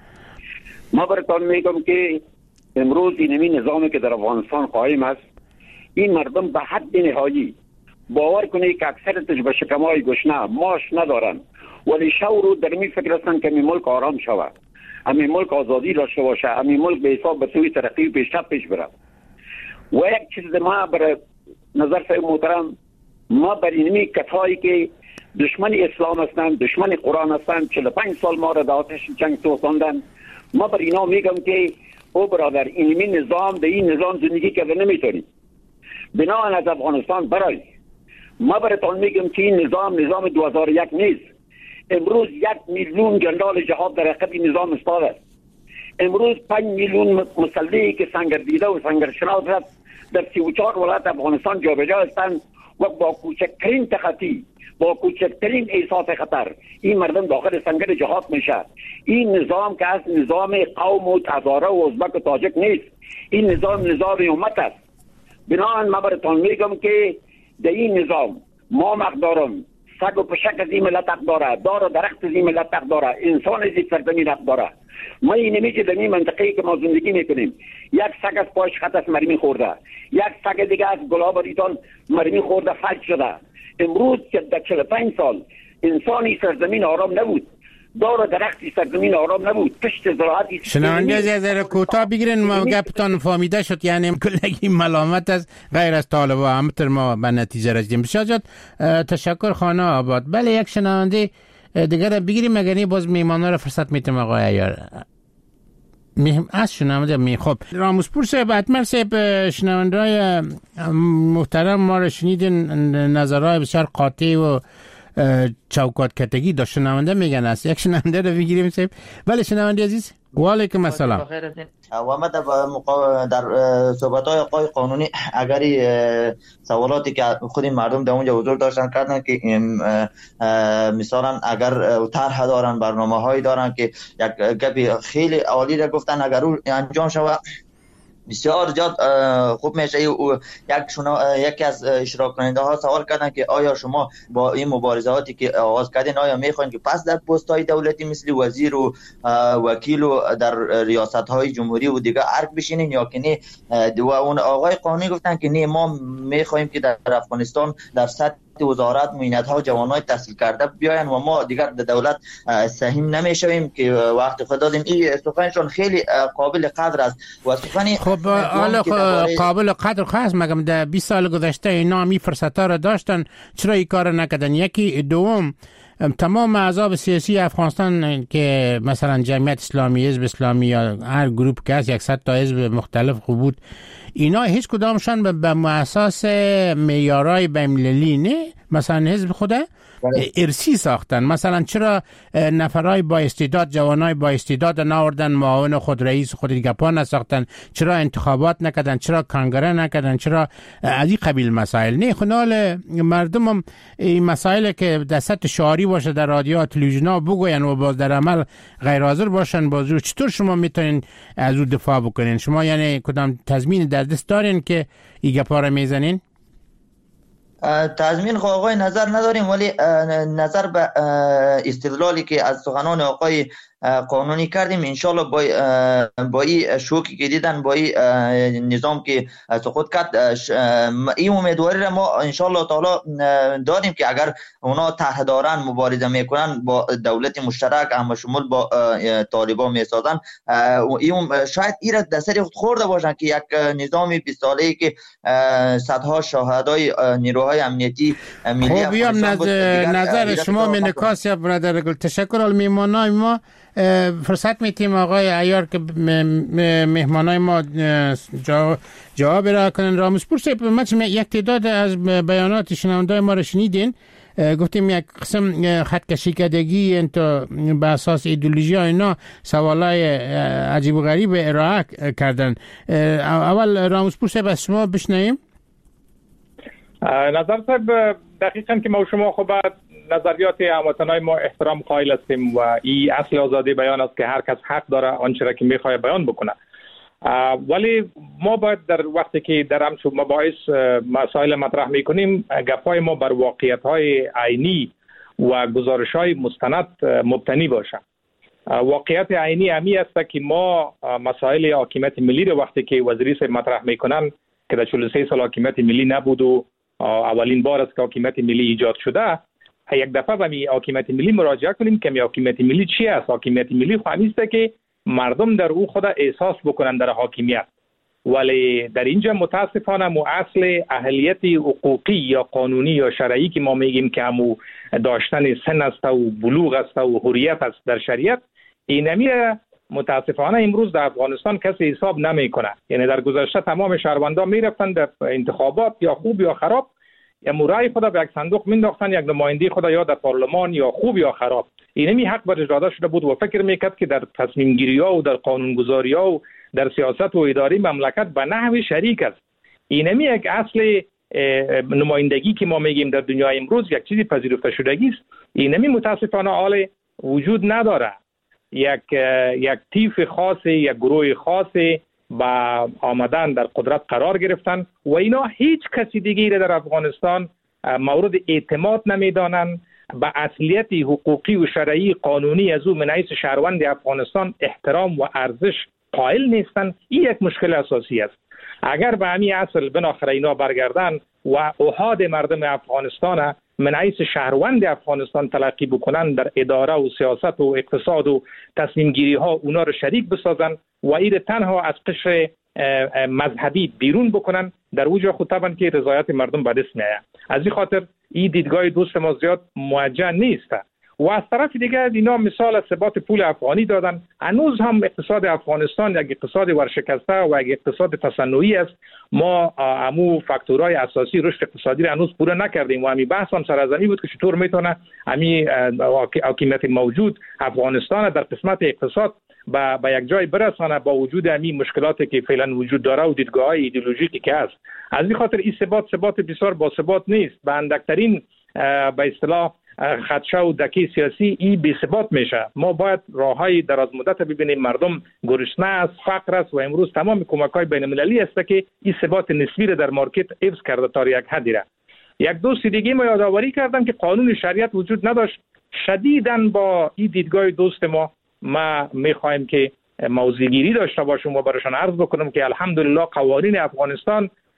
I: ما براتون میگم که امروز اینمی نظامی که در افغانستان قائم است، این مردم به حد نهایی باور کنید که اکثرتش به شکمای گشنه ماش ندارن، ولی شورو در می فکر هستن که می ملک آرام شود، امی ملک آزادی داشته باشه، امی ملک به حساب به سوی ترقی و پیشرفت پیش بره. و یک چیز در ما بر نظر صاحب محترم، ما بر اینمی کسایی که دشمن اسلام هستند، دشمن قرآن هستند، چهل و پنج سال ما را در آتش جنگ سوزاندن، ما بر اینا میگم که او برادر اینمی نظام در این نظام زندگی کرده نمیتونی. بنابراین از افغانستان برای ما براتون میگم که این نظام نظام دو هزار و یک نیست. امروز یک میلیون جنرال جهاد در عقب نظام استاد است. امروز پنج میلیون مسلحی که سنگردیده و سنگرشناس هست در سی و چهار ولایت افغانستان جابجا هستند و با کوچکترین تخطی، با کوچکترین احساس خطر این مردم داخل سنگر جهاد میشه. این نظام که از نظام قوم و هزاره و ازبک و تاجک نیست، این نظام نظام امت است. بنابراین من براتون میگم که در این نظام ما مقدارم سگ و پشک از این ملت حق داره، دار و درخت از این ملت حق داره، انسان از این سرزمین حق داره. ما این نمیشه در این منطقه‌ای که ما زندگی میکنیم یک سگ از پایش خط از مرمی خورده، یک سگ دیگه از گلاب ریتان مرمی خورده فلج شده. امروز که در چهل و پنج سال انسانی سرزمین آرام نبود، دار و درختی سرزمین آرام نبود، پشت زراعتی.
V: شنونده از ذره کوتاه بگیرین، ما گپتان فهمیده شد، یعنی کلگی ملامت از غیر از طالبا هم تر ما به نتیجه رسیدیم. بسیار جد تشکر خانه آباد. بله یک شنونده دیگر بگیریم مگر نی باز میمانا را فرصت میتیم آقای عیار. مهم از شنونده می خب رامسپور صاحب، اتمر صاحب، شنونده‌های محترم ما را شنیدین، نظرهای بسیار قاطع و چوکات کتگی داشت. شنونده میگن است، یک شنونده رو بگیریم صاحب. بله شنونده عزیز، و علیکم السلام.
J: و ما در, مقا... در صحبت‌های آقای قانونی اگر سوالاتی که خود مردم در اونجا حضور داشتن کردن که مثلا اگر طرح دارن، برنامه‌هایی دارن که یک گپی خیلی عالی را گفتن، اگر اون انجام شود بسیار زیاد خوب میشه. یک شما یکی از اشتراک کننده ها سوال کردن که آیا شما با این مبارزاتی که آغاز کردین آیا میخواین که پس در پست های دولتی مثل وزیر و وکیل و در ریاست های جمهوری و دیگه ارگ بشینین یا که نه؟ و اون آقای قانونی گفتن که نه، ما میخوایم که در افغانستان در سطح وزارت معینت ها جوانای تحصیل کرده بیاین و ما دیگر در دولت سهم نمیشویم که وقت خود دادیم. این سخنشون خیلی قابل قدر است و سخنی
V: خب حالا قابل قدر خاص مگم در بیست سال گذشته اینا می فرصت‌ها را داشتن، چرا این کار نکردن؟ یکی دوم تمام احزاب سیاسی افغانستان که مثلا جمعیت اسلامی، حزب اسلامی یا هر گروپ که هست صد تا حزب مختلف بود، اینا هیچ کدامشان به اساس معیارهای بین‌المللی نه، مثلا حزب خود ارسی ساختن. مثلا چرا نفرای با استعداد، جوانای با استعداد ناوردن، معاون خود، رئیس خود دیگه پا نساختن؟ چرا انتخابات نکردن؟ چرا کنگره نکردن؟ چرا از این قبیل مسائل؟ نه خنال مردم هم این مسائل که در سطح شعاری باشه در رادیو تلویزیونا بگوین و باز در عمل غیر حاضر باشن، بازو چطور شما میتونین از او دفاع بکنین؟ شما یعنی کدام تضمین در دست دارین که این گپا رو میزنین؟
J: تضمین خو آقای نظر نداریم، ولی نظر به استدلالی که از سخنان آقای قانونی کردیم انشالله با با این شوکی که دیدن، با این نظام که سقوط کرد، این امیدواری را ما انشالله تعالی داریم که اگر اونا طرح دارن مبارزه میکنن با دولت مشترک هم شمول با طالبان میسازن، این شاید این را دستری خود خورده باشن که یک نظام بیست ساله‌ای که صدها شاهدای نیروهای امنیتی ملی
V: خب بیام نظر شما من نکاس یا برادر گل. تشکر از میمانای ما. فرصت میتیم آقای عیار که مهمانای ما جواب را کنن. رامسپور صاحب، مثلا یک تعداد از بیانات شنوندای ما را شنیدین، گفتیم یک قسم خط کشی کردگی انتو به اساس ایدئولوژی ها اینا سوالای عجیب و غریب ارائه کردن. اول رامسپور صاحب از شما بشنویم.
C: نظر صاحب دقیقاً که ما شما خب نظریات هموطنای ما احترام قائل هستیم و این اصل آزادی بیان است که هر کس حق داره آنچه را که میخواد بیان بکنه، ولی ما باید در وقتی که در همچون مباحث مسائل مطرح میکنیم گپای ما بر واقعیت‌های عینی و گزارش‌های مستند مبتنی باشه. واقعیت عینی همی است که ما مسائل حاکمیت ملی رو وقتی که وزیر صاحب مطرح میکنن که در چهل و سه سال حاکمیت ملی نبود و اولین بار است که حاکمیت ملی ایجاد شده، یک دفعه به می حاکمیت ملی مراجعه کنیم که می حاکمیت ملی چی است؟ حاکمیت ملی خواهی است که مردم در او خود احساس بکنن در حاکمیت، ولی در اینجا متاسفانه مو اصل اهلیت حقوقی یا قانونی یا شرعی که ما میگیم که همو داشتن سن است و بلوغ است و حریت است در شریعت، اینمی متاسفانه امروز در افغانستان کسی حساب نمیکنه. یعنی در گذشته تمام شهروندان میرفتن در انتخابات یا خوب یا خراب، یا مرای خدا به یک صندوق مینداختن، یک نماینده خدا یا در پارلمان یا خوب یا خراب. اینمی حق بر اجراده شده بود و فکر میکرد که در تصمیم گیری ها و در قانون گذاری ها و در سیاست و اداری مملکت به نحو شریک است. اینمی یک اصل نمایندگی که ما میگیم در دنیای امروز یک چیزی پذیرفته شدگی است. اینمی متاسفانه حال وجود نداره. یک یک تیف خاصی، یک گروه خاصی با آمدن در قدرت قرار گرفتن و اینا هیچ کسی دیگه در افغانستان مورد اعتماد نمیدانند، به اصلیت حقوقی و شرعی قانونی از او من حیث شهروند افغانستان احترام و ارزش قائل نیستند. این یک مشکل اساسی است. اگر به همین اصل بناخره اینا برگردن و احاد مردم افغانستان من حیث شهروند افغانستان تلقی بکنن در اداره و سیاست و اقتصاد و تصمیم گیری ها، اونا رو شریک بسازن و این تنها از قشر مذهبی بیرون بکنن، در اوجا خود طبعا که رضایت مردم به دست میاد. از این خاطر این دیدگاه دوست ما زیاد موجه نیست. و از طرف دیگه اینا مثال از ثبات پول افغانی دادن. هنوز هم اقتصاد افغانستان یک اقتصاد ورشکسته و یک اقتصاد تصنعی است. ما همو فاکتورهای اساسی رشد اقتصادی را هنوز پوره نکردیم و همین بحث هم سرزنی بود که چطور میتونه همین حاکمیت موجود افغانستان در قسمت اقتصاد با با یک جای برسانه با وجود همین مشکلاتی که فعلا وجود داره و دیدگاه‌های ایدئولوژیکی که هست. از این خاطر این ثبات ثبات بسیار با ثبات نیست. به اندکترین به اصطلاح خدشه و دکی سیاسی ای بی ثبات میشه. ما باید راههای دراز مدت ببینیم. مردم گرسنه است، فقر است و امروز تمام کمک‌های بین‌المللی است که این ثبات نسبی را در مارکت حفظ کرده تا یک حدی را. یک دوست دیگه ما یادآوری کردم که قانون شریعت وجود نداشت. شدیداً با این دیدگاه دوست ما ما میخوایم که موضوع گیری داشته باشیم و برایشان عرض بکنم که الحمدلله قوانین افغانستان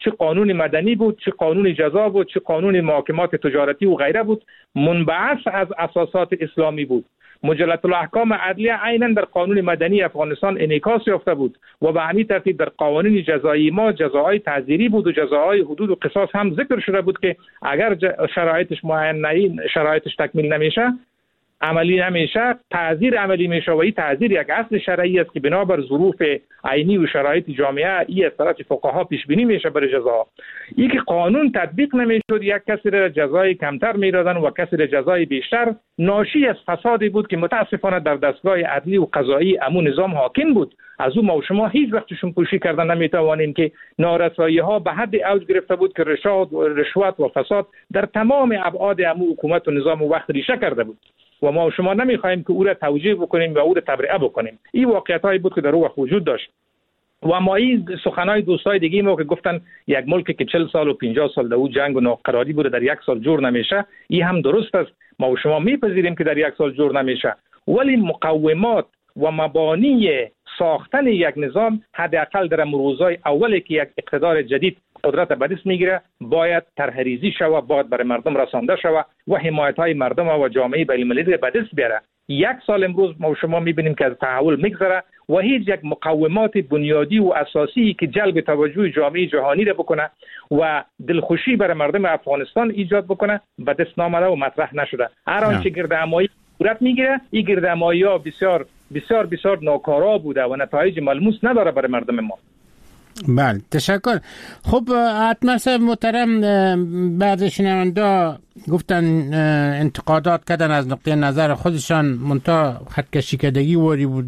C: چه قانون مدنی بود، چه قانون جزا بود، چه قانون محاکمات تجارتی و غیره بود، منبعث از اساسات اسلامی بود. مجلت الاحکام عدلیه عیناً در قانون مدنی افغانستان انعکاس یافته بود و به همین ترتیب در قوانین جزایی ما جزاهای تعزیری بود و جزاهای حدود و قصاص هم ذکر شده بود که اگر شرایطش معین نهی شرایطش تکمیل نمیشه، عملی نمیشه، تعزیر عملی میشه و این تعزیر یک اصل شرعی است که بنابر ظروف عینی و شرایط جامعه ای از طرف فقها پیش بینی میشه برای جزا. این که قانون تطبیق نمیشد، یک کسی را جزای کمتر میدادن و کسی را جزای بیشتر، ناشی از فسادی بود که متاسفانه در دستگاه عدلی و قضایی امو نظام حاکم بود. از اون ما و شما هیچ وقتشون پوشی کردن نمیتوانیم که نارسایی ها به حد اوج گرفته بود که رشاد و رشوت و فساد در تمام ابعاد امو حکومت و نظام و وقت ریشه کرده بود و ما و شما نمیخوایم که او را توجیه بکنیم و او را تبرئه بکنیم. این واقعیت هایی بود که در او وقت وجود داشت و ما این سخنای دوستای دیگه ما که گفتن یک ملک که چهل سال و پنجاه سال در او جنگ و ناقراری بوده در یک سال جور نمیشه، این هم درست است. ما و شما میپذیریم که در یک سال جور نمیشه، ولی مقومات و مبانی ساختن یک نظام حداقل در روزهای اولی که یک اقتدار جدید قدرت به دست میگیره باید طرحریزی شوه، باید برای مردم رسانده شوه و حمایت های مردم و جامعه بین المللی به دست بیاره. یک سال امروز ما و شما میبینیم که از تحول میگذره و هیچ یک مقومات بنیادی و اساسی که جلب توجه جامعه جهانی را بکنه و دلخوشی برای مردم افغانستان ایجاد بکنه به دست نامده و مطرح نشده. هر آنچه گردهمایی صورت میگیره، این گردهمایی ها بسیار بسیار بسیار ناکارا بوده و نتایج ملموس نداره برای مردم ما.
V: بله تشکر. خب حتما صاحب محترم، بعضی شنوندا گفتن انتقادات کردن از نقطه نظر خودشان، منتها خطکشی کردگی وری بود،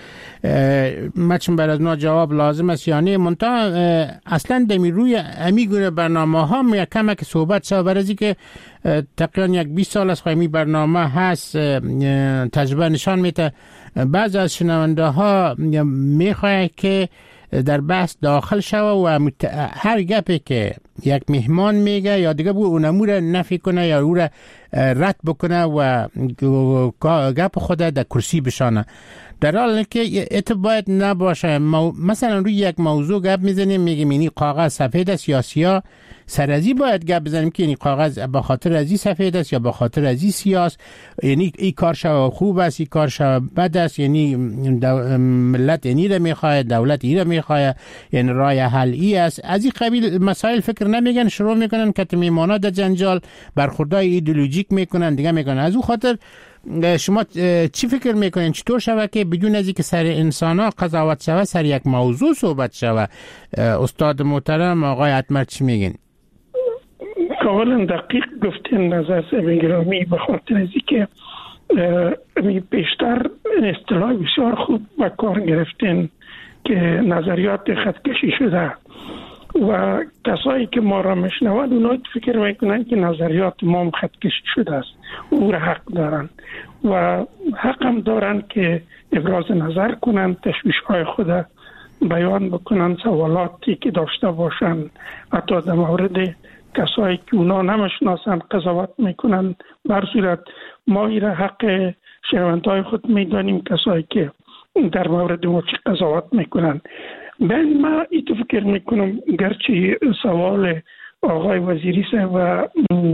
V: مچم بر از ما جواب لازم است یا نه. منتها اصلا دمی روی امی گونه برنامه ها می کمک صحبت شد برای که تقریبا یک بیست سال از خواهی برنامه هست. تجربه نشان میده بعض از شنونده ها میخواه که در بحث داخل شوه و مت... هر گپی که یک مهمان میگه یا دیگه بو اونمو را نفی کنه یا او را رد بکنه و گپ خود در کرسی بشانه، در حالی که ات باید نباشه. مو... مثلا روی یک موضوع گپ میزنیم میگیم اینی کاغذ سفید است یا سیاه، سرازی باید گپ بزنیم که اینی کاغذ به خاطر ازی سفید است یا به خاطر ازی سیاه است، یعنی این کار شو خوب است، این کار شو بد است، یعنی دو... ملت اینی را میخواه، دولت اینی را میخواه، یعنی رای حل ای است. از این قبیل مسائل فکر نمیگن، شروع میکنن که میمانا در جنجال برخوردای ایدئولوژیک میکنن دیگه میکنن. از اون خاطر شما چی فکر میکنین چطور شوه که بدون از اینکه سر انسانا قضاوت شوه سر یک موضوع صحبت شوه؟ استاد محترم آقای اتمر چی میگین؟
B: کاملا دقیق گفتین نظر صاحب گرامی، به خاطر از اینکه بیشتر اصطلاح بسیار خوب به کار گرفتین که نظریات خطکشی شده و کسایی که ما را میشنوند اونا فکر میکنن که نظریات ما خطکشی شده است. او را حق دارن و حق هم دارن که ابراز نظر کنن، تشویش های خود بیان بکنن، سوالاتی که داشته باشن، حتی در مورد کسایی که اونا نمیشناسن قضاوت میکنن. بر صورت ما را حق شنوندهای خود میدانیم کسایی که در مورد ما چی قضاوت میکنن. من ما ایتو فکر میکنم گرچه سوال آقای وزیری صاحب و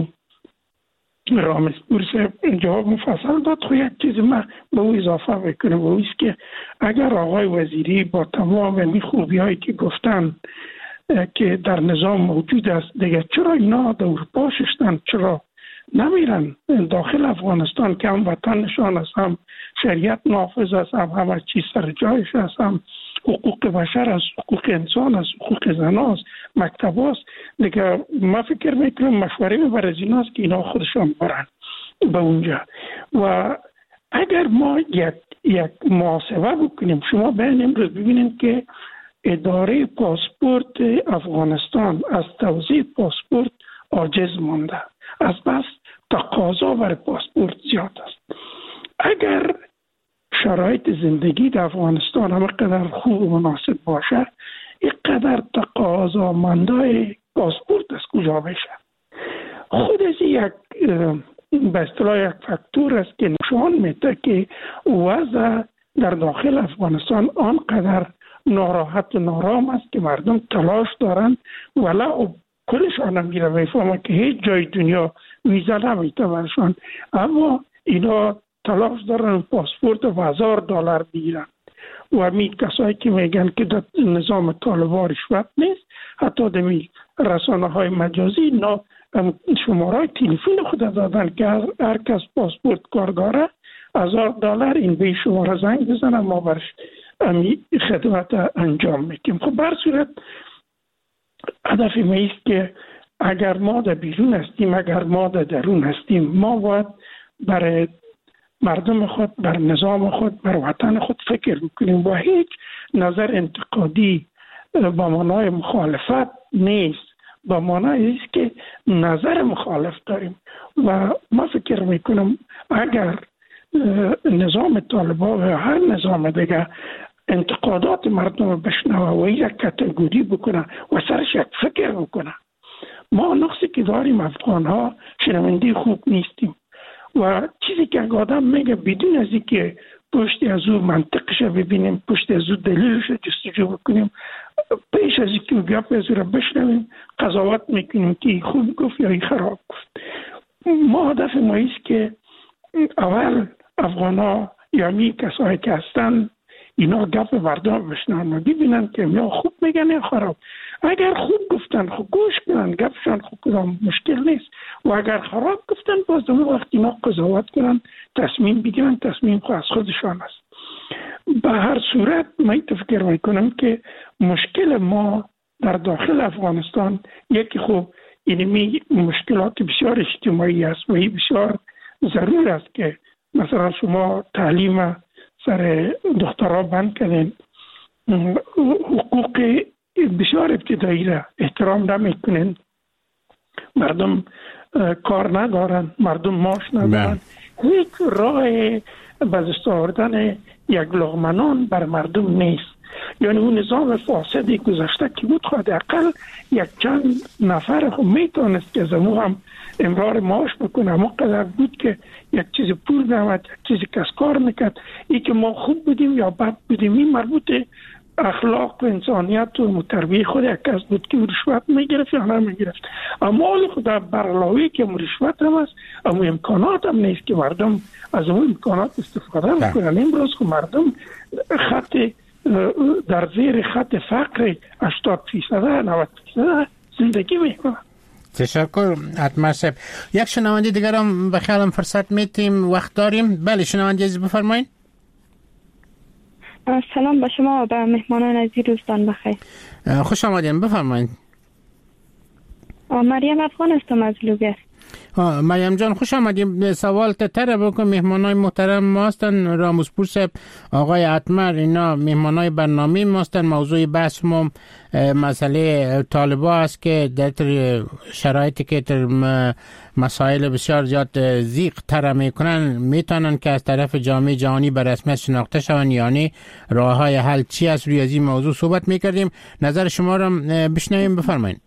B: رامسپور صاحب جواب مفصل داد، خو یک چیز ما به او اضافه بکنم و اوست که اگر آقای وزیری با تمام این خوبی هایی که گفتن که در نظام موجود است دیگه چرا اینا در اروپا ششتن، چرا نمیرن داخل افغانستان که هم وطنشان است، هم شریعت نافذ است، هم همه چیز سر جایش است، هم حقوق بشر است، حقوق انسان است، حقوق زن است، مکتب است دیگه. ما فکر میکنم مشوره بر از این است که اینا خودشان برن به اونجا. و اگر ما یک یک محاسبه بکنیم، شما بین امروز ببینید که اداره پاسپورت افغانستان از توزیع پاسپورت عاجز مانده، از بس تقاضا بر پاسپورت زیاد است. اگر شرایط زندگی در افغانستان همه قدر خوب و مناسب باشه، اینقدر تقاضا مانده پاسپورت از کجا بشه؟ خود از یک به اصطلاح یک فاکتور است که نشان میده که وضع در داخل افغانستان آنقدر ناراحت و نارام است که مردم تلاش دارن ولی کلشان هم میره میفهمه که هیچ جای دنیا ویزا نمیده برشان، اما اینا تلاش دارن پاسپورت و هزار دلار بگیرن و همین کسایی که میگن که در نظام طالبان رشوت نیست، حتی در رسانه های مجازی اینا شماره تلفن خود دادن که هر کس پاسپورت کار داره هزار دلار این به شماره زنگ بزنن ما برش امی خدمت انجام میکنیم. خب بر صورت هدف ما است که اگر ما در بیرون هستیم، اگر ما در درون هستیم، ما باید برای مردم خود، بر نظام خود، بر وطن خود فکر بکنیم و هیچ نظر انتقادی با معنای مخالفت نیست، با معنای است که نظر مخالف داریم و ما فکر میکنم اگر نظام طالبان و هر نظام دیگه انتقادات مردم بشنوه و یک کاتگوری بکنه و سرش یک فکر بکنه، ما نقصی که داریم افغان ها شنونده خوب نیستیم و چیزی که آدم میگه بدون از اینکه پشت از او منطقش ببینیم، پشت از او دلیلش جستجو بکنیم، پیش از اینکه گپ از او را بشنویم قضاوت میکنیم که خوب گفت یا خراب گفت. ما هدف ما است که اول افغان ها یا می کسایی که هستن اینا گپ مردم بشنن و ببینن که یا خوب میگن یا خراب. اگر خوب گفتن خوب گوش کنن، گپشان خوب کدام مشکل نیست و اگر خراب گفتن باز دو وقت اینا قضاوت کنن، تصمیم بگیرن، تصمیم خود از خودشان است. به هر صورت من فکر میکنم که مشکل ما در داخل افغانستان یکی خوب اینمی مشکلات بسیار اجتماعی است و این بسیار ضرور است که مثلا شما تعلیم سر دخترها بند کردین، حقوق بسیار ابتدایی را احترام نمیکنین، مردم کار ندارن، مردم معاش ندارن، هیچ راه به دست آوردن یک لقمه نان بر مردم نیست. یعنی اون نظام فاسدی گذشته که بود خود اقل یک چند نفر خود میتونست که زمو هم امرار معاش بکنه، اما قدر بود که یک چیز پول نمید، یک چیزی کس کار میکرد. ای که ما خوب بودیم یا بد بودیم این مربوط اخلاق و انسانیت و متربیه خود یک کس بود که رشوت میگرفت یا نمیگرفت. اما حال خود برعلاوه که رشوت هم است، اما امکانات هم نیست که مردم از اون امکانات استفاده میکنن. امروز که مردم خط در زیر خط فقر هشتاد فیصد نود فیصد زندگی میکنن.
V: تشکر اتمر صاحب. یک شنونده دیگر هم به خیالم فرصت میتیم، وقت داریم. بله شنونده عزیز بفرمایید.
A: سلام به شما و به مهمانان عزیز، روزتان بخیر.
V: خوش آمدین، بفرمایید.
A: مریم افغان هستم از لوگر.
V: مریم جان خوش آمدیم. سوال تر بکن. مهمانای محترم ما هستن راموزپور صاحب، آقای اتمر، اینا مهمانای برنامه ما هستن. موضوع بحث ما مسئله طالبا است که در شرایطی که در مسائل بسیار زیاد ضیق تر میکنن میتونن که از طرف جامعه جهانی به رسمیت شناخته شون، یعنی راه های حل چی است. روی از این موضوع صحبت میکردیم، نظر شما را بشنویم، بفرمایید.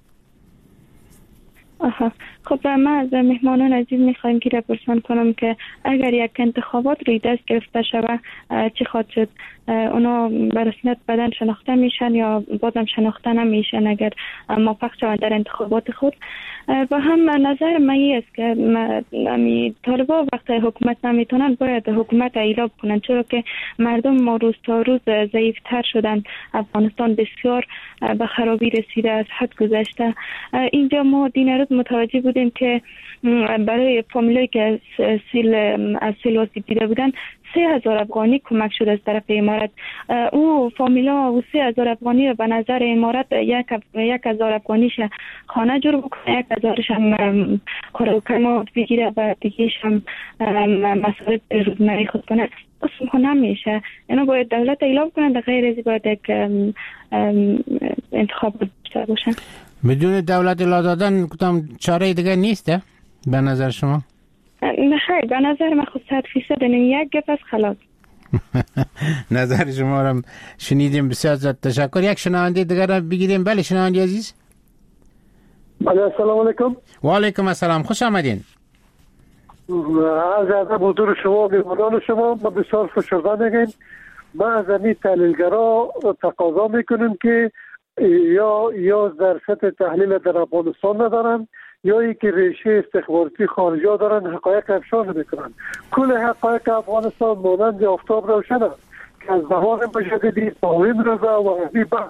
A: آها خب من از مهمانان عزیز میخوایم که پرسان کنم که اگر یک انتخابات روی دست گرفته شود چی خواهد شد؟ اونا به رسمیت بدن شناخته میشن یا بازم شناخته نمیشن اگر موفق شوند در انتخابات خود؟ و هم نظر من است که طالبا وقتی حکومت نمیتونن باید حکومت اعلام کنن، چرا که مردم ما روز تا روز ضعیفتر شدن. افغانستان بسیار به خرابی رسیده، از حد گذشته. اینجا ما دین روز متوجه بودیم که برای فامیلایی که سیل از سیل آسیب دیده بودن سه هزار افغانی کمک شده از طرف امارت. او فامیلا و سه هزار افغانی به نظر امارت یک یک هزار افغانیش خانه جور بکنه، یک هزارش هم خوراکمات بگیره و دیگهش هم مصارف روزمره خود کنه. اصلا خود نمیشه. اینا باید دولت اعلام کنه، در غیر ازی باید یک انتخاب داشته باشن.
V: بدون دولت اعلام دادن کدام چاره دیگه نیسته به نظر شما؟
A: نه خیر، به نظر من خود صد فیصد یک گپ از خلاص.
V: نظر شما را شنیدیم، بسیار زیاد تشکر. یک شنونده دیگر را بگیریم. بله شنونده عزیز.
K: بله السلام علیکم.
V: و علیکم السلام، خوش آمدین.
K: از ادب حضور شما و مهمانان شما ما بسیار خوشحال میگیم. ما از این تحلیلگرا تقاضا میکنیم که یا یا در سطح تحلیل در افغانستان ندارن یا ای که ریشه استخباراتی خارجی دارن حقایق افشا نمیکنن. کل حقایق افغانستان مانند آفتاب روشن است که از بهار مجددی پاوین رضا و از این بعد.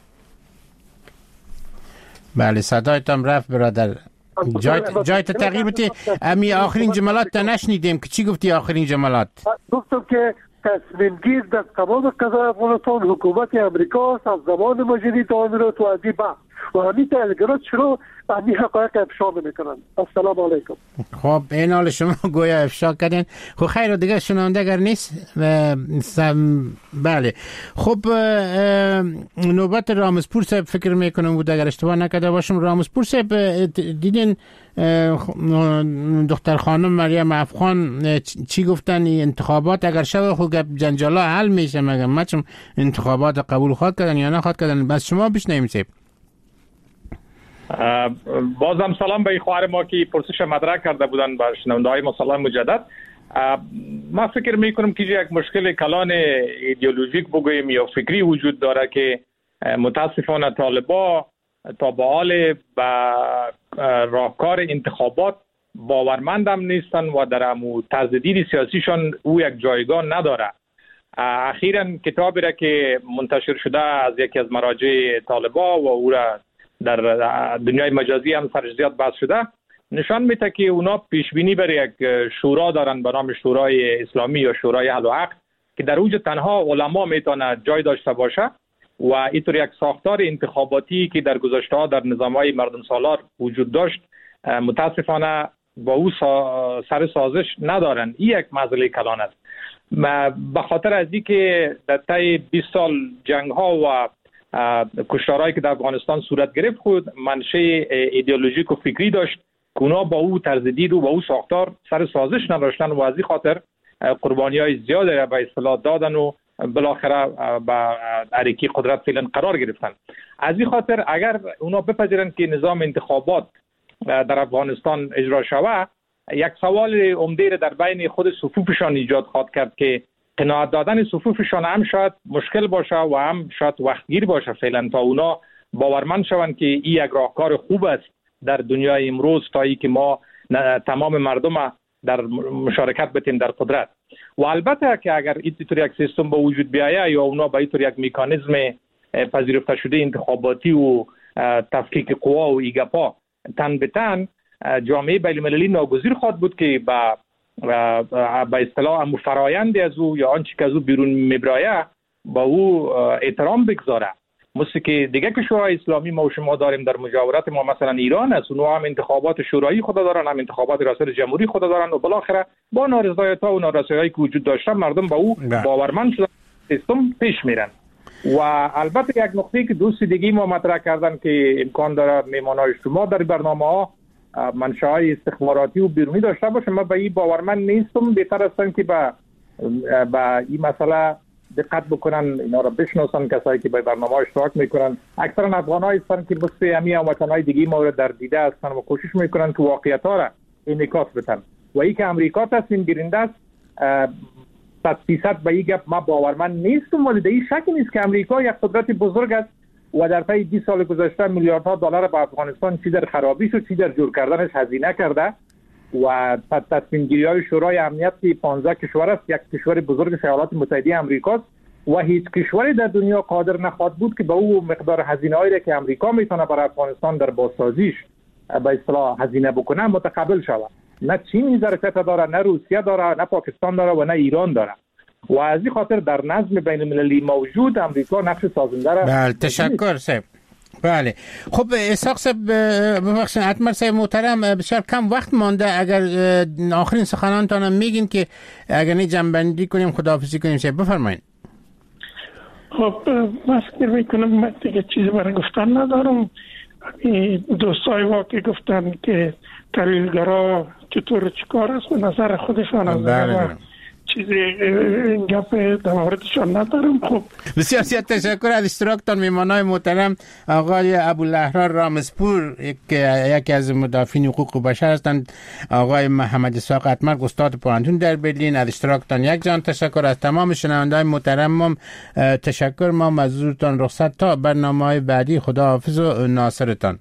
V: بله صدایتان رفت برادر. جایت جایت تغییر بده. امی آخرین جملات تا نشنیدیم که چی گفتی آخرین جملات؟
K: گفتم که تصمیم گیر در تمام قضای افغانستان حکومت امریکا است از زمان مجددی تا امارات و از این بعد و همین تحلیلگرا چرا همین حقایق افشا نمیکنن؟ السلام علیکم.
V: خب این حال شما گویا افشا کردین. خب خیر دیگه شنونده اگر نیست بله. خب نوبت رامزپور صاحب فکر میکنم بود اگر اشتباه نکرده باشم. رامزپور صاحب دیدین دختر خانم مریم افغان چی گفتن؟ انتخابات اگر شب خود جنجالا حل میشه مگه ما چون انتخابات قبول خواهد کردن یا نخواهد کردن؟ بس شما بشنویم صاحب.
C: بازم سلام به خواهر ما که پرسش مطرح کرده بودن به شنونده های ما. سلام مجدد. ما فکر میکنم که یک مشکل کلان ایدئولوژیک بگوییم یا فکری وجود داره که متاسفانه طالبا تا به حال به راهکار انتخابات باورمندم نیستن و در امو تجدید سیاسیشان او یک جایگاه نداره. اخیراً کتابی را که منتشر شده از یکی از مراجع طالبا و او را در دنیای مجازی هم سرش زیاد بحث شده نشان میده که اونا پیش بینی بر یک شورا دارن به نام شورای اسلامی یا شورای اهل حق که در اوج تنها علما میتونه جای داشته باشه و اینطور یک ساختار انتخاباتی که در گذشته ها در نظام‌های مردم سالار وجود داشت متاسفانه با او سر سازش ندارن. این یک مسئله کلان است. به خاطر از اینکه در طی بیست سال جنگ ها و کشتارهایی که در افغانستان صورت گرفت خود منشه ایدئولوژیک و فکری داشت که اونا با او طرز دید و با او ساختار سر سازش نداشتن و از این خاطر قربانی های زیادی را به اصطلاح دادن و بالاخره به حرکت قدرت فعلا قرار گرفتن. از این خاطر اگر اونا بپذیرن که نظام انتخابات در افغانستان اجرا شود یک سوال عمده در بین خود صفوفشان ایجاد خواهد کرد که قناعت دادن صفوفشان هم شاید مشکل باشه و هم شاید وقتگیر باشه فعلا تا اونا باورمند شوند که این یک راهکار خوب است در دنیای امروز تا ای که ما تمام مردم در مشارکت بتیم در قدرت. و البته که اگر اینطور یک سیستم به وجود بیاید یا اونا با اینطور یک مکانیزم پذیرفته شده انتخاباتی و تفکیک قوا و ایگپا تن به تن جامعه بین‌المللی ناگزیر خواهد بود که با به اصطلاح امو فرایند از او یا آنچه که از او بیرون میبرایه با او احترام بگذاره. مثل که دیگه کشورهای اسلامی ما و شما داریم در مجاورت ما، مثلا ایران است، اونها هم انتخابات شورایی خود دارن، هم انتخابات ریاست جمهوری خود دارن و بالاخره با نارضایتی‌ها و نارسایی‌هایی که وجود داشتن مردم با او باورمند شدن سیستم پیش میرن. و البته یک نکته که دوست دیگه ما مطرح کردن که امکان داره میهمانای شما در برنامه‌ها منشأهای استخباراتی و بیرونی داشته باشه، من به این باورمند نیستم. بهتر است که به به این مسئله دقت بکنن، اینا را بشناسن کسایی که به برنامه اشتراک میکنن. اکثرا افغان‌ها هستن که مثل همین هموطن‌های دیگه ما در دیده هستن و کوشش میکنن که واقعیت‌ها را انعکاس بدن. و این که امریکا تصمیم گیرنده است، صد فیصد به این گپ ما باورمند نیستم، ولی در این شک نیست که امریکا یک قدرت بزرگ است و در طی بیست سال گذشته میلیاردها دلار به افغانستان چی در خرابیش و چی در جور کردنش هزینه کرده و تصمیم گیری های شورای امنیت پانزده کشور است، یک کشور بزرگ ایالات متحده آمریکا و هیچ کشوری در دنیا قادر نخواهد بود که با او مقدار هزینه هایی که امریکا میتونه برای افغانستان در بازسازیش به اصطلاح هزینه بکنه متقبل شود. نه چین این ظرفیت داره، نه روسیه داره، نه پاکستان داره و نه ایران داره. و از این خاطر در نظم بین المللی موجود امریکا نقش سازنده را.
V: بله تشکر صاحب. بله خب اسحاق صاحب، ببخشید اتمر صاحب محترم، بسیار کم وقت مانده، اگر آخرین سخنانتان میگین که اگر نه جنبندی کنیم خداحافظی کنیم صاحب بفرمایید.
B: خب من فکر میکنم من دیگه چیزی برای گفتن ندارم. دوستای واقعی گفتن که تحلیلگرا چطور چیکار است و نظر خودشان از چیزی گپ در موردشان ندارم. خوب
V: بسیار بسیار تشکر از اشتراکتان میمانای محترم آقای ابوالحرار رامسپور یکی از مدافعین حقوق بشر هستند، آقای محمد اسحاق اتمرگ استاد پوهنتون در برلین. از اشتراکتان یک جان تشکر. از تمام شنونده‌های محترم تشکر. ما از حضورتان رخصت تا برنامه‌های بعدی. خدا حافظ و ناصرتان.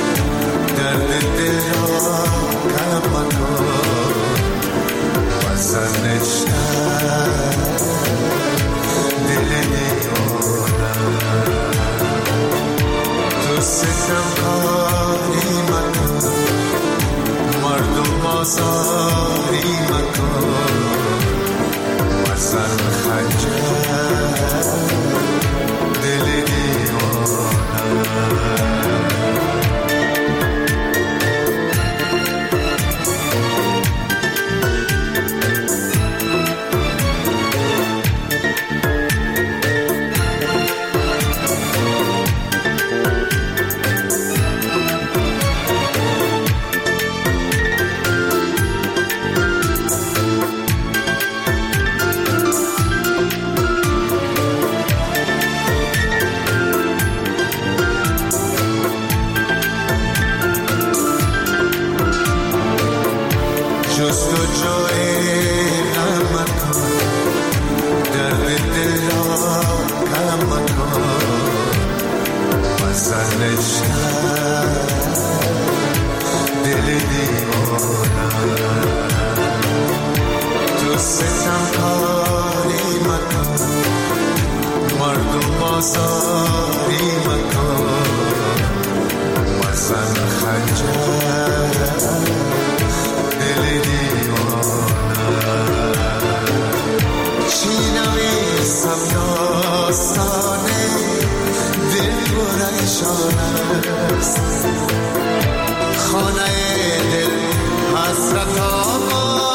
L: درد دل را کم مکن خانه دل حسرت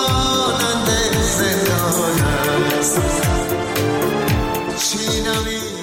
L: آمانند زندان است. شینمی